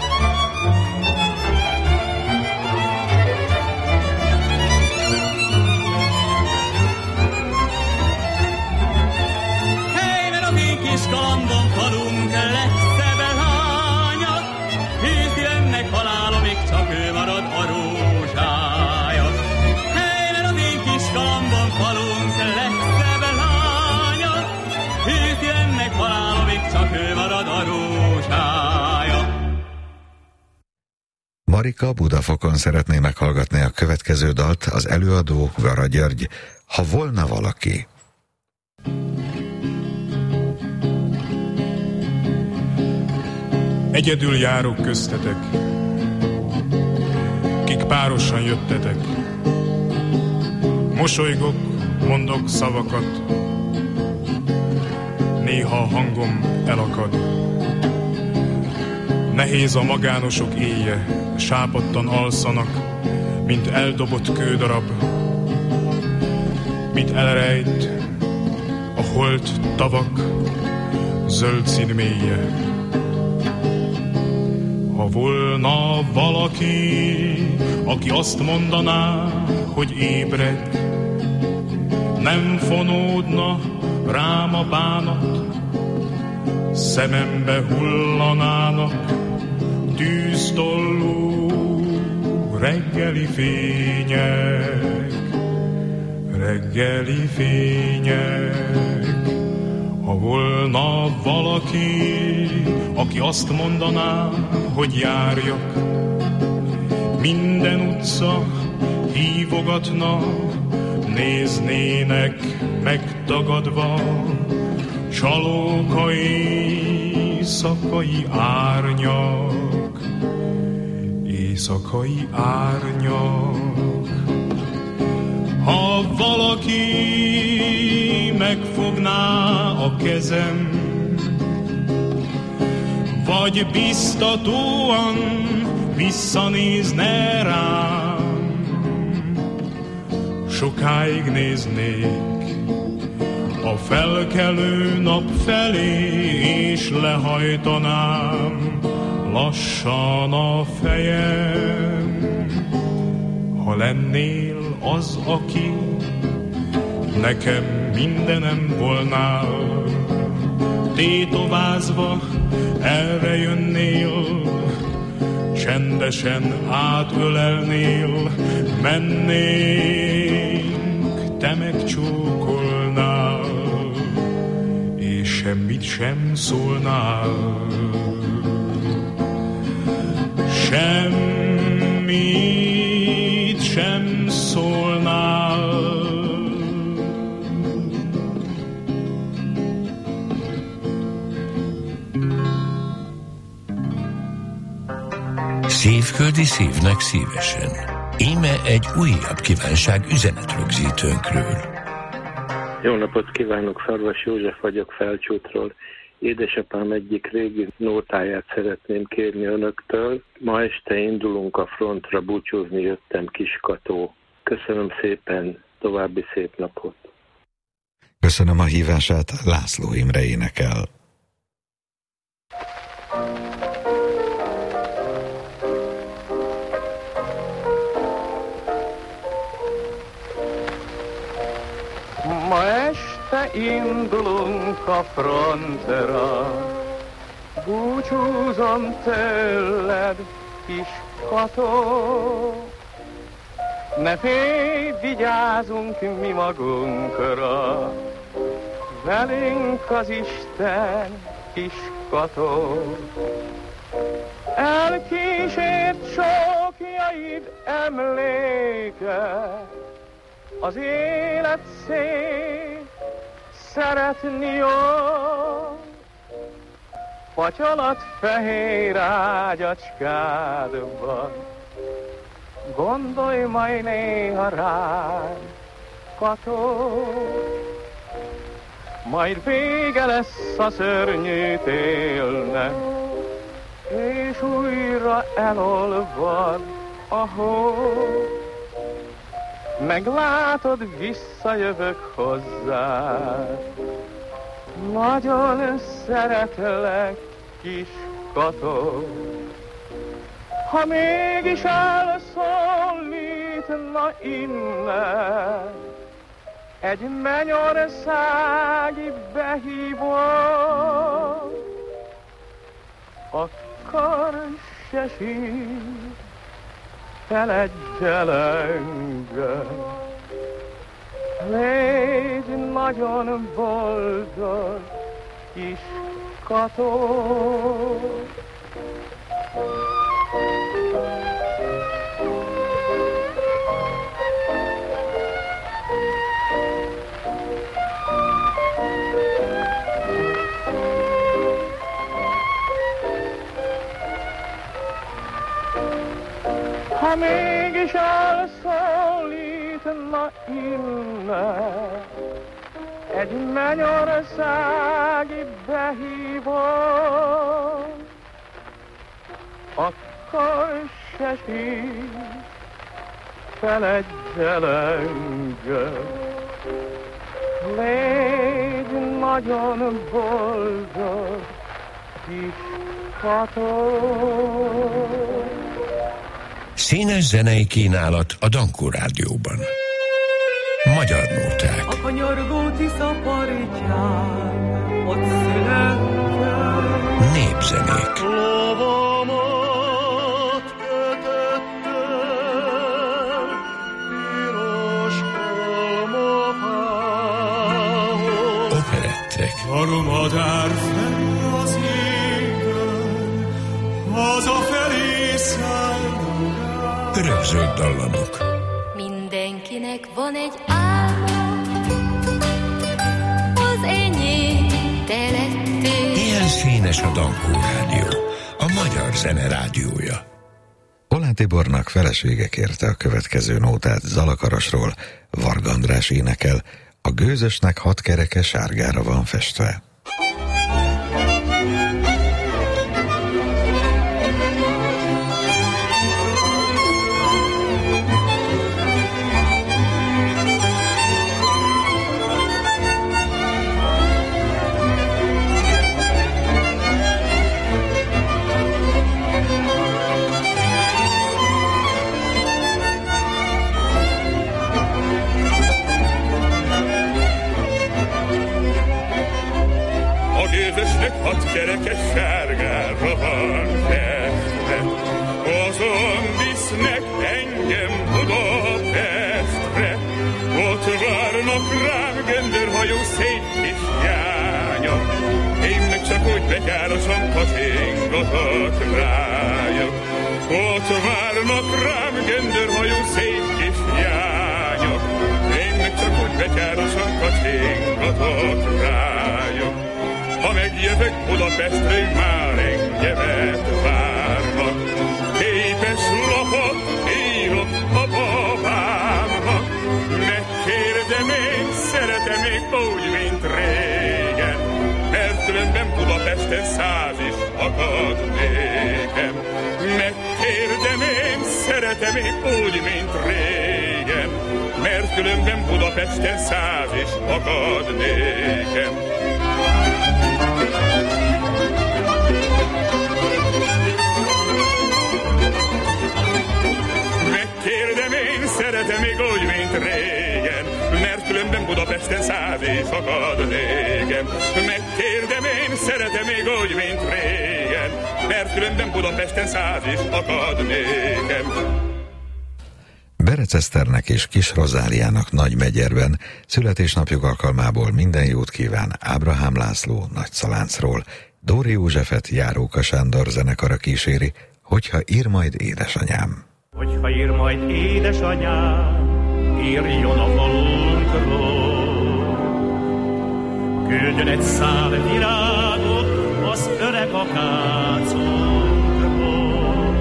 Kis kalambom falunk legszebb lánya, hű szívemnek halálomig csak ő marad a rózsája. Hely, mert az én kis kalambom falunk legszebb lánya, hű szívemnek halálomig csak ő marad a rózsája. Marika Budafokon szeretné meghallgatni a következő dalt, az előadó Gara György, Ha volna valaki. Egyedül járok köztetek, kik párosan jöttetek. Mosolygok, mondok szavakat, néha a hangom elakad. Nehéz a magánosok éje, sápadtan alszanak, mint eldobott kődarab. Mit elrejt a holt tavak zöld szín mélye. Ha volna valaki, aki azt mondaná, hogy ébredj, nem fonódna rám a bánat, szemembe hullanának tűztollú reggeli fények, reggeli fények. Ha volna valaki, aki azt mondaná, hogy járjak, minden utca hívogatna, néznének megtagadva, csalókai, éjszakai árnyak, éjszakai árnyak. Ha valaki megfogná a kezem, vagy biztatóan visszanézne rám, sokáig néznék a felkelő nap felé, és lehajtanám lassan a fejem. Ha lennél az, aki nekem mindenem volnál, tétovázva erre jönnél, csendesen átölelnél, mennénk, te megcsókolnál, és semmit sem szólnál. Semmit sem szólnál. Szívföldi szívnek szívesen. Íme egy újabb kívánság üzenetrögzítőnkről. Jó napot kívánok, Szarvas József vagyok Felcsútról. Édesapám egyik régi nótáját szeretném kérni önöktől. Ma este indulunk a frontra, búcsúzni jöttem, Kiskató. Köszönöm szépen, további szép napot. Köszönöm a hívását, László Imre énekel. Ma este indulunk a frontra, búcsúzom tőled, Kiskató. Ne félj, vigyázunk mi magunkra, velünk az Isten kis Kató. Elkísért sokjaid emléke, az élet szép, szeretni jó. Patyolat fehér ágyacskádban, gondolj majd néha rám, Kató. Majd vége lesz a szörnyű télnek, és újra elolvad a hó. Meglátod, visszajövök hozzád, nagyon szeretlek, kis Kató. Ha mégis elszólítna innen egy mennyországi behívó, akkor se sír, feledj el engem. Légy nagyon boldog, kis Kató. Ha mégis elszólítna innen egy mennyországi behívó, akkor se sír, feledj el engem. Légy nagyon boldog, kis Kató. Színes zenei kínálat a Dankó Rádióban. Magyar nóták. A kanyargó Tisza partján, ott születtem. Népzenék. Lovamat kötöttem piros almafához. Operettek. Harmadár fel az égen, hazafelé szállok. Örökzöld dallamok. Mindenkinek van egy álma, az enyém te lettél. Ilyen színes a Dankó Rádió, a magyar zene rádiója. Oláh Tibornak felesége kérte a következő nótát Zalakarosról. Varga András énekel, a gőzösnek 6 kereke sárgára van festve. Kerekes sárgára van festve, azon visznek engem Budapestre. Ott várnak rám göndörhajú szép kislányok, én meg csak úgy betyárosan katingatok rájuk. Ott várnak rám göndörhajú szép kislányok, én meg csak úgy betyárosan katingatok rájuk. Ha megjövök Budapestre, már engemet várnak. Képes lapot írok a babámnak. Megkérdem én, szeretem még úgy, mint régen, mert különben Budapesten 100 is akad nékem. Megkérdem én, szeretem még úgy, mint régen, mert különben Budapesten 100 is akad nékem. Megkérdem én, szeretem még úgy, mint régen, mert különben Budapesten 100 is akad nékem. Megkérdem én, szeretem még úgy, mint régen, mert különben Budapesten 100 is akad nékem. Berec Eszternek és Kis Rozáliának Nagymegyerben születésnapjuk alkalmából minden jót kíván Ábrahám László Nagyszaláncról. Dóri Józsefet Járóka Sándor zenekara kíséri, Hogyha ír majd édesanyám. Hogyha ír majd édesanyám, írjon a falunkról. Küldjön egy szál virágot az öreg akácunkról.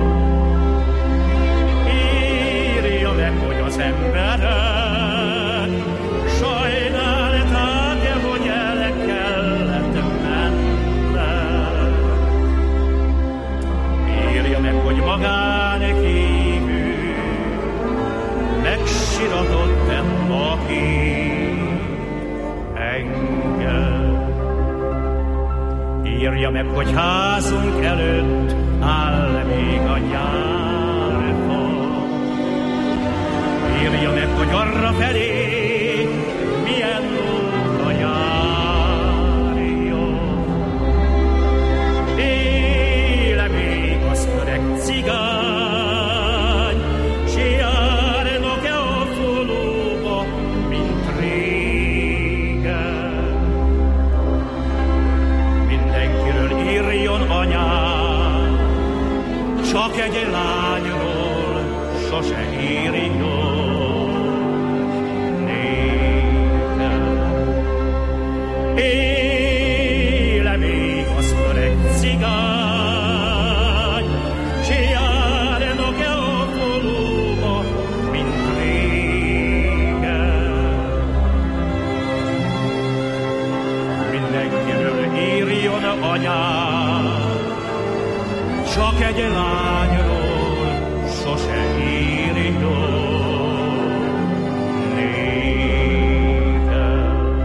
Írja meg, hogy az emberek sajnálták-e, hogy el kellett mennem. Írja meg, hogy magán kívül megsiratott-e, aki engem. Írja meg, hogy házunk előtt áll még a nyárfa. Írja meg, hogy arra felé milyen óta járjon. Éle még az öreg cigány, s járnak-e a faluba, mint régen. Mindenkiről írjon anyám, csak egy lányról sose írjon nékem. Éle még az öreg cigány, s járnak-e a faluba, mint régen. Mindenkiről írjon anyám, csak egy lányról sose írjon nékem.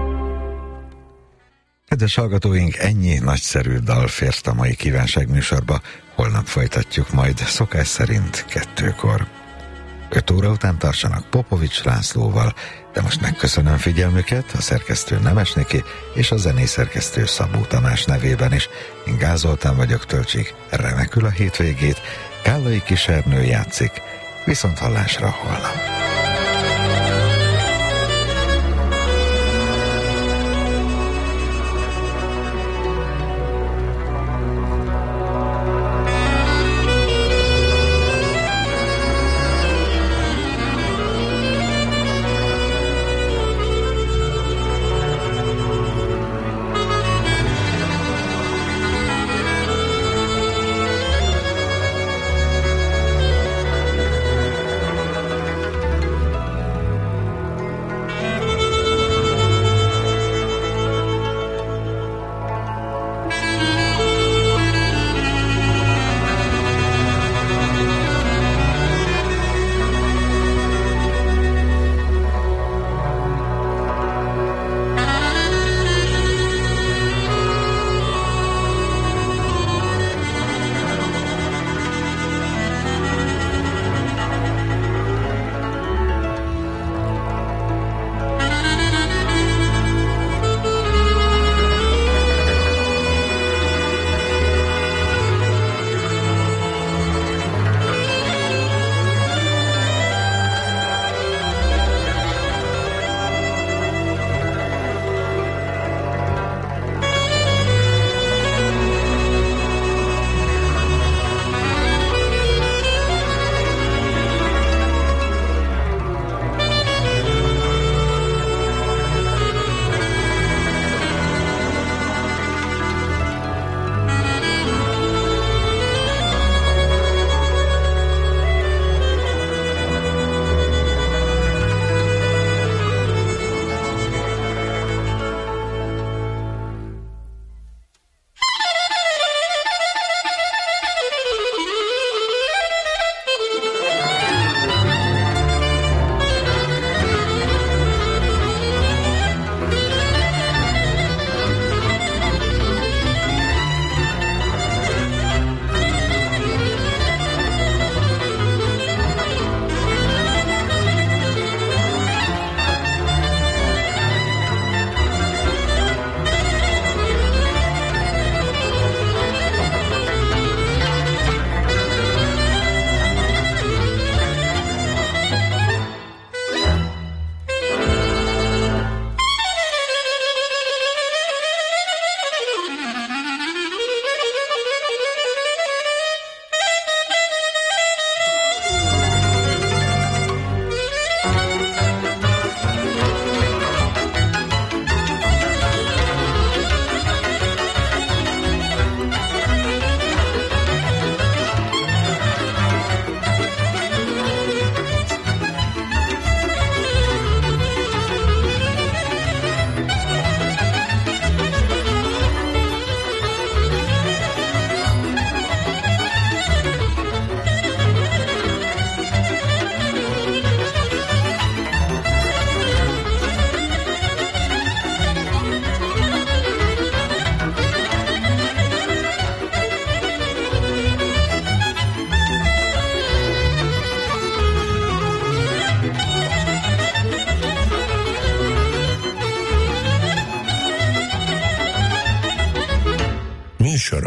Kedves hallgatóink, ennyi nagyszerű dal fért a mai kívánságműsorba. Holnap folytatjuk majd szokás szerint 2-kor. 5 óra után tartsanak Popovics Lászlóval, de most megköszönöm figyelmüket a szerkesztő Nemes Niki és a zenészerkesztő Szabó Tamás nevében is. Én Gál Zoltán vagyok, töltsék remekül a hétvégét. Kállai Kisernő játszik, viszont hallásra holnap.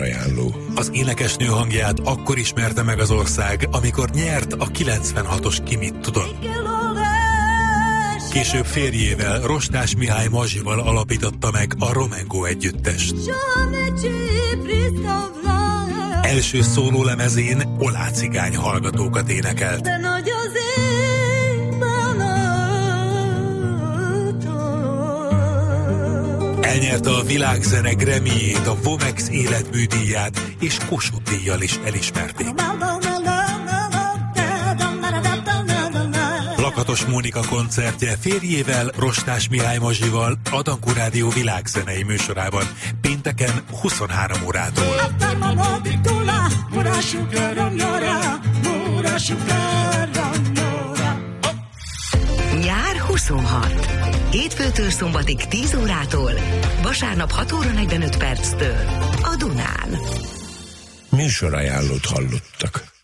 Műsorajánló. Az énekesnő hangját akkor ismerte meg az ország, amikor nyert a 96-os Ki mit tudott. Később férjével, Rostás Mihály Mazsival alapította meg a Romengo együttest. Első szólólemezén Olá cigány hallgatókat énekelt. Elnyerte a világzene Grammy-jét, a Vomex életműdíját, és Kossuth díjjal is elismerték. Lakatos Mónika koncertje férjével, Rostás Mihály Mazsival a Dankó Rádió világzenei műsorában pénteken 23 órától. Nyár 26. Hétfőtől szombatig 10 órától, vasárnap 6 óra 45 perctől a Dunán. Műsorajánlót hallottak.